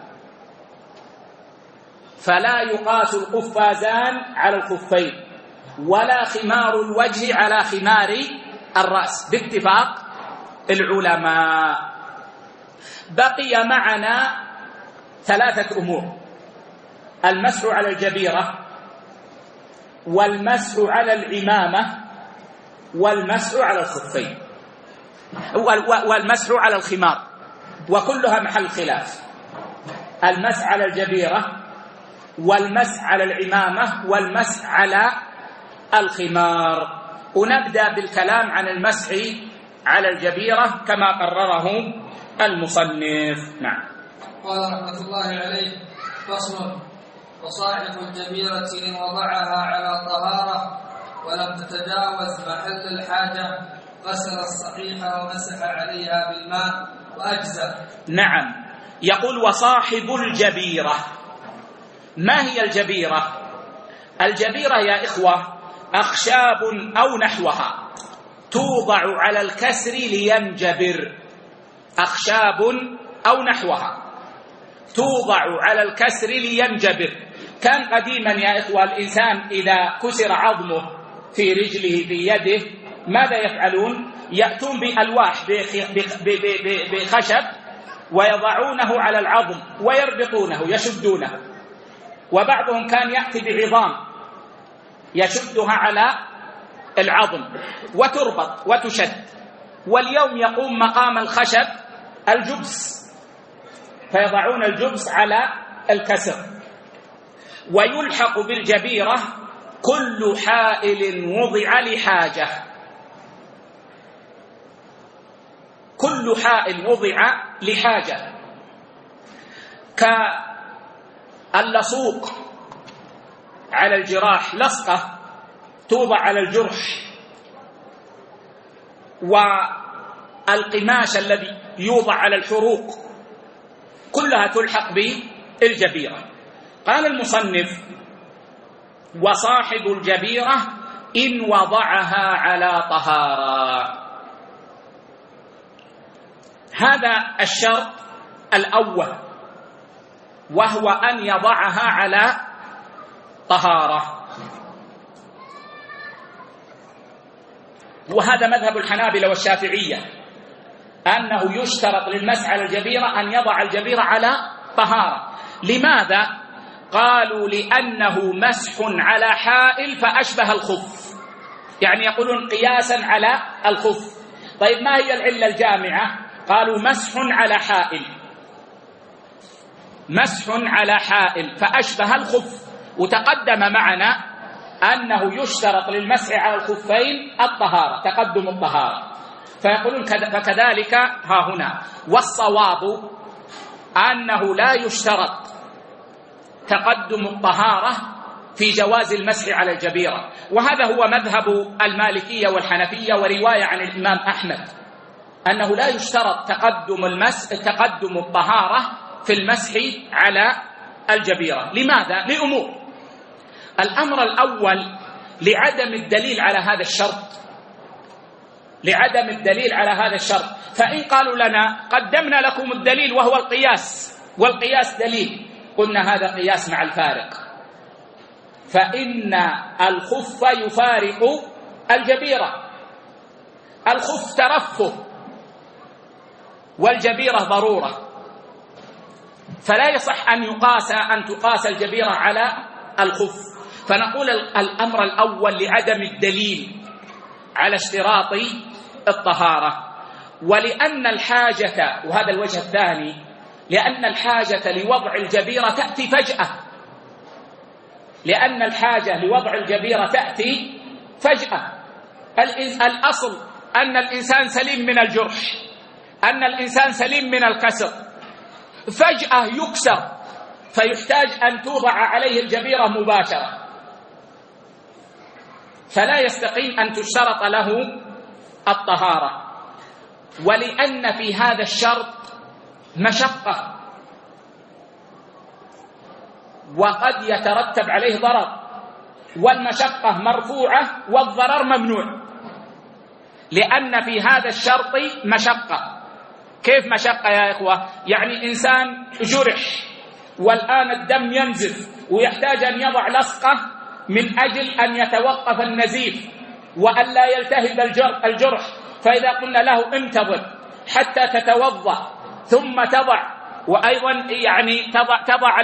فلا يقاس القفازان على الخفين ولا خمار الوجه على خمار الرأس باتفاق العلماء. بقي معنا ثلاثة أمور: المسح على الجبيرة، والمسح على العمامة، والمسح على الخفين، والمسح على الخمار، وكلها محل خلاف. المسح على الجبيرة، والمسح على العمامة، والمسح على الخمار. ونبدأ بالكلام عن المسح على الجبيرة كما قرره المصنف. نعم. قال رحمة الله عليه: فصل: وصاحب الجبيرة إن وضعها على طهارة ولم تتجاوز محل الحاجة غسل الصحيح ومسح عليها بالماء وأجزى. نعم. يقول: وصاحب الجبيرة. ما هي الجبيرة؟ الجبيرة يا إخوة أخشاب أو نحوها توضع على الكسر لينجبر. أخشاب أو نحوها توضع على الكسر لينجبر. كان قديما يا إخوة الإنسان إذا كسر عظمه في رجله في يده ماذا يفعلون؟ يأتون بألواح بخشب ويضعونه على العظم ويربطونه يشدونه، وبعضهم كان يأتي بعظام يشدها على العظم وتربط وتشد. واليوم يقوم مقام الخشب الجبس، فيضعون الجبس على الكسر. ويلحق بالجبيرة كل حائل وضع لحاجة، كل حائل وضع لحاجة، كاللصوق على الجراح، لصقة توضع على الجرح، والقماش الذي يوضع على الحروق، كلها تلحق بالجبيرة. قال المصنف: وصاحب الجبيرة إن وضعها على طهارة. هذا الشرط الأول، وهو أن يضعها على طهارة. وهذا مذهب الحنابلة والشافعية. أنه يشترط للمسح على الجبيرة أن يضع الجبيرة على طهارة. لماذا؟ قالوا لأنه مسح على حائل فأشبه الخف، يعني يقولون قياسا على الخف. طيب ما هي العلة الجامعة؟ قالوا مسح على حائل، مسح على حائل فأشبه الخف. وتقدم معنا أنه يشترط للمسح على الخفين الطهارة، تقدم الطهارة، فيقولون فكذلك ها هنا. والصواب أنه لا يشترط تقدم الطهارة في جواز المسح على الجبيرة، وهذا هو مذهب المالكية والحنفية ورواية عن الإمام أحمد، أنه لا يشترط تقدم الطهارة في المسح على الجبيرة. لماذا؟ لأمور. الأمر الأول لعدم الدليل على هذا الشرط، لعدم الدليل على هذا الشرط. فإن قالوا لنا قدمنا لكم الدليل وهو القياس، والقياس دليل، قلنا هذا قياس مع الفارق، فإن الخف يفارق الجبيرة. الخف ترفه والجبيرة ضرورة، فلا يصح أن تقاس الجبيرة على الخف. فنقول الأمر الأول لعدم الدليل على اشتراط الطهارة، ولأن الحاجة، وهذا الوجه الثاني، لأن الحاجة لوضع الجبيرة تأتي فجأة، لأن الحاجة لوضع الجبيرة تأتي فجأة. الأصل أن الإنسان سليم من الجرح، أن الإنسان سليم من الكسر، فجأة يكسر فيحتاج أن توضع عليه الجبيرة مباشرة، فلا يستقيم أن تشترط له الطهارة. ولأن في هذا الشرط مشقة وقد يترتب عليه ضرر، والمشقة مرفوعة والضرر ممنوع، لأن في هذا الشرط مشقة. كيف مشقة يا إخوة؟ يعني إنسان جرح والآن الدم ينزف ويحتاج أن يضع لصقة من أجل أن يتوقف النزيف وأن لا يلتهب الجرح، فإذا قلنا له انتظر حتى تتوضأ ثم تضع، وأيضا يعني تضع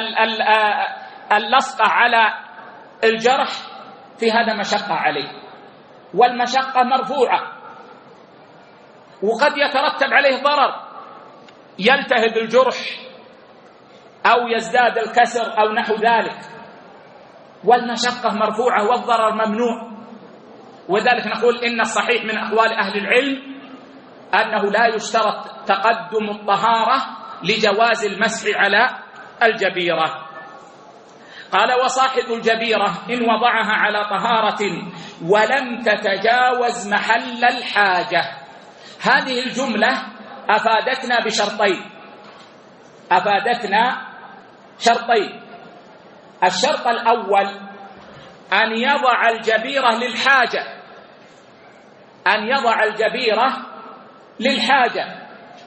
اللصقة على الجرح، في هذا مشقة عليه، والمشقة مرفوعة، وقد يترتب عليه ضرر، يلتهب الجرح أو يزداد الكسر أو نحو ذلك، والمشقة مرفوعة والضرر ممنوع. وذلك نقول إن الصحيح من أقوال أهل العلم أنه لا يشترط تقدم الطهارة لجواز المسح على الجبيرة. قال: وصاحب الجبيرة إن وضعها على طهارة ولم تتجاوز محل الحاجة. هذه الجملة أفادتنا بشرطين، أفادتنا شرطين. الشرط الأول أن يضع الجبيرة للحاجة، أن يضع الجبيرة للحاجة،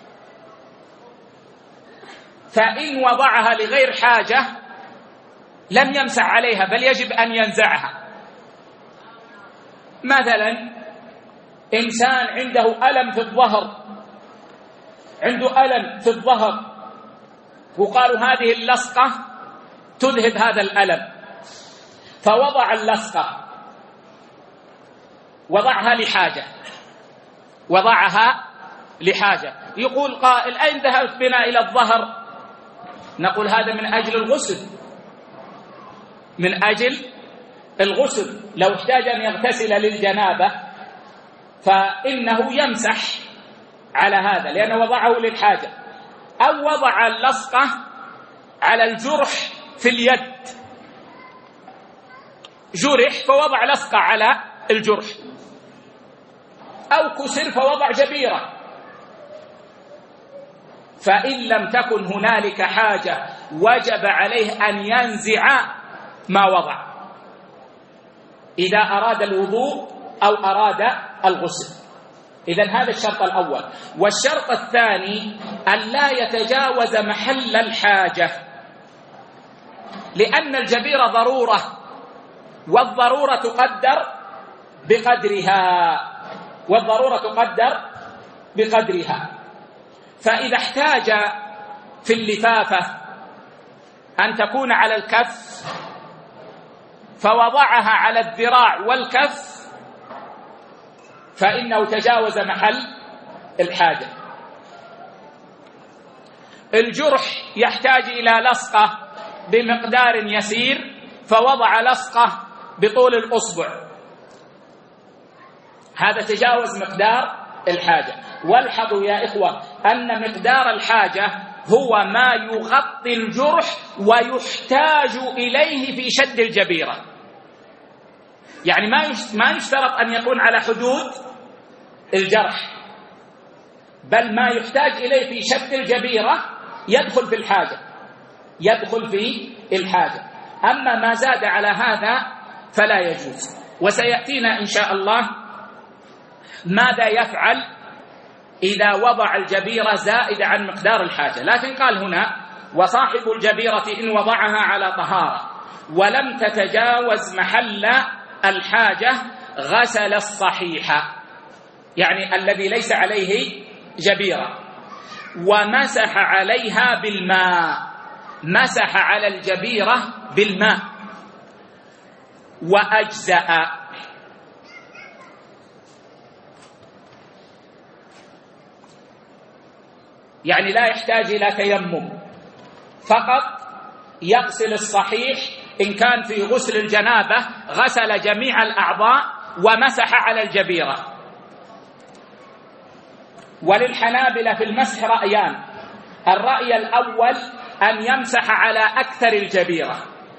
فإن وضعها لغير حاجة لم يمسح عليها بل يجب أن ينزعها. مثلا إنسان عنده ألم في الظهر، عنده ألم في الظهر، وقالوا هذه اللصقة تذهب هذا الألم، فوضع اللصقة، وضعها لحاجة، وضعها لحاجة. يقول قائل: أين ذهبت بنا إلى الظهر؟ نقول: هذا من أجل الغسل، من أجل الغسل. لو احتاج أن يغتسل للجنابة فإنه يمسح على هذا لأنه وضعه للحاجة. أو وضع اللصقة على الجرح في اليد، جرح فوضع لصقة على الجرح، أو كسر فوضع جبيرة. فإن لم تكن هنالك حاجة وجب عليه أن ينزع ما وضع إذا أراد الوضوء أو أراد الغسل. إذن هذا الشرط الأول. والشرط الثاني أن لا يتجاوز محل الحاجة، لأن الجبيرة ضرورة، والضرورة تقدر بقدرها، والضرورة تقدر بقدرها. فإذا احتاج في اللفافة أن تكون على الكف فوضعها على الذراع والكف فإنه تجاوز محل الحاجة. الجرح يحتاج إلى لصقة بمقدار يسير فوضع لصقة بطول الأصبع، هذا تجاوز مقدار الحاجة. والحظوا يا إخوة أن مقدار الحاجة هو ما يغطي الجرح ويحتاج إليه في شد الجبيرة، يعني ما يشترط أن يكون على حدود الجرح، بل ما يحتاج إليه في شد الجبيرة يدخل في الحاجة. أما ما زاد على هذا فلا يجوز. وسيأتينا إن شاء الله ماذا يفعل إذا وضع الجبيرة زائد عن مقدار الحاجة. لكن قال هنا وصاحب الجبيرة إن وضعها على طهارة ولم تتجاوز محل الحاجة غسل الصحيح، يعني الذي ليس عليه جبيرة، ومسح عليها بالماء، مسح على الجبيرة بالماء وأجزأ. يعني لا يحتاج إلى تيمم، فقط يغسل الصحيح. إن كان في غسل الجنابة غسل جميع الأعضاء ومسح على الجبيرة. وللحنابلة في المسح رأيان: الرأي الأول أن يمسح على أكثر الجبيرة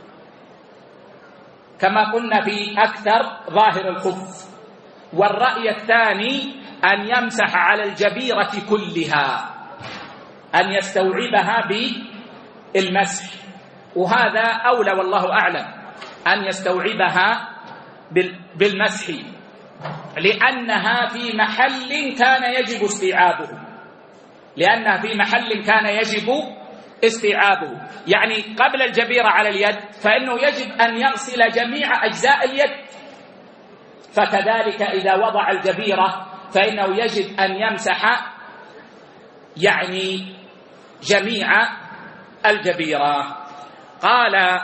كما قلنا في أكثر ظاهر الخف، والرأي الثاني أن يمسح على الجبيرة كلها، أن يستوعبها بالمسح، وهذا أولى والله أعلم أن يستوعبها بالمسح، لأنها في محل كان يجب استيعابه، يعني قبل الجبيرة على اليد فإنه يجب أن يغسل جميع أجزاء اليد، فكذلك إذا وضع الجبيرة فإنه يجب أن يمسح يعني جميع الجبيرة. قال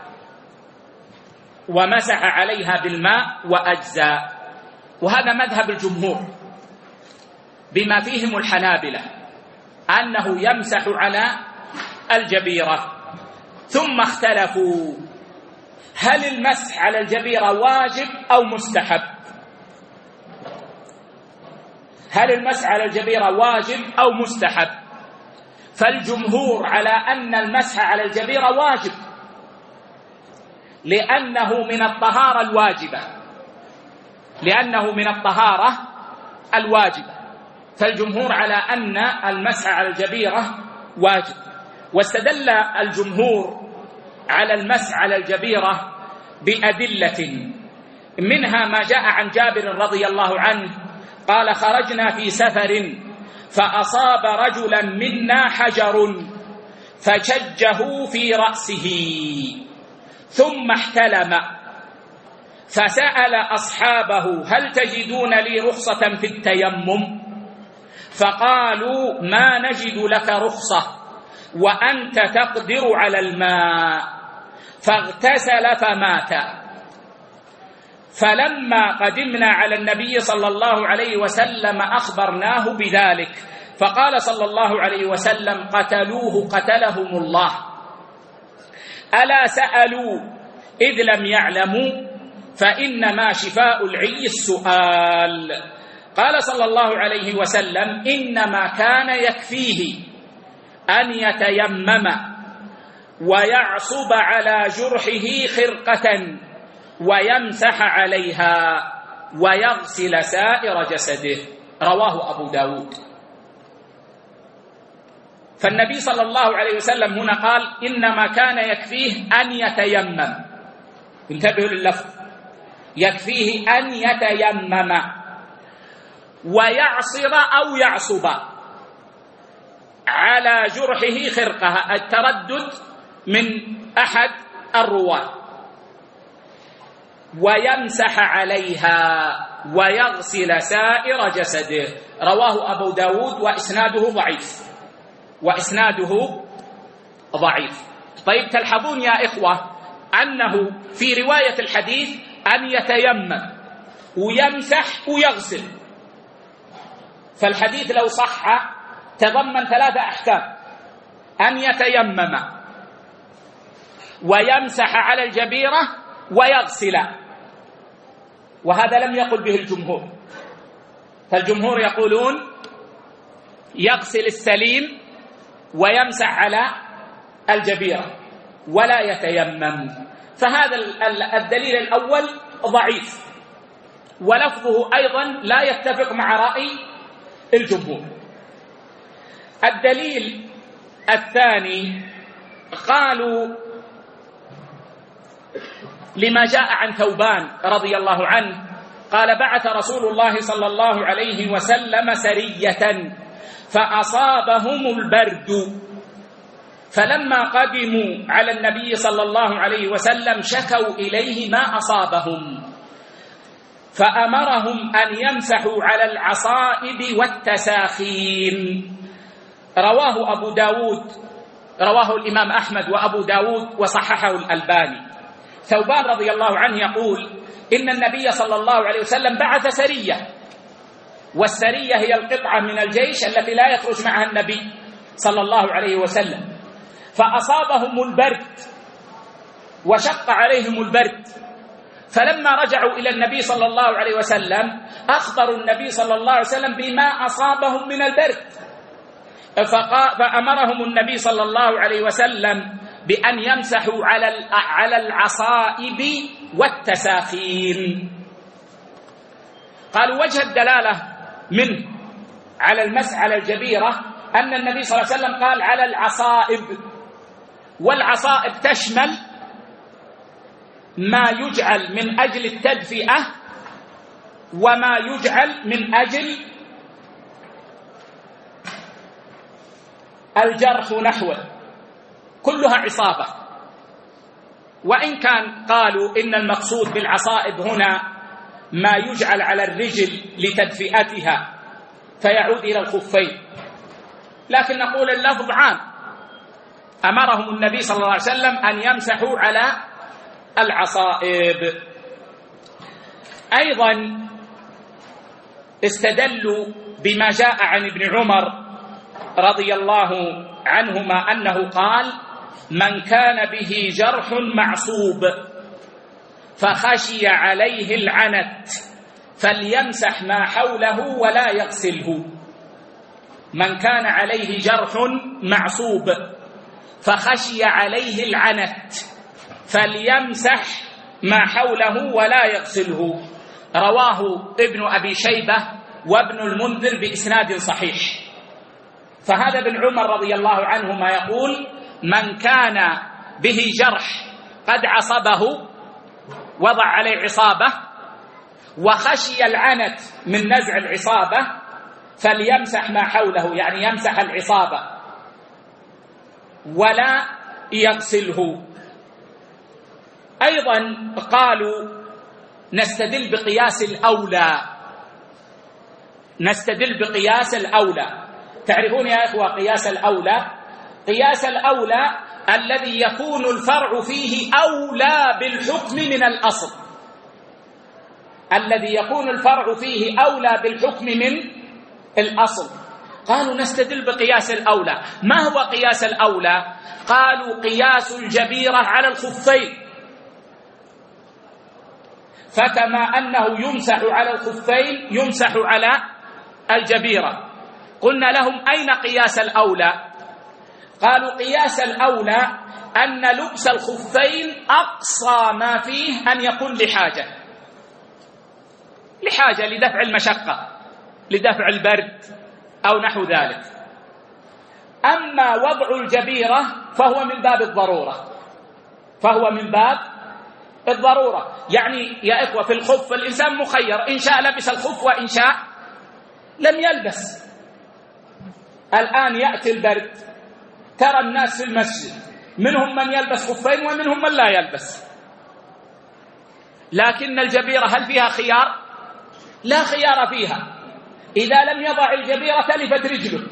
ومسح عليها بالماء وأجزاء، وهذا مذهب الجمهور بما فيهم الحنابلة أنه يمسح على الجبيرة. ثم اختلفوا هل المسح على الجبيرة واجب أو مستحب؟ هل المسح على الجبيرة واجب أو مستحب؟ فالجمهور على أن المسح على الجبيرة واجب، لأنه من الطهارة الواجبة، فالجمهور على أن المسح على الجبيرة واجب. واستدل الجمهور على المسح على الجبيرة بأدلة، منها ما جاء عن جابر رضي الله عنه قال خرجنا في سفر فأصاب رجلا منا حجر فشجه في رأسه ثم احتلم، فسأل أصحابه هل تجدون لي رخصة في التيمم؟ فقالوا ما نجد لك رخصة وأنت تقدر على الماء، فاغتسل فمات. فلما قدمنا على النبي صلى الله عليه وسلم أخبرناه بذلك، فقال صلى الله عليه وسلم قتلوه قتلهم الله، ألا سألوا إذ لم يعلموا؟ فإنما شفاء العي السؤال. قال صلى الله عليه وسلم إنما كان يكفيه أن يتيمم ويعصب على جرحه خرقة ويمسح عليها ويغسل سائر جسده، رواه أبو داود. فالنبي صلى الله عليه وسلم هنا قال إنما كان يكفيه أن يتيمم، انتبهوا لللفظ، يكفيه أن يتيمم ويعصر أو يعصب على جرحه خرقة، التردد من أحد الرواة ويمسح عليها ويغسل سائر جسده. رواه أبو داود وإسناده ضعيف. طيب، تلحظون يا إخوة أنه في رواية الحديث أن يتيمم ويمسح ويغسل، فالحديث لو صح تضمن 3 أحكام: أن يتيمم ويمسح على الجبيرة ويغسل، وهذا لم يقل به الجمهور، فالجمهور يقولون يغسل السليم ويمسح على الجبيرة ولا يتيمم. فهذا الدليل الأول ضعيف، ولفظه أيضا لا يتفق مع رأي الجمهور. الدليل الثاني قالوا لما جاء عن ثوبان رضي الله عنه قال: بعث رسول الله صلى الله عليه وسلم سرية فأصابهم البرد، فلما قدموا على النبي صلى الله عليه وسلم شكوا إليه ما أصابهم، فأمرهم أن يمسحوا على العصائب والتساخين. رواه الإمام أحمد وأبو داود وصححه الألباني. ثوبان رضي الله عنه يقول إن النبي صلى الله عليه وسلم بعث سرية، والسرية هي القطعة من الجيش التي لا يخرج معها النبي صلى الله عليه وسلم، فأصابهم البرد وشق عليهم البرد، فلما رجعوا إلى النبي صلى الله عليه وسلم أخبروا النبي صلى الله عليه وسلم بما أصابهم من البرد، فأمرهم النبي صلى الله عليه وسلم بأن يمسحوا على العصائب والتساخين. قالوا وجه الدلالة منه على المسح على الجبيرة أن النبي صلى الله عليه وسلم قال على العصائب، والعصائب تشمل ما يجعل من أجل التدفئة وما يجعل من أجل الجرح نحوه، كلها عصابة. وإن كان قالوا إن المقصود بالعصائب هنا ما يجعل على الرجل لتدفئتها فيعود إلى الخفين، لكن نقول اللفظ عام، أمرهم النبي صلى الله عليه وسلم أن يمسحوا على العصائب. أيضا استدلوا بما جاء عن ابن عمر رضي الله عنهما أنه قال: من كان به جرح معصوب فخشي عليه العنت فليمسح ما حوله ولا يغسله. من كان عليه جرح معصوب فخشي عليه العنت فليمسح ما حوله ولا يغسله. رواه ابن أبي شيبة وابن المنذر بإسناد صحيح. فهذا ابن عمر رضي الله عنهما يقول: من كان به جرح قد عصبه، وضع عليه عصابة، وخشي العنت من نزع العصابة فليمسح ما حوله، يعني يمسح العصابة ولا يغسله. أيضا قالوا نستدل بقياس الأولى. تعرفون يا إخوة قياس الأولى؟ قياس الأولى الذي يكون الفرع فيه أولى بالحكم من الأصل، الذي يكون الفرع فيه أولى بالحكم من الأصل. قالوا نستدل بقياس الأولى. ما هو قياس الأولى؟ قالوا قياس الجبيرة على الخفين، فكما أنه يمسح على الخفين يمسح على الجبيرة. قلنا لهم أين قياس الأولى؟ قالوا قياس الأولى أن لبس الخفين أقصى ما فيه أن يكون لحاجة لدفع المشقة، لدفع البرد أو نحو ذلك. أما وضع الجبيرة فهو من باب الضرورة. يعني يا إخوة في الخف الإنسان مخير، إن شاء لبس الخف وإن شاء لم يلبس. الآن يأتي البرد، ترى الناس في المسجد منهم من يلبس خفين ومنهم من لا يلبس. لكن الجبيرة هل فيها خيار؟ لا خيار فيها. إذا لم يضع الجبيرة تلفت رجله،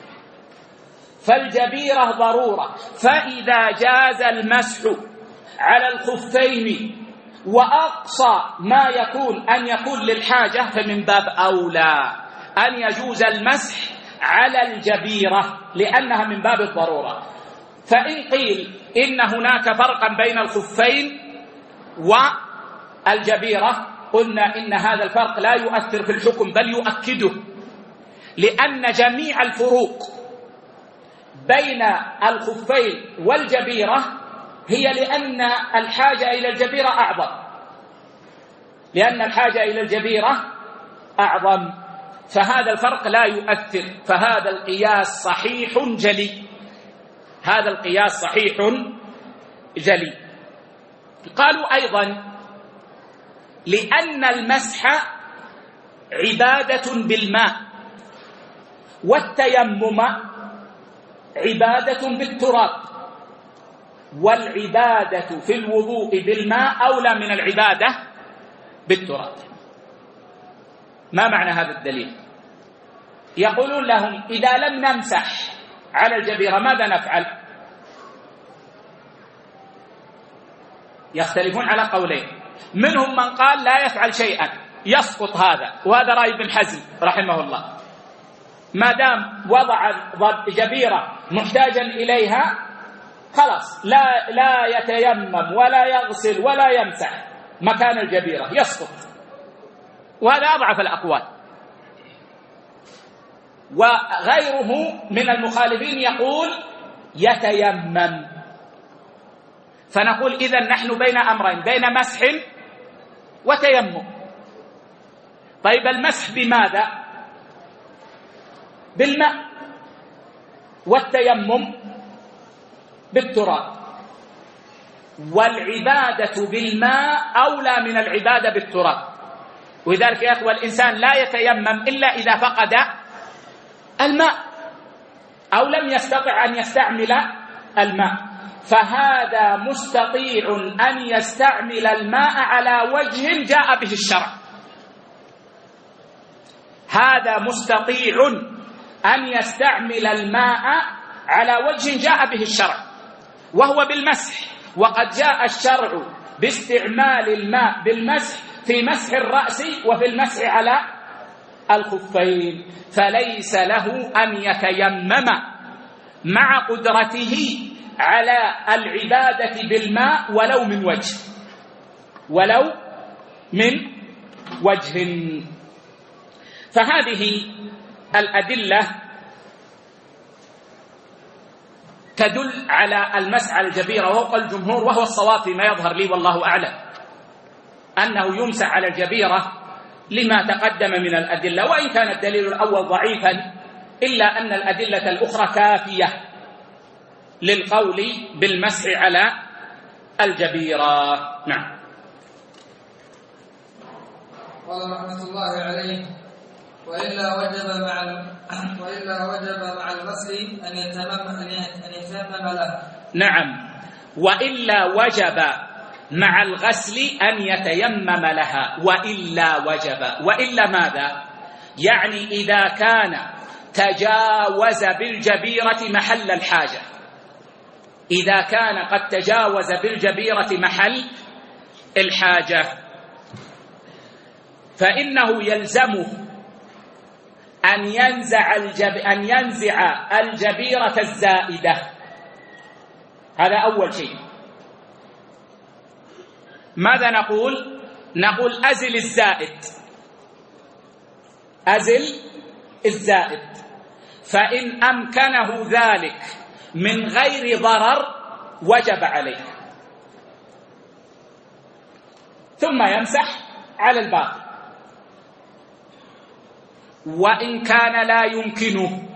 فالجبيرة ضرورة. فإذا جاز المسح على الخفين وأقصى ما يكون أن يكون للحاجة، فمن باب أولى أن يجوز المسح على الجبيرة لأنها من باب الضرورة. فإن قيل إن هناك فرقا بين الخفين والجبيرة، قلنا إن هذا الفرق لا يؤثر في الحكم بل يؤكده، لأن جميع الفروق بين الخفين والجبيرة هي لأن الحاجة إلى الجبيرة أعظم، لأن الحاجة إلى الجبيرة أعظم، فهذا الفرق لا يؤثر. فهذا القياس صحيح جلي، هذا القياس صحيح جلي. قالوا أيضا لأن المسح عبادة بالماء والتيمم عبادة بالتراب، والعبادة في الوضوء بالماء أولى من العبادة بالتراب. ما معنى هذا الدليل؟ يقولون لهم إذا لم نمسح على الجبيرة ماذا نفعل؟ يختلفون على قولين، منهم من قال لا يفعل شيئا يسقط هذا، وهذا رأي ابن حزم رحمه الله، ما دام وضع جبيرة محتاجا إليها خلاص لا يتيمم ولا يغسل ولا يمسح مكان الجبيرة، يسقط، وهذا أضعف الأقوال. وغيره من المخالفين يقول يتيمم. فنقول إذن نحن بين أمرين، بين مسح وتيمم. طيب المسح بماذا؟ بالماء، والتيمم بالتراب، والعبادة بالماء أولى من العبادة بالتراب. ولذلك يا أخوة الإنسان لا يتيمم إلا إذا فقد الماء أو لم يستطع أن يستعمل الماء، فهذا مستطيع أن يستعمل الماء على وجه جاء به الشرع، هذا مستطيع أن يستعمل الماء على وجه جاء به الشرع وهو بالمسح. وقد جاء الشرع باستعمال الماء بالمسح في مسح الرأس وفي المسح على الخفين، فليس له أن يتيمم مع قدرته على العبادة بالماء ولو من وجه. فهذه الأدلة تدل على المسح على الجبيرة، وهو قول الجمهور، وهو الصواب فيما يظهر لي والله أعلم، أنه يمسح على الجبيرة لما تقدم من الأدلة، وإن كان الدليل الأول ضعيفا إلا أن الأدلة الأخرى كافية للقول بالمسح على الجبيرة. نعم. قال رحمة الله عليه: وإلا وجب مع الغسل أن يتيمم له. نعم، وإلا وجب مع الغسل أن يتيمم لها. وإلا ماذا؟ يعني إذا كان تجاوز بالجبيرة محل الحاجة، إذا كان قد تجاوز بالجبيرة محل الحاجة فإنه يلزمه أن ينزع الجبيرة الزائدة. هذا أول شيء. ماذا نقول؟ نقول أزل الزائد، فإن أمكنه ذلك من غير ضرر وجب عليه، ثم يمسح على الباقي. وإن كان لا يمكنه،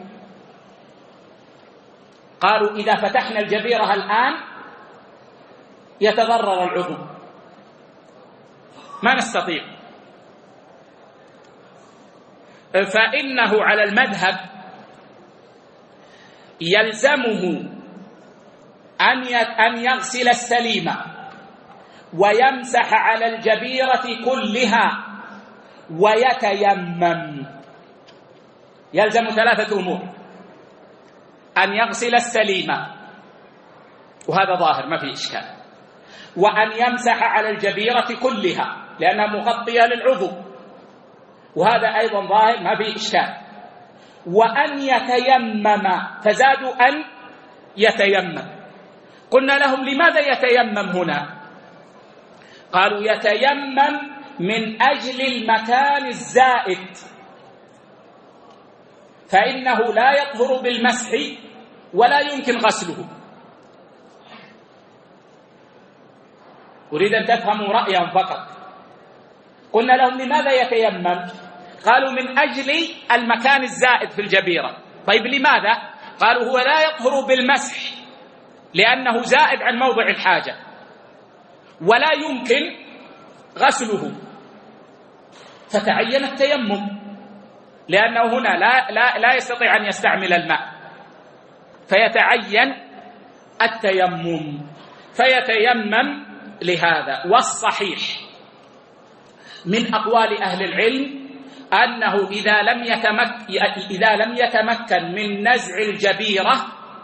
قالوا إذا فتحنا الجبيرة الآن يتضرر العضو، ما نستطيع، فإنه على المذهب يلزمه أن يغسل السليم ويمسح على الجبيرة كلها ويتيمم. يلزم 3 أمور: أن يغسل السليمة، وهذا ظاهر ما في إشكال، وأن يمسح على الجبيرة كلها لأنها مغطية للعضو، وهذا أيضا ظاهر ما في إشكال، وأن يتيمم، فزادوا أن يتيمم. قلنا لهم: لماذا يتيمم هنا؟ قالوا: يتيمم من أجل المكان الزائد، فإنه لا يطهر بالمسح ولا يمكن غسله. أريد أن تفهموا رأيهم فقط. قلنا لهم: لماذا يتيمم؟ قالوا: من أجل المكان الزائد في الجبيرة. طيب لماذا؟ قالوا: هو لا يطهر بالمسح لأنه زائد عن موضع الحاجة، ولا يمكن غسله، فتعين التيمم، لأنه هنا لا يستطيع أن يستعمل الماء، فيتعين التيمم، فيتيمم لهذا. والصحيح من أقوال أهل العلم أنه إذا لم يتمكن من نزع الجبيرة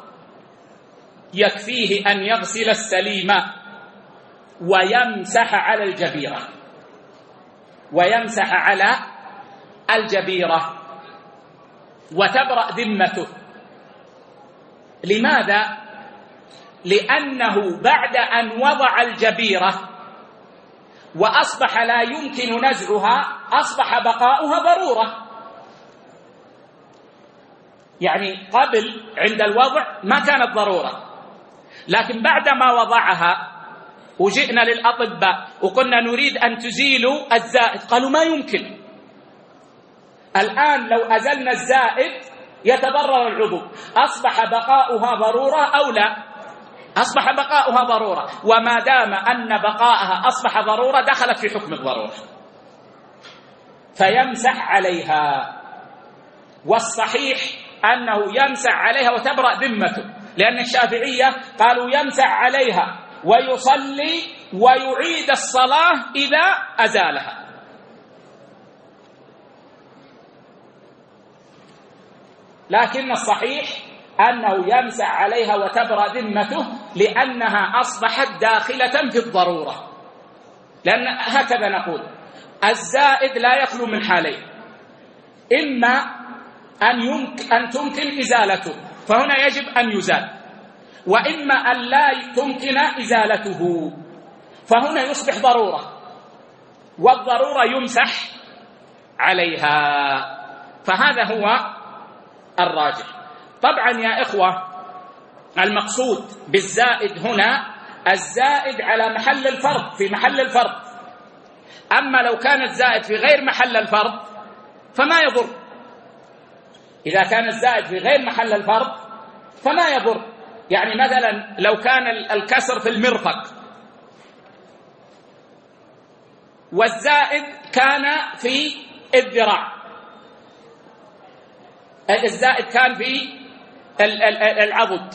يكفيه أن يغسل السليمة ويمسح على الجبيرة، ويمسح على الجبيرة وتبرأ ذمته. لماذا؟ لأنه بعد أن وضع الجبيرة وأصبح لا يمكن نزعها أصبح بقاؤها ضرورة. يعني قبل عند الوضع ما كانت ضرورة، لكن بعدما وضعها وجئنا للأطباء وقلنا نريد أن تزيلوا الزائد، قالوا ما يمكن. الآن لو أزلنا الزائد يتضرر العضو، أصبح بقاؤها ضرورة أو لا؟ أصبح بقاؤها ضرورة، وما دام أن بقاءها أصبح ضرورة دخلت في حكم الضرورة، فيمسح عليها. والصحيح أنه يمسح عليها وتبرأ ذمته، لأن الشافعية قالوا يمسح عليها ويصلي ويعيد الصلاة إذا أزالها. لكن الصحيح أنه يمسح عليها وتبرأ ذمته لأنها أصبحت داخلة في الضرورة. لأن هكذا نقول: الزائد لا يخلو من حالين: إما أن تمكن إزالته فهنا يجب أن يزال، وإما أن لا تمكن إزالته فهنا يصبح ضرورة، والضرورة يمسح عليها. فهذا هو الراجح. طبعا يا إخوة، المقصود بالزائد هنا الزائد على محل الفرض، في محل الفرض. أما لو كان الزائد في غير محل الفرض فما يضر. إذا كان الزائد في غير محل الفرض فما يضر. يعني مثلا لو كان الكسر في المرفق والزائد كان في الذراع، الزائد كان في العضد،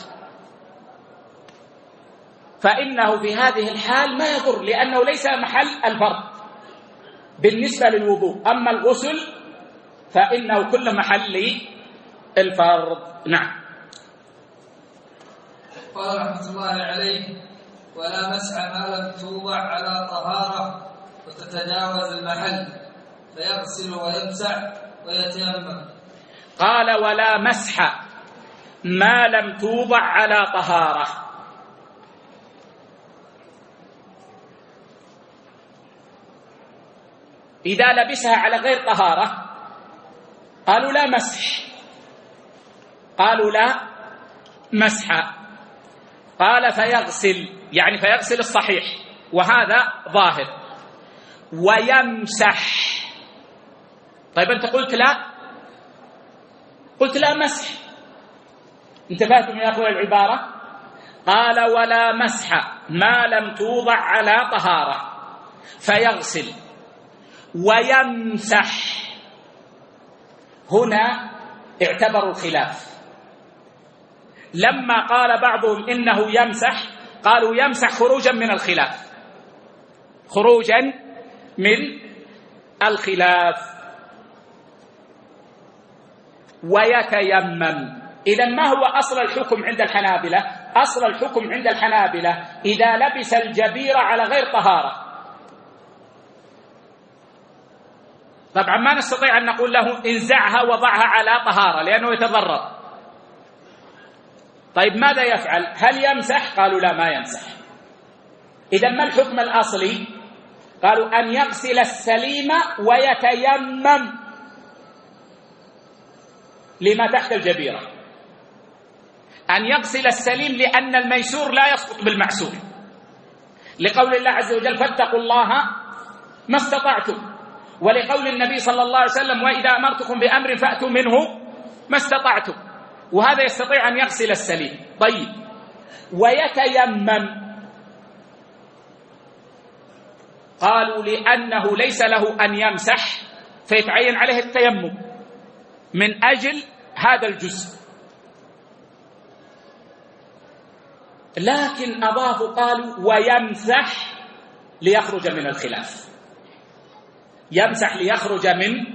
فإنه في هذه الحال ما يضر، لأنه ليس محل الفرض بالنسبة للوضوء. أما الغسل فإنه كل محل الفرض. نعم. قال رحمة الله عليه: ولا مسح ما لم توضع على طهارة وتتجاوز المحل، فيغسل ويمسح ويتيمم. قال: ولا مسح ما لم توضع على طهارة. إذا لبسها على غير طهارة قالوا لا مسح، قالوا لا مسح. قال: فيغسل، يعني فيغسل الصحيح، وهذا ظاهر، ويمسح. طيب أنت قلت لا مسح، انتبهتم يا أخوة العبارة؟ قال: ولا مسح ما لم توضع على طهارة، فيغسل ويمسح. هنا اعتبروا الخلاف. لما قال بعضهم إنه يمسح قالوا يمسح خروجا من الخلاف، خروجا من الخلاف. ويتيمم. إذن ما هو أصل الحكم عند الحنابلة؟ أصل الحكم عند الحنابلة إذا لبس الجبيرة على غير طهارة. طبعا ما نستطيع أن نقول له انزعها وضعها على طهارة لأنه يتضرر. طيب ماذا يفعل؟ هل يمسح؟ قالوا لا، ما يمسح. إذن ما الحكم الأصلي؟ قالوا أن يغسل السليم ويتيمم لما تحت الجبيرة. أن يغسل السليم لأن الميسور لا يسقط بالمعسور، لقول الله عز وجل فاتقوا الله ما استطعتم، ولقول النبي صلى الله عليه وسلم وإذا أمرتكم بأمر فأتوا منه ما استطعتم، وهذا يستطيع أن يغسل السليم. طيب ويتيمم، قالوا لأنه ليس له أن يمسح فيتعين عليه التيمم من أجل هذا الجزء. لكن أضافوا قالوا ويمسح ليخرج من الخلاف، يمسح ليخرج من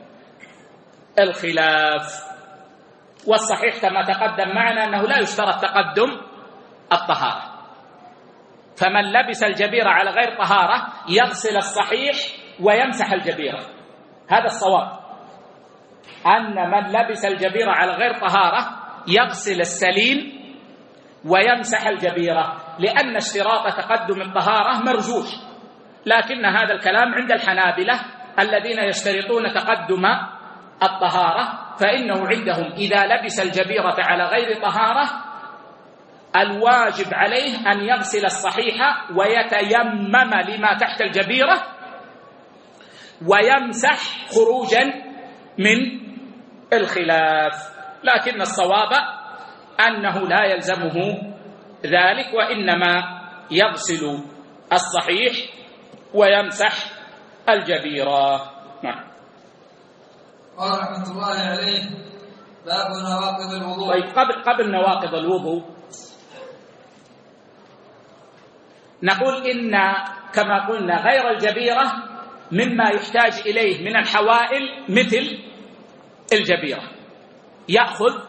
الخلاف. والصحيح كما تقدم معنا أنه لا يشترط تقدم الطهارة، فمن لبس الجبيرة على غير طهارة يغسل الصحيح ويمسح الجبيرة. هذا الصواب، أن من لبس الجبيرة على غير طهارة يغسل السليم ويمسح الجبيرة، لأن اشتراط تقدم الطهارة مرجوح. لكن هذا الكلام عند الحنابلة الذين يشترطون تقدم الطهارة، فإنه عندهم إذا لبس الجبيرة على غير طهارة الواجب عليه أن يغسل الصحيح ويتيمم لما تحت الجبيرة ويمسح خروجا من الخلاف. لكن الصواب أنه لا يلزمه ذلك، وإنما يغسل الصحيح ويمسح الجبيرة. نعم. قال رحمة الله عليه باب نواقض الوضوء. طيب قبل نواقض الوضوء نقول إن كما قلنا غير الجبيرة مما يحتاج إليه من الحوائل مثل الجبيرة يأخذ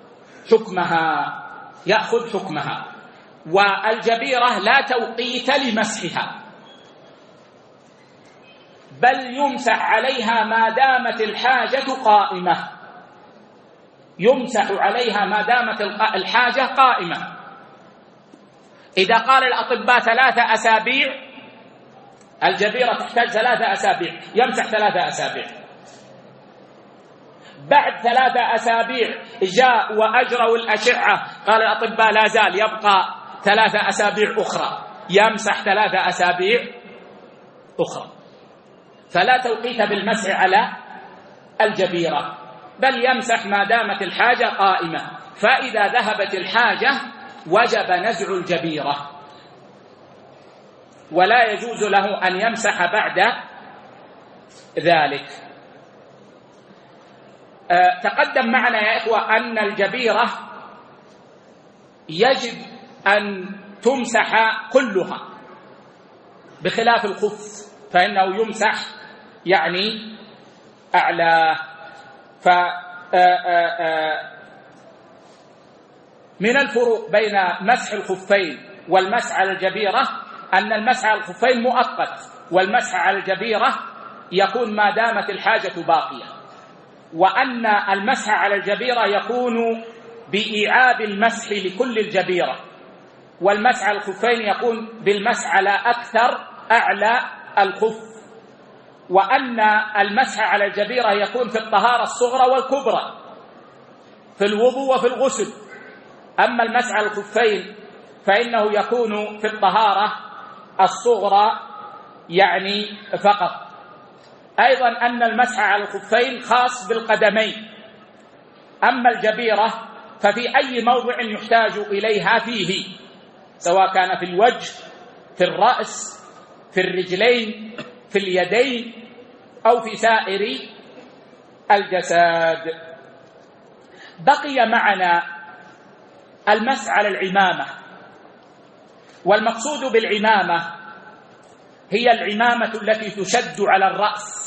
حكمها، والجبيرة لا توقيت لمسحها، بل يمسح عليها ما دامت الحاجة قائمة، يمسح عليها ما دامت الحاجة قائمة. إذا قال الأطباء 3 أسابيع الجبيرة تحتاج 3 أسابيع، يمسح 3 أسابيع. بعد 3 أسابيع جاء وأجروا الأشعة قال الأطباء لا زال يبقى 3 أسابيع أخرى، يمسح 3 أسابيع أخرى. فلا توقيت بالمسح على الجبيرة، بل يمسح ما دامت الحاجة قائمة، فإذا ذهبت الحاجة وجب نزع الجبيرة، ولا يجوز له أن يمسح بعد ذلك. تقدم معنا يا إخوة أن الجبيرة يجب أن تمسح كلها بخلاف الخف، فإنه يمسح يعني أعلى. من الفروق بين مسح الخفين والمسح على الجبيرة أن المسح على الخفين مؤقت، والمسح على الجبيرة يكون ما دامت الحاجة باقية، وأن المسح على الجبيرة يكون بإيعاب المسح لكل الجبيرة، والمسح على الخفين يكون بالمسح على أكثر أعلى الخف، وأن المسح على الجبيرة يكون في الطهارة الصغرى والكبرى، في الوضوء وفي الغسل. أما المسح على الخفين فإنه يكون في الطهارة الصغرى يعني فقط. أيضا أن المسح على الخفين خاص بالقدمين، أما الجبيرة ففي أي موضع يحتاج إليها فيه، سواء كان في الوجه، في الرأس، في الرجلين، في اليدين، أو في سائر الجسد. بقي معنا المسح على العمامة، والمقصود بالعمامة هي العمامة التي تشد على الرأس،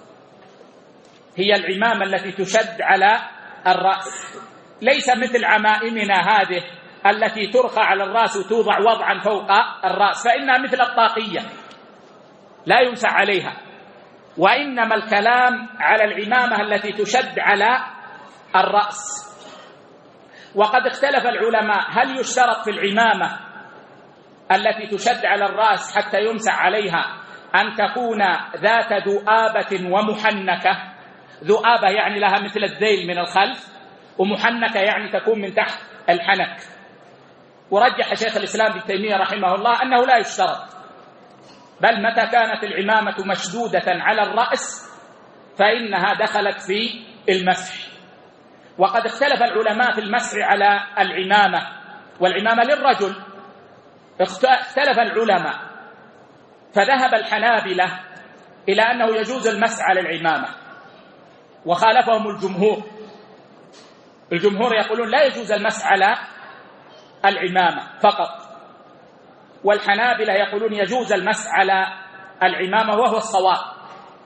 هي العمامة التي تشد على الرأس، ليس مثل عمائمنا هذه التي ترخى على الرأس وتوضع وضعا فوق الرأس، فإنها مثل الطاقية لا يمسح عليها، وإنما الكلام على العمامة التي تشد على الرأس. وقد اختلف العلماء هل يشترط في العمامة التي تشد على الرأس حتى يمسح عليها أن تكون ذات ذؤابة ومحنكة، ذؤابة يعني لها مثل الذيل من الخلف، ومحنكة يعني تكون من تحت الحنك. ورجح شيخ الإسلام ابن تيمية رحمه الله أنه لا يشترط، بل متى كانت العمامة مشدودة على الرأس فإنها دخلت في المسح. وقد اختلف العلماء في المسح على العمامة، والعمامة للرجل اختلف العلماء، فذهب الحنابلة إلى أنه يجوز المسح على العمامة، وخالفهم الجمهور. الجمهور يقولون لا يجوز المسح على العمامة فقط، والحنابلة يقولون يجوز المسح على العمامة، وهو الصواب.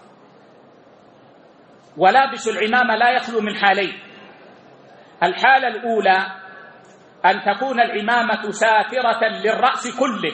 ولابس العمامة لا يخلو من حالين: الحالة الأولى أن تكون العمامة ساترة للرأس كله،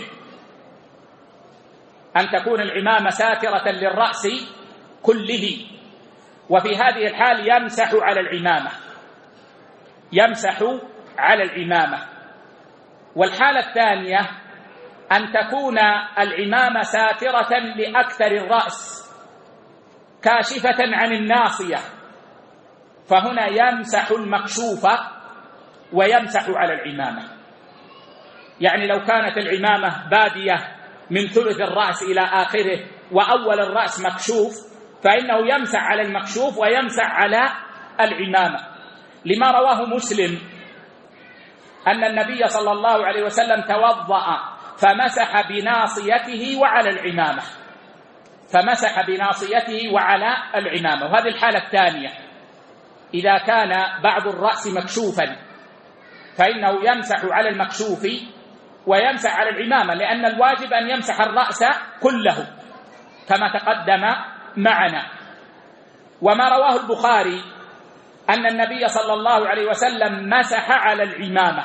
أن تكون العمامة ساترة للرأس كله، وفي هذه الحال يمسح على العمامة، يمسح على العمامة. والحالة الثانية أن تكون العمامة ساترة لأكثر الرأس كاشفة عن الناصية، فهنا يمسح المكشوف ويمسح على العمامة. يعني لو كانت العمامة بادية من ثلث الرأس إلى آخره وأول الرأس مكشوف، فإنه يمسح على المكشوف ويمسح على العمامة، لما رواه مسلم أن النبي صلى الله عليه وسلم توضأ فمسح بناصيته وعلى العمامة، فمسح بناصيته وعلى العمامة. وهذه الحالة الثانية إذا كان بعض الرأس مكشوفا فإنه يمسح على المكشوف ويمسح على العمامة، لأن الواجب أن يمسح الرأس كله كما تقدم معنا. وما رواه البخاري أن النبي صلى الله عليه وسلم مسح على العمامة،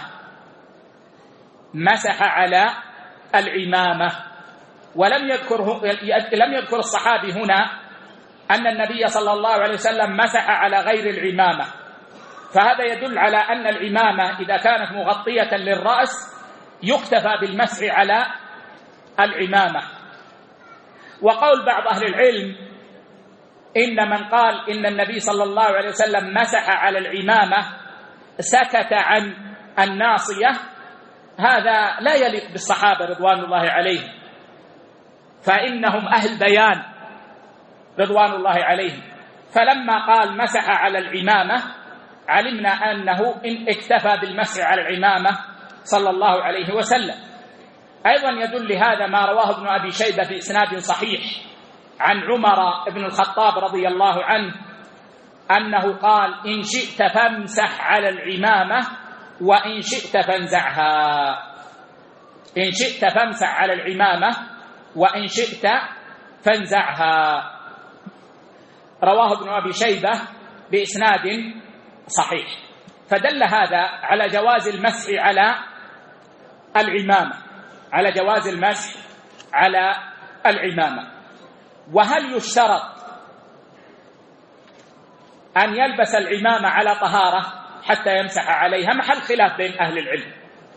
مسح على العمامة، ولم يذكر الصحابي هنا أن النبي صلى الله عليه وسلم مسح على غير العمامة، فهذا يدل على أن العمامة إذا كانت مغطية للرأس يكتفى بالمسح على العمامة. وقول بعض أهل العلم إن من قال إن النبي صلى الله عليه وسلم مسح على العمامة سكت عن الناصية، هذا لا يليق بالصحابة رضوان الله عليهم، فإنهم أهل بيان رضوان الله عليهم. فلما قال مسح على العمامة علمنا أنه إن اكتفى بالمسح على العمامة صلى الله عليه وسلم. أيضا يدل لهذا ما رواه ابن أبي شيبة في إسناد صحيح عن عمر بن الخطاب رضي الله عنه أنه قال: إن شئت فامسح على العمامة وإن شئت فانزعها، إن شئت فامسح على العمامة وإن شئت فانزعها. رواه ابن أبي شيبة بإسناد صحيح. فدل هذا على جواز المسح على العمامة، على جواز المسح على العمامة. وهل يشترط أن يلبس العمامة على طهارة حتى يمسح عليها؟ محل خلاف بين أهل العلم.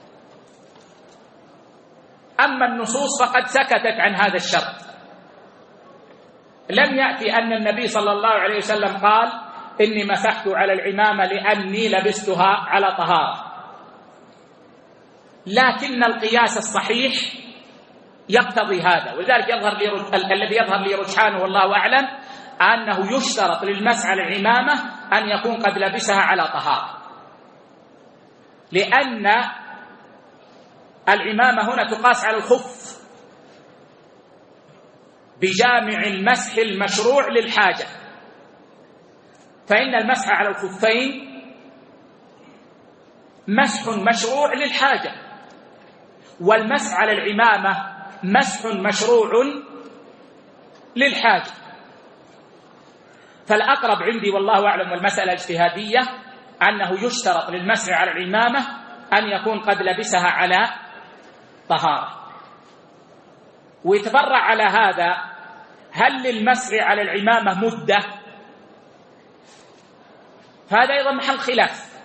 أما النصوص فقد سكتت عن هذا الشرط، لم يأتي أن النبي صلى الله عليه وسلم قال: إني مسحت على العمامة لأني لبستها على طهارة، لكن القياس الصحيح يقتضي هذا. ولذلك الذي يظهر لي رجحانه والله أعلم أنه يشترط للمسح على العمامة أن يكون قد لبسها على طهارة، لأن العمامة هنا تقاس على الخف بجامع المسح المشروع للحاجة، فإن المسح على الخفين مسح مشروع للحاجة، والمسح على العمامة مسح مشروع للحاجة. فالأقرب عندي والله أعلم والمسألة اجتهادية أنه يشترط للمسح على العمامة أن يكون قد لبسها على طهارة. ويتفرع على هذا، هل للمسح على العمامة مدة؟ هذا أيضا محل خلاف.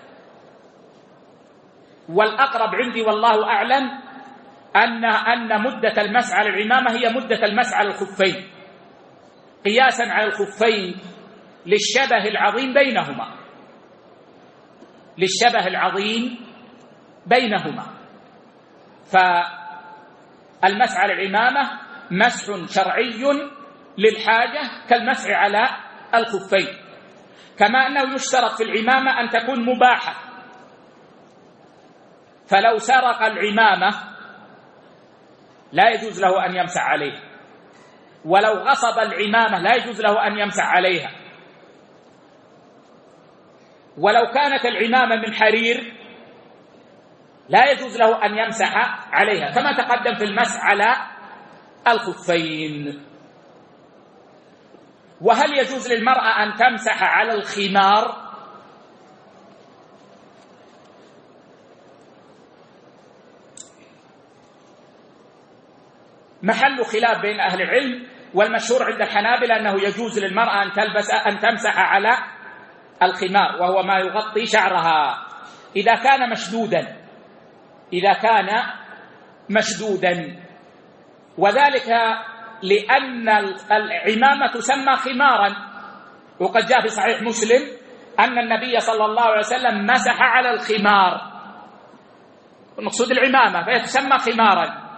والأقرب عندي والله أعلم أن مدة المسح على العمامة هي مدة المسح على الخفين، قياسا على الخفين للشبه العظيم بينهما، للشبه العظيم بينهما. فالمسح على العمامة مسح شرعي للحاجة كالمسح على الخفين، كما أنه يشترط في العمامة أن تكون مباحة. فلو سرق العمامة لا يجوز له أن يمسح عليها، ولو غصب العمامة لا يجوز له أن يمسح عليها، ولو كانت العمامة من حرير لا يجوز له أن يمسح عليها، كما تقدم في المسح على الخفين. وهل يجوز للمرأة أن تمسح على الخمار؟ محل خلاف بين أهل العلم، والمشهور عند الحنابلة أنه يجوز للمرأة أن تمسح على الخمار، وهو ما يغطي شعرها إذا كان مشدودا، وذلك لأن العمامة تسمى خمارا. وقد جاء في صحيح مسلم أن النبي صلى الله عليه وسلم مسح على الخمار، المقصود العمامة، فهي تسمى خمارا،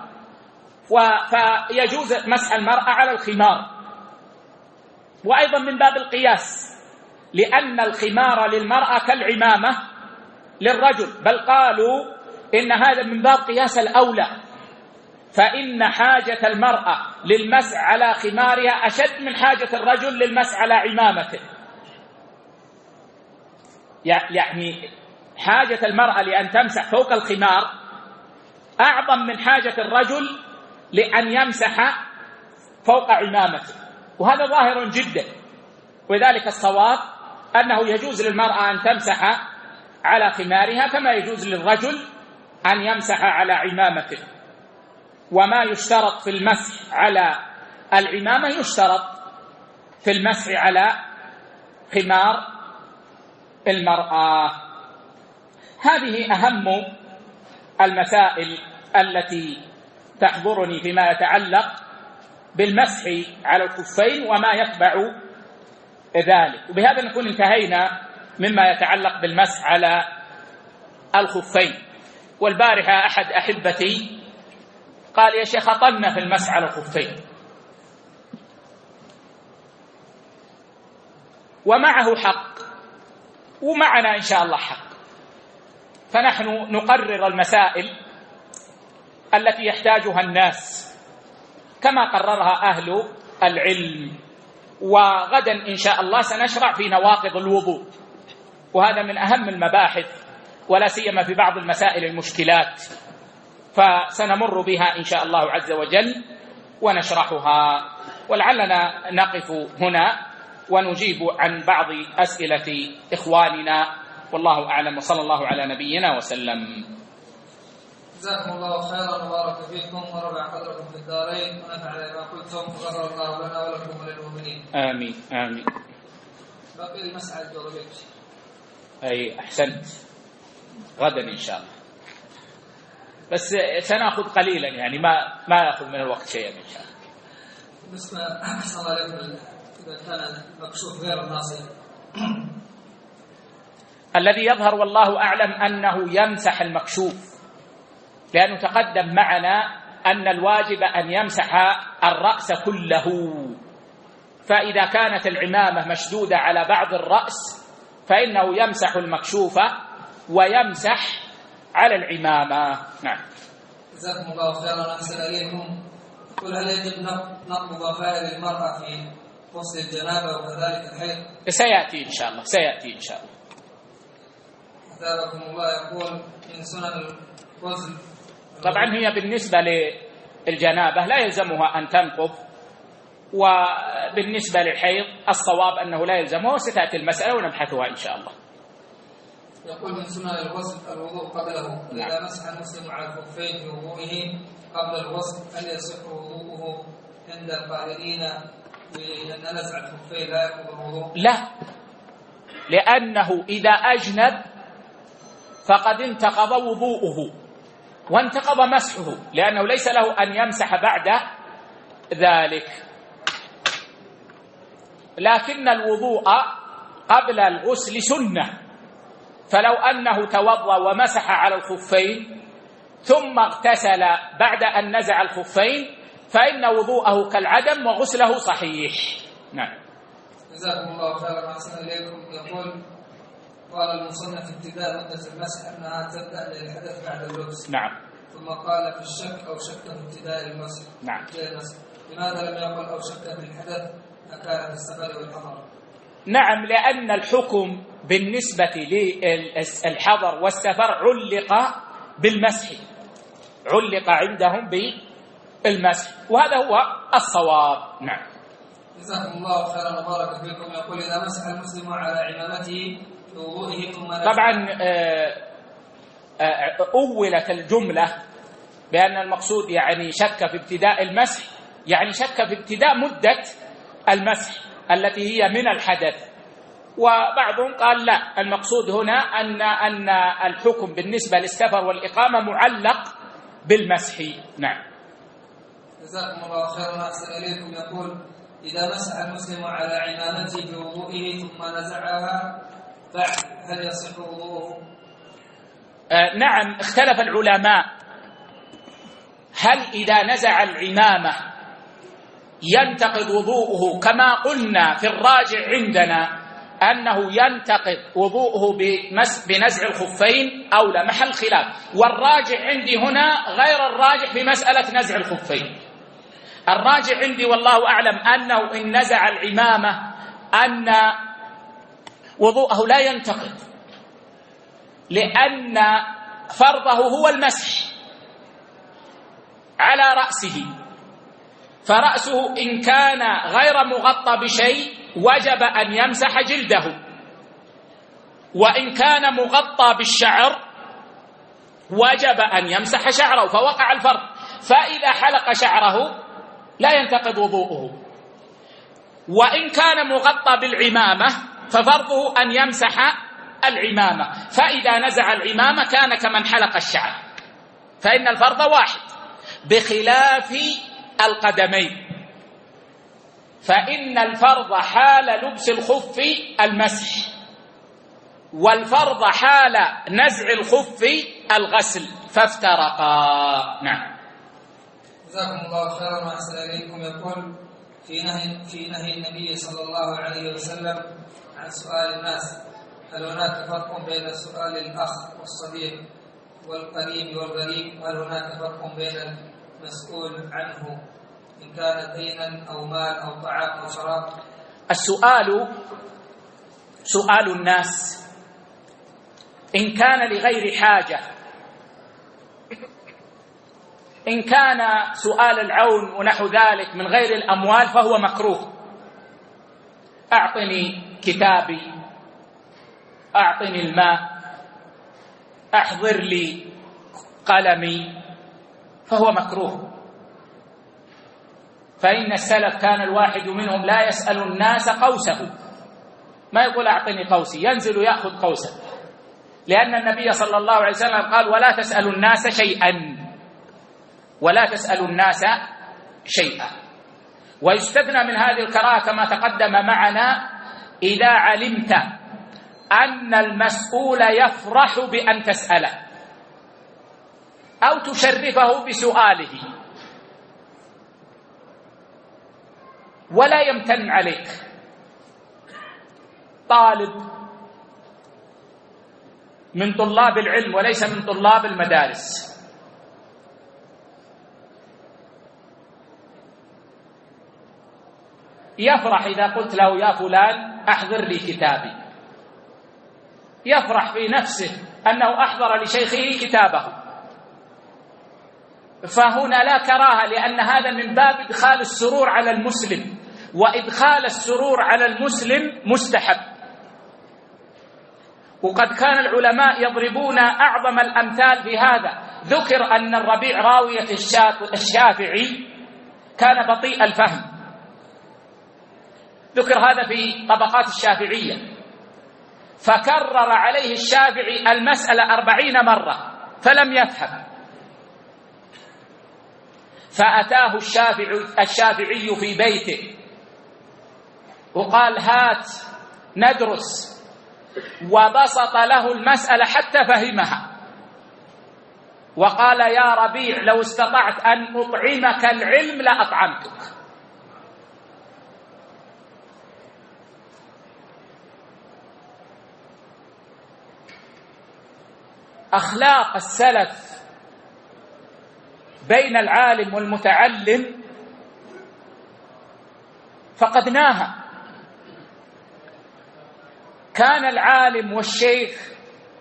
فيجوز مسح المرأة على الخمار. وأيضا من باب القياس، لأن الخمار للمرأة كالعمامة للرجل، بل قالوا إن هذا من باب قياس الأولى، فإن حاجة المرأة للمسح على خمارها أشد من حاجة الرجل للمسح على عمامته. يعني حاجة المرأة لأن تمسح فوق الخمار أعظم من حاجة الرجل لأن يمسح فوق عمامته، وهذا ظاهر جدا. ولذلك الصواب أنه يجوز للمرأة أن تمسح على خمارها كما يجوز للرجل أن يمسح على عمامته. وما يشترط في المسح على العمامة يشترط في المسح على خمار المرأة. هذه أهم المسائل التي تحضرني فيما يتعلق بالمسح على الخفين وما يتبع ذلك. وبهذا نكون انتهينا مما يتعلق بالمسح على الخفين. والبارحة أحد أحبتي قال: يا شيخ أطلنا في المسح على الخفين، ومعه حق ومعنا إن شاء الله حق، فنحن نقرر المسائل التي يحتاجها الناس كما قررها أهل العلم. وغدا إن شاء الله سنشرع في نواقض الوضوء، وهذا من أهم المباحث، ولا سيما في بعض المسائل المشكلات، فسنمر بها إن شاء الله عز وجل ونشرحها. ولعلنا نقف هنا ونجيب عن بعض أسئلة إخواننا، والله أعلم، وصلى الله على نبينا وسلم. جزاكم الله خيرا وبارك فيكم ورفع قدركم في الدارين ونفعنا بما قلتم وغفر الله لنا ولكم وللمؤمنين. آمين آمين. باقي المسعى الجربية. أي أحسنت، غدا إن شاء الله، بس سنأخذ قليلا، يعني ما يأخذ من الوقت شيئا إن شاء الله. بس أحسن الله عليكم إذا كان المكشوف غير الناصر. الذي يظهر والله أعلم أنه يمسح المكشوف، لأنه تقدم معنا أن الواجب أن يمسح الرأس كله، فإذا كانت العمامة مشدودة على بعض الرأس فإنه يمسح المكشوف ويمسح على العمامة. نعم. جزاكم الله خيرا. أحسن إليكم. قل هل يجب نقض ضفائر المرأة في غسل الجنابة وكذلك الحيض؟ سيأتي إن شاء الله، سيأتي إن شاء الله. جزاكم الله. يقول من سنن الغسل، طبعا هي بالنسبة للجنابة لا يلزمها أن تنقض وبالنسبة للحيض الصواب أنه لا يلزمه، ستأتي المسألة ونبحثها إن شاء الله. يقول من سنن الغسل الوضوء قبله، إذا مسح المسلم على الخفين في وضوئه قبل الغسل هل يصح وضوءه عند القائلين بأن نزع الخفين لا يقبل الوضوء؟ لا، لأنه إذا أجنب فقد انتقض وضوءه وانتقض مسحه، لأنه ليس له أن يمسح بعد ذلك. لكن الوضوء قبل الغسل سنة، فلو أنه توضأ ومسح على الخفين ثم اغتسل بعد أن نزع الخفين فإن وضوءه كالعدم وغسله صحيح. نعم. جزاكم الله خيرا. أحسن إليكم. يقول قال المصنف ابتداء مدة المسح أنها تبدأ للحدث بعد اللبس. نعم. ثم قال في الشك أو شك في ابتداء المسح. نعم. لماذا لم يقل أو شك في الحدث أكان في السفر والحضر؟ نعم، لأن الحكم بالنسبة للحضر والسفر علق بالمسح، علق عندهم بالمسح، وهذا هو الصواب. نعم. جزاكم الله خيرا وبارك فيكم. يقول إذا مسح المسلم على عمامته في وضوئه ثم طبعا أولت الجملة بأن المقصود يعني شك في ابتداء المسح، يعني شك في ابتداء مدة المسح التي هي من الحدث، وبعضهم قال لا، المقصود هنا أن الحكم بالنسبة للسفر والإقامة معلق بالمسح. نعم. جزاكم الله خيرا. أحسن إليكم. يقول إذا مسح المسلم على عمامته في وضوئه ثم نزعها بعد هل يصح وضوءه؟ نعم، اختلف العلماء هل إذا نزع العمامة ينتقض وضوءه، كما قلنا في الراجع عندنا أنه ينتقض وضوءه بنزع الخفين أو لا، محل خلاف، والراجع عندي هنا غير الراجع في مسألة نزع الخفين. الراجع عندي والله أعلم أنه إن نزع العمامة أن وضوءه لا ينتقض، لأن فرضه هو المسح على رأسه، فرأسه إن كان غير مغطى بشيء وجب أن يمسح جلده، وإن كان مغطى بالشعر وجب أن يمسح شعره، فوقع الفرض. فإذا حلق شعره لا ينتقض وضوءه، وإن كان مغطى بالعمامة ففرضه أن يمسح العمامة، فإذا نزع العمامة كان كمن حلق الشعر، فإن الفرض واحد، بخلاف القدمين، فإن الفرض حال لبس الخف المسح، والفرض حال نزع الخف الغسل، فافترقا. نعم. جزاكم الله خيرا وأحسن إليكم. يقول في نهي النبي صلى الله عليه وسلم عن سؤال الناس، هل هناك فرق بين سؤال الأخ والصديق والقريب والغريب؟ هل هناك فرق بين المسؤول عنه إن كان دينا أو مال أو طعام أو شراب؟ السؤال سؤال الناس إن كان لغير حاجة، إن كان سؤال العون ونحو ذلك من غير الأموال فهو مكروه. أعطني كتابي، أعطني الماء، أحضر لي قلمي، فهو مكروه. فإن السلف كان الواحد منهم لا يسأل الناس قوسه، ما يقول أعطني قوسي، ينزل يأخذ قوسه، لأن النبي صلى الله عليه وسلم قال ولا تسألوا الناس شيئا، ولا تسألوا الناس شيئا. ويستثنى من هذه الكراهة كما تقدم معنا إذا علمت أن المسؤول يفرح بأن تسأله أو تشرفه بسؤاله ولا يمتن عليك. طالب من طلاب العلم وليس من طلاب المدارس، يفرح إذا قلت له يا فلان أحضر لي كتابي، يفرح في نفسه أنه أحضر لشيخه كتابه، فهنا لا كراهة، لأن هذا من باب إدخال السرور على المسلم وإدخال السرور على المسلم مستحب. وقد كان العلماء يضربون أعظم الأمثال في هذا. ذكر أن الربيع راوية الشافعي كان بطيء الفهم، ذكر هذا في طبقات الشافعية، فكرر عليه الشافعي المسألة 40 مرة فلم يفهم، فأتاه الشافعي في بيته وقال هات ندرس، وبسط له المسألة حتى فهمها، وقال يا ربيع لو استطعت أن أطعمك العلم لأطعمتك. أخلاق السلف بين العالم والمتعلم فقدناها. كان العالم والشيخ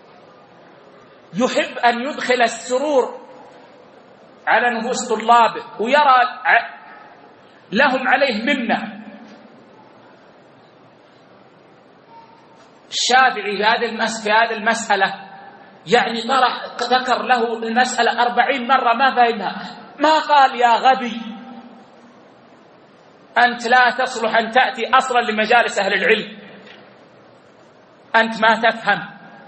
يحب أن يدخل السرور على نفوس طلابه ويرى لهم عليه منة. الشافعي في هذه المسألة يعني ذكر له المسألة 40 مرة ما فهمها، ما قال يا غبي أنت لا تصلح أن تأتي أصلا لمجالس أهل العلم، أنت ما تفهم،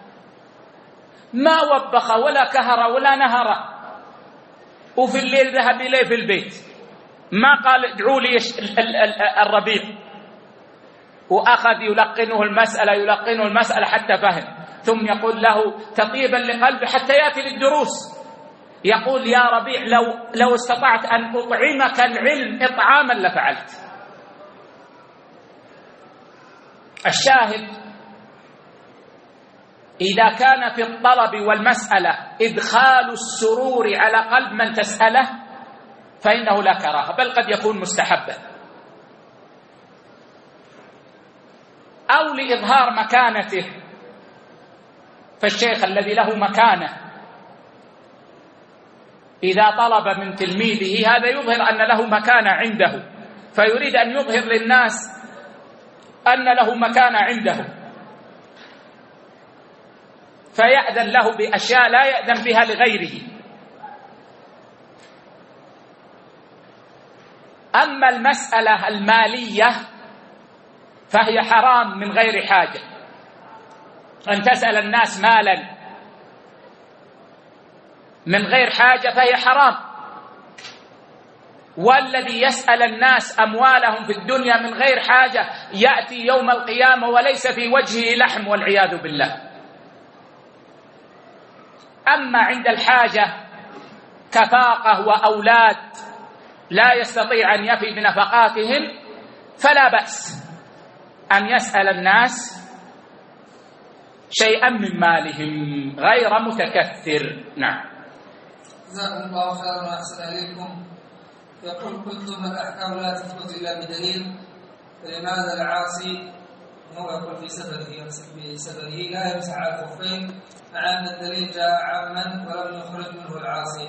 ما وبخ ولا كهر ولا نهر، وفي الليل ذهب إليه في البيت، ما قال ادعوا لي الربيع، وأخذ يلقنه المسألة حتى فهم، ثم يقول له تطيبا لقلبه حتى يأتي للدروس، يقول يا ربيع لو استطعت أن أطعمك العلم إطعاما لفعلت. الشاهد إذا كان في الطلب والمسألة إدخال السرور على قلب من تسأله فإنه لا كراهة، بل قد يكون مستحبا، أو لإظهار مكانته. فالشيخ الذي له مكانة إذا طلب من تلميذه هذا يظهر أن له مكانة عنده، فيريد أن يظهر للناس أن له مكانة عنده، فيأذن له بأشياء لا يأذن بها لغيره. أما المسألة المالية فهي حرام من غير حاجة، أن تسأل الناس مالا من غير حاجة فهي حرام، والذي يسأل الناس أموالهم في الدنيا من غير حاجة يأتي يوم القيامة وليس في وجهه لحم والعياذ بالله. أما عند الحاجة كفاقة وأولاد لا يستطيع أن يفي بنفقاتهم فلا بأس أن يسأل الناس شيئا من مالهم غير متكثر. نعم. جزاكم الله خيرا وأحسن إليكم. يقول قلتم الأحكام لا تثبت إلا بدليل، فلماذا العاصي هو يقول في سفره لا يمسح على الخفين مع أن الدليل جاء عاما ولم يخرج منه العاصي؟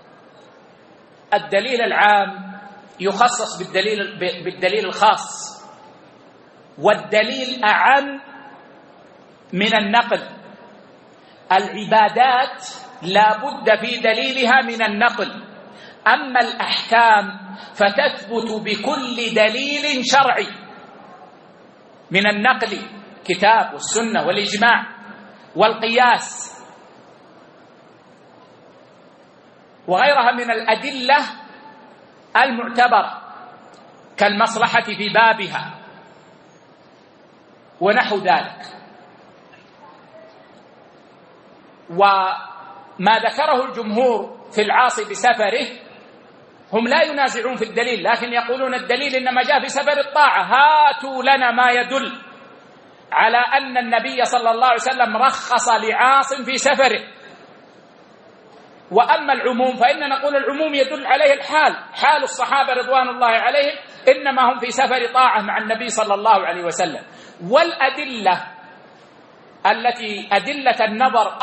الدليل العام يخصص بالدليل الخاص، والدليل أعم من النقل. العبادات لا بد في دليلها من النقل، أما الأحكام فتثبت بكل دليل شرعي من النقل، كتاب والسنة والإجماع والقياس وغيرها من الأدلة المعتبرة كالمصلحة في بابها ونحو ذلك. وما ذكره الجمهور في العاصي بسفره هم لا ينازعون في الدليل، لكن يقولون الدليل إنما جاء في سفر الطاعة، هاتوا لنا ما يدل على أن النبي صلى الله عليه وسلم رخص لعاص في سفره. وأما العموم فإن نقول العموم يدل عليه الحال، حال الصحابة رضوان الله عليهم إنما هم في سفر طاعة مع النبي صلى الله عليه وسلم. والأدلة التي أدلة النظر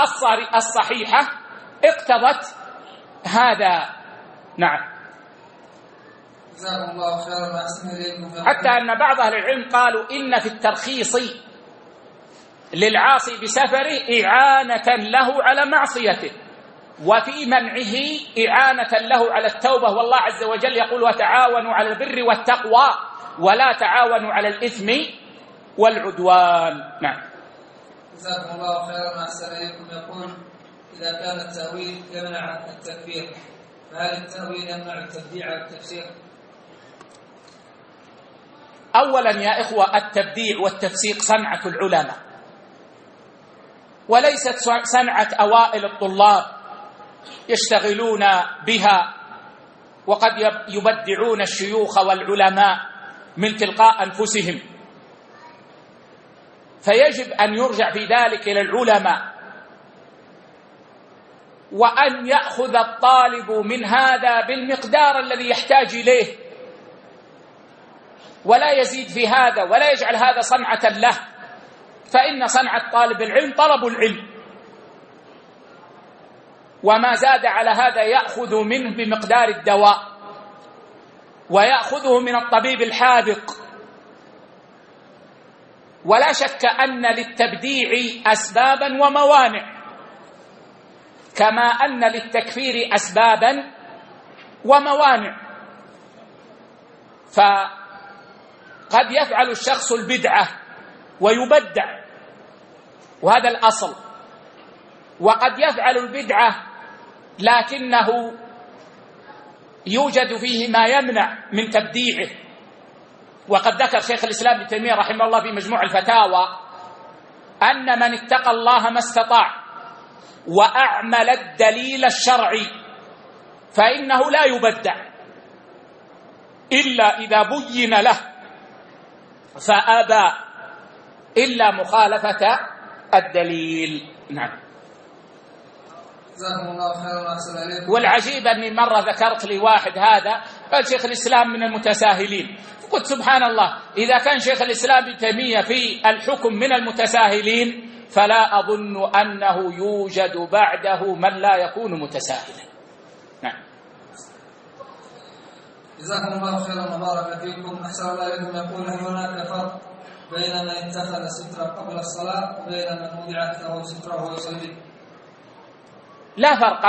الصحيحة اقتضت هذا. نعم. جزاكم الله خيرا وأحسن إليكم. حتى أن بعض أهل العلم قالوا إن في الترخيص للعاصي بسفره إعانة له على معصيته، وفي منعه إعانة له على التوبة، والله عز وجل يقول وتعاونوا على البر والتقوى ولا تعاونوا على الإثم والعدوان. نعم. جزاكم الله خيرا وأحسن إليكم. يقول إذا كان التأويل يمنع التكفير فهل التأويل يمنع التبديع والتفسير؟ أولا يا إخوة، التبديع والتفسيق صنعة العلماء وليست صنعة أوائل الطلاب يشتغلون بها، وقد يبدعون الشيوخ والعلماء من تلقاء أنفسهم، فيجب أن يرجع في ذلك إلى العلماء، وأن يأخذ الطالب من هذا بالمقدار الذي يحتاج إليه، ولا يزيد في هذا ولا يجعل هذا صنعة له، فإن صنعة طالب العلم طلب العلم، وما زاد على هذا يأخذ منه بمقدار الدواء، ويأخذه من الطبيب الحاذق. ولا شك أن للتبديع أسبابا وموانع، كما أن للتكفير أسبابا وموانع، فقد يفعل الشخص البدعة ويبدع وهذا الأصل، وقد يفعل البدعة لكنه يوجد فيه ما يمنع من تبديعه. وقد ذكر شيخ الإسلام ابن تيمية رحمه الله في مجموع الفتاوى أن من اتقى الله ما استطاع وأعمل الدليل الشرعي فإنه لا يبدع إلا إذا بين له فأبى إلا مخالفة الدليل. نعم. والعجيب أني مرة ذكرت لي واحد هذا قال شيخ الإسلام من المتساهلين، قلت سبحان الله، إذا كان شيخ الإسلام ابن تيمية في الحكم من المتساهلين فلا أظن أنه يوجد بعده من لا يكون متساهلا. نعم. جزاكم الله خيرا وبارك فيكم. أحسن الله إليكم. يقول هل هناك فرق بين من اتخذ سترة قبل الصلاة وبين من وضعت له سترة وهو يصلي؟ لا فرق،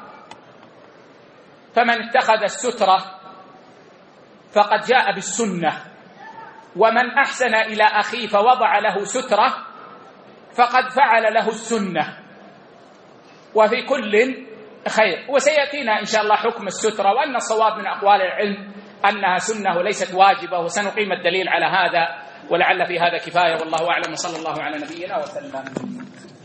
فمن اتخذ السترة فقد جاء بالسنة، ومن أحسن إلى أخيه فوضع له سترة فقد فعل له السنة، وفي كل خير. وسيأتينا إن شاء الله حكم السترة، وأن الصواب من أقوال العلم أنها سنة وليست واجبة، وسنقيم الدليل على هذا، ولعل في هذا كفاية، والله أعلم، وصلى الله على نبينا وسلم.